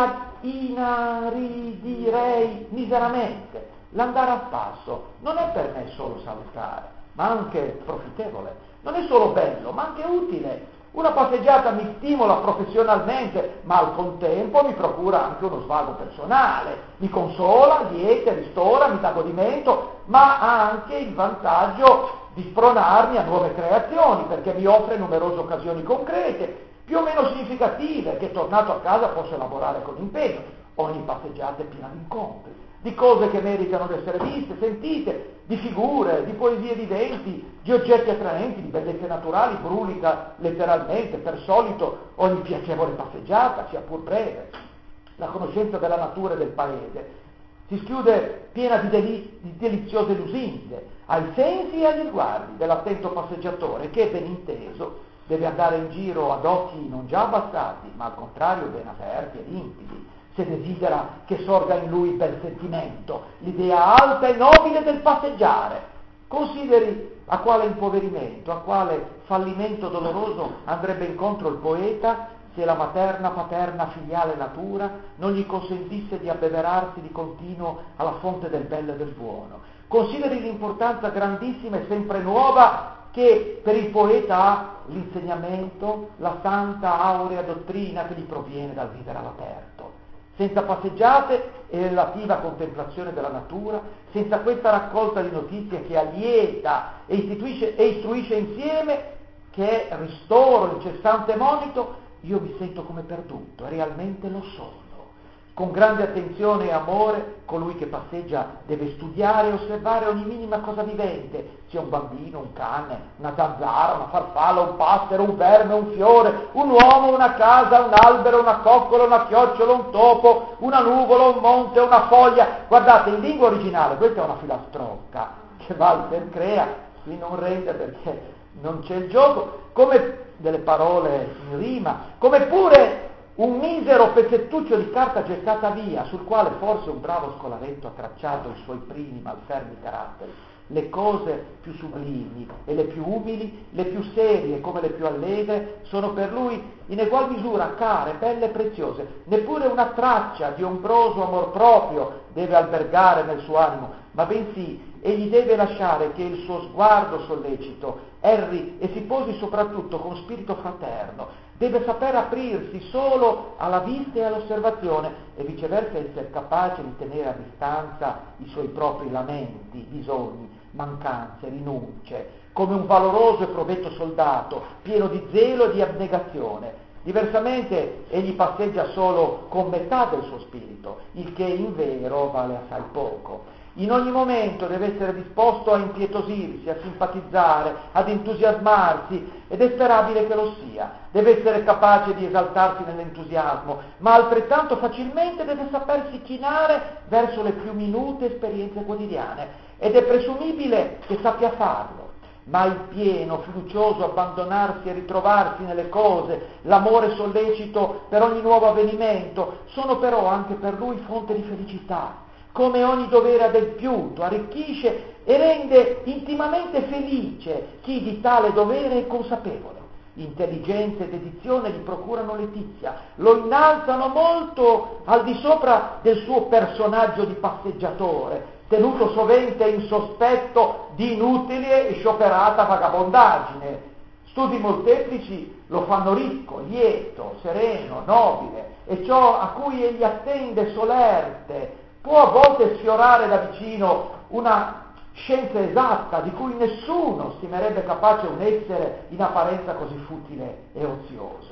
inaridirei miseramente. L'andare a spasso non è per me solo salutare, ma anche profittevole. Non è solo bello, ma anche utile. Una passeggiata mi stimola professionalmente, ma al contempo mi procura anche uno svago personale, mi consola, lieta, ristora, mi dà godimento, ma ha anche il vantaggio di spronarmi a nuove creazioni, perché mi offre numerose occasioni concrete, più o meno significative, che tornato a casa posso elaborare con impegno. Ogni passeggiata è piena di incontri, di cose che meritano di essere viste, sentite, di figure, di poesie viventi, di oggetti attraenti, di bellezze naturali, brulica letteralmente, per solito ogni piacevole passeggiata, sia pur breve. La conoscenza della natura e del paese si schiude piena di deliziose lusinghe, ai sensi e agli sguardi dell'attento passeggiatore che, ben inteso, deve andare in giro ad occhi non già abbassati, ma al contrario ben aperti e limpidi, se desidera che sorga in lui bel sentimento, l'idea alta e nobile del passeggiare. Consideri a quale impoverimento, a quale fallimento doloroso andrebbe incontro il poeta se la materna, paterna, filiale natura non gli consentisse di abbeverarsi di continuo alla fonte del bello e del buono. Consideri l'importanza grandissima e sempre nuova che per il poeta ha l'insegnamento, la santa aurea dottrina che gli proviene dal vivere all'aperto. Senza passeggiate e relativa contemplazione della natura, senza questa raccolta di notizie che allieta e istruisce insieme, che è ristoro, incessante monito, io mi sento come perduto, e realmente lo sono. Con grande attenzione e amore, colui che passeggia deve studiare e osservare ogni minima cosa vivente, sia un bambino, un cane, una zanzara, una farfalla, un passero, un verme, un fiore, un uomo, una casa, un albero, una coccola, una chiocciola, un topo, una nuvola, un monte, una foglia. Guardate, in lingua originale, questa è una filastrocca che Walter crea, qui non rende perché non c'è il gioco, come delle parole in rima, come pure un misero pezzettuccio di carta gettata via, sul quale forse un bravo scolaretto ha tracciato i suoi primi malfermi caratteri. Le cose più sublimi e le più umili, le più serie come le più allegre, sono per lui in egual misura care, belle e preziose. Neppure una traccia di ombroso amor proprio deve albergare nel suo animo, ma bensì egli deve lasciare che il suo sguardo sollecito erri e si posi soprattutto con spirito fraterno. Deve saper aprirsi solo alla vista e all'osservazione e viceversa essere capace di tenere a distanza i suoi propri lamenti, bisogni, mancanze, rinunce, come un valoroso e provetto soldato, pieno di zelo e di abnegazione. Diversamente egli passeggia solo con metà del suo spirito, il che in vero vale assai poco. In ogni momento deve essere disposto a impietosirsi, a simpatizzare, ad entusiasmarsi, ed è sperabile che lo sia. Deve essere capace di esaltarsi nell'entusiasmo, ma altrettanto facilmente deve sapersi chinare verso le più minute esperienze quotidiane, ed è presumibile che sappia farlo. Ma il pieno, fiducioso abbandonarsi e ritrovarsi nelle cose, l'amore sollecito per ogni nuovo avvenimento, sono però anche per lui fonte di felicità. Come ogni dovere adempiuto, arricchisce e rende intimamente felice chi di tale dovere è consapevole. Intelligenza e dedizione gli procurano letizia, lo innalzano molto al di sopra del suo personaggio di passeggiatore, tenuto sovente in sospetto di inutile e scioperata vagabondaggine. Studi molteplici lo fanno ricco, lieto, sereno, nobile, e ciò a cui egli attende solerte può a volte sfiorare da vicino una scienza esatta di cui nessuno stimerebbe capace un essere in apparenza così futile e ozioso.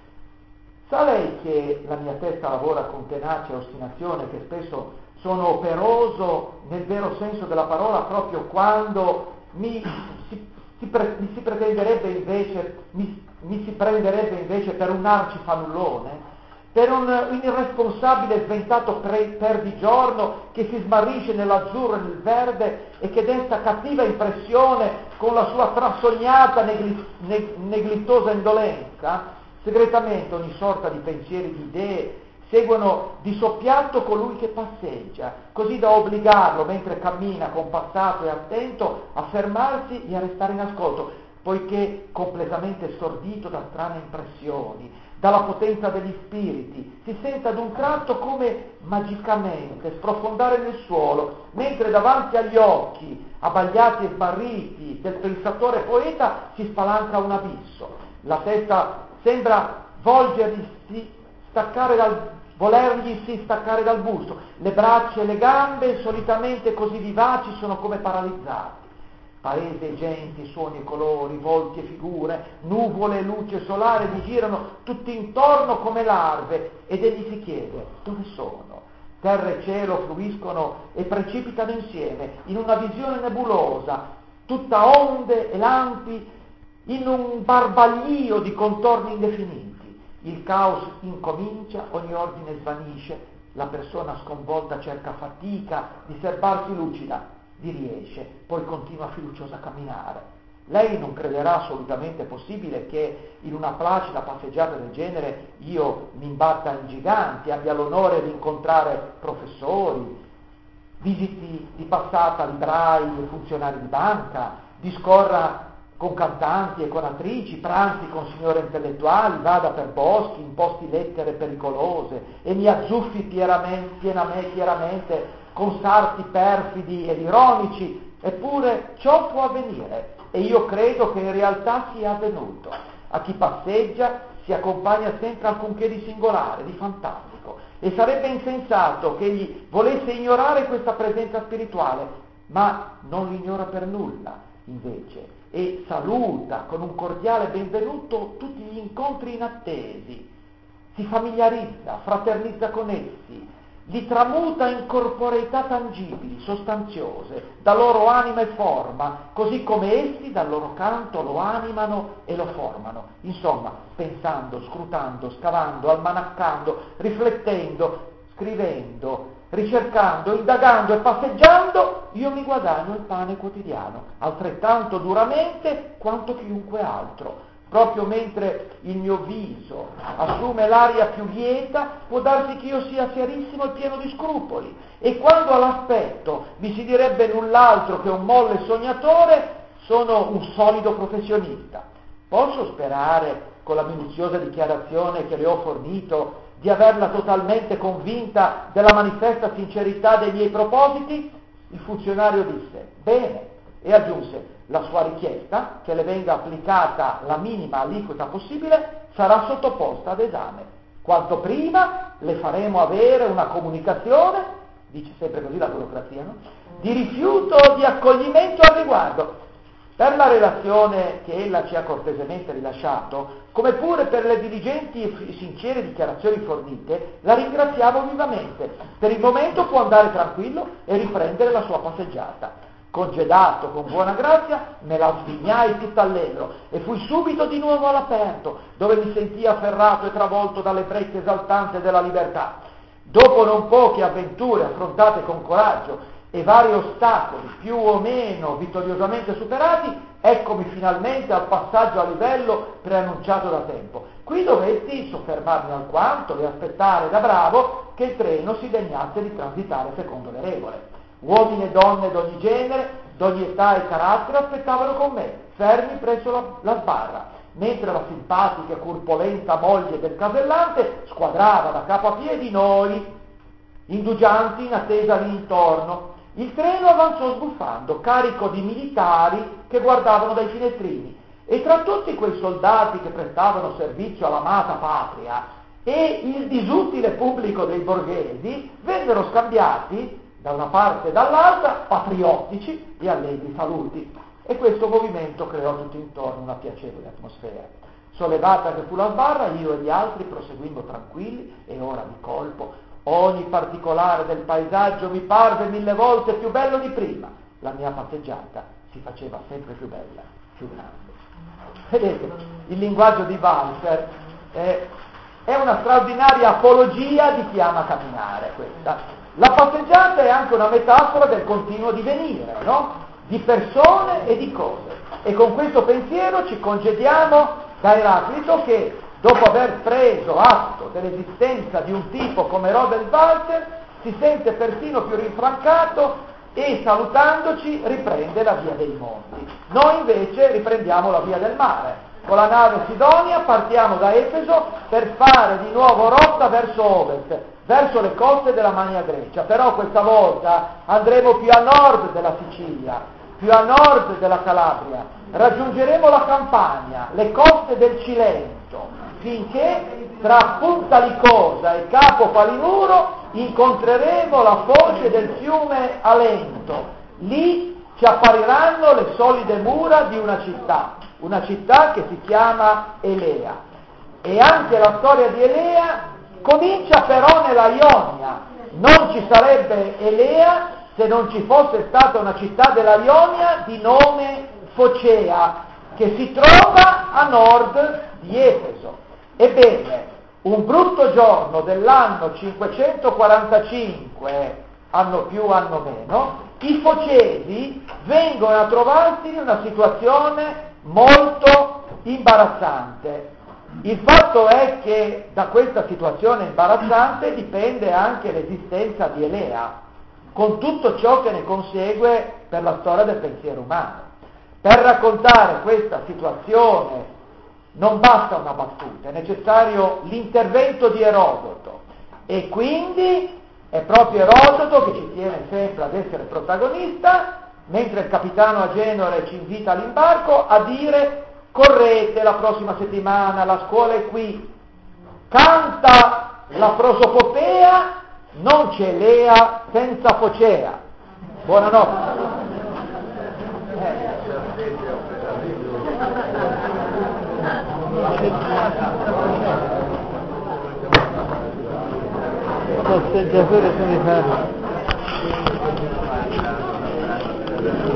Sa lei che la mia testa lavora con tenacia e ostinazione, che spesso sono operoso nel vero senso della parola proprio quando mi si prenderebbe invece per un arcifanullone, per un irresponsabile sventato perdigiorno che si smarrisce nell'azzurro e nel verde e che desta cattiva impressione con la sua trassognata neglittosa indolenza. Segretamente ogni sorta di pensieri, di idee seguono di soppiatto colui che passeggia, così da obbligarlo, mentre cammina compassato e attento, a fermarsi e a restare in ascolto, poiché completamente stordito da strane impressioni, dalla potenza degli spiriti, si sente ad un tratto come magicamente sprofondare nel suolo, mentre davanti agli occhi, abbagliati e smarriti del pensatore poeta, si spalanca un abisso. La testa sembra volerglisi staccare dal busto, le braccia e le gambe, solitamente così vivaci, sono come paralizzati. Paesi e genti, suoni e colori, volti e figure, nuvole e luce solare gli girano tutti intorno come larve, ed egli si chiede: dove sono? Terra e cielo fluiscono e precipitano insieme in una visione nebulosa, tutta onde e lampi, in un barbaglio di contorni indefiniti. Il caos incomincia, ogni ordine svanisce, la persona sconvolta cerca fatica di serbarsi lucida, vi riesce, poi continua fiduciosa a camminare. Lei non crederà assolutamente possibile che in una placida passeggiata del genere io mi imbatta in giganti, abbia l'onore di incontrare professori, visiti di passata librai e funzionari di banca, discorra con cantanti e con attrici, pranzi con signore intellettuali, vada per boschi, imposti lettere pericolose e mi azzuffi fieramente con sarti perfidi ed ironici. Eppure ciò può avvenire e io credo che in realtà sia avvenuto. A chi passeggia si accompagna sempre alcunché di singolare, di fantastico, e sarebbe insensato che egli volesse ignorare questa presenza spirituale, ma non l'ignora per nulla, invece, e saluta con un cordiale benvenuto tutti gli incontri inattesi, si familiarizza, fraternizza con essi, li tramuta in corporeità tangibili, sostanziose, da loro anima e forma, così come essi dal loro canto lo animano e lo formano. Insomma, pensando, scrutando, scavando, almanaccando, riflettendo, scrivendo, ricercando, indagando e passeggiando, io mi guadagno il pane quotidiano, altrettanto duramente quanto chiunque altro. Proprio mentre il mio viso assume l'aria più lieta, può darsi che io sia serissimo e pieno di scrupoli, e quando all'aspetto mi si direbbe null'altro che un molle sognatore, sono un solido professionista. Posso sperare, con la minuziosa dichiarazione che le ho fornito, di averla totalmente convinta della manifesta sincerità dei miei propositi? Il funzionario disse: bene, e aggiunse: la sua richiesta, che le venga applicata la minima aliquota possibile, sarà sottoposta ad esame. Quanto prima le faremo avere una comunicazione, dice sempre così la burocrazia, no? Di rifiuto o di accoglimento al riguardo. Per la relazione che ella ci ha cortesemente rilasciato, come pure per le diligenti e sincere dichiarazioni fornite, la ringraziamo vivamente. Per il momento può andare tranquillo e riprendere la sua passeggiata. Congedato con buona grazia, me la svignai tutta allegro e fui subito di nuovo all'aperto, dove mi sentii afferrato e travolto dalle esaltanze della libertà. Dopo non poche avventure affrontate con coraggio e vari ostacoli più o meno vittoriosamente superati, eccomi finalmente al passaggio a livello preannunciato da tempo. Qui dovetti soffermarmi alquanto e aspettare da bravo che il treno si degnasse di transitare secondo le regole. Uomini e donne d'ogni genere, d'ogni età e carattere aspettavano con me, fermi presso la sbarra, mentre la simpatica e corpolenta moglie del casellante squadrava da capo a piedi noi, indugianti in attesa lì intorno. Il treno avanzò sbuffando, carico di militari che guardavano dai finestrini, e tra tutti quei soldati che prestavano servizio all'amata patria e il disutile pubblico dei borghesi vennero scambiati da una parte e dall'altra patriottici e allegri saluti, e questo movimento creò tutto intorno una piacevole atmosfera. Sollevata che fu la sbarra, io e gli altri proseguimmo tranquilli, e ora di colpo ogni particolare del paesaggio mi parve 1000 volte più bello di prima. La mia passeggiata si faceva sempre più bella, più grande. Vedete, il linguaggio di Walser è una straordinaria apologia di chi ama camminare, questa. La passeggiata è anche una metafora del continuo divenire, no? Di persone e di cose. E con questo pensiero ci congediamo da Eraclito che, dopo aver preso atto dell'esistenza di un tipo come Erode il Valter, si sente persino più rinfrancato e salutandoci riprende la via dei monti. Noi invece riprendiamo la via del mare. Con la nave Sidonia partiamo da Efeso per fare di nuovo rotta verso ovest, verso le coste della Magna Grecia, però questa volta andremo più a nord della Sicilia, più a nord della Calabria, raggiungeremo la Campania, le coste del Cilento, finché tra Punta Licosa e Capo Palinuro incontreremo la foce del fiume Alento. Lì ci appariranno le solide mura di una città che si chiama Elea. E anche la storia di Elea comincia però nella Ionia. Non ci sarebbe Elea se non ci fosse stata una città della Ionia di nome Focea, che si trova a nord di Efeso. Ebbene, un brutto giorno dell'anno 545, anno più, anno meno, i focesi vengono a trovarsi in una situazione molto imbarazzante. Il fatto è che da questa situazione imbarazzante dipende anche l'esistenza di Elea, con tutto ciò che ne consegue per la storia del pensiero umano. Per raccontare questa situazione non basta una battuta, è necessario l'intervento di Erodoto, e quindi è proprio Erodoto che ci tiene sempre ad essere protagonista, mentre il capitano Agenore ci invita all'imbarco a dire: correte la prossima settimana, la scuola è qui, canta la prosopopea, non c'è Elea senza Focea. Buonanotte. Posteggiatore sanitario.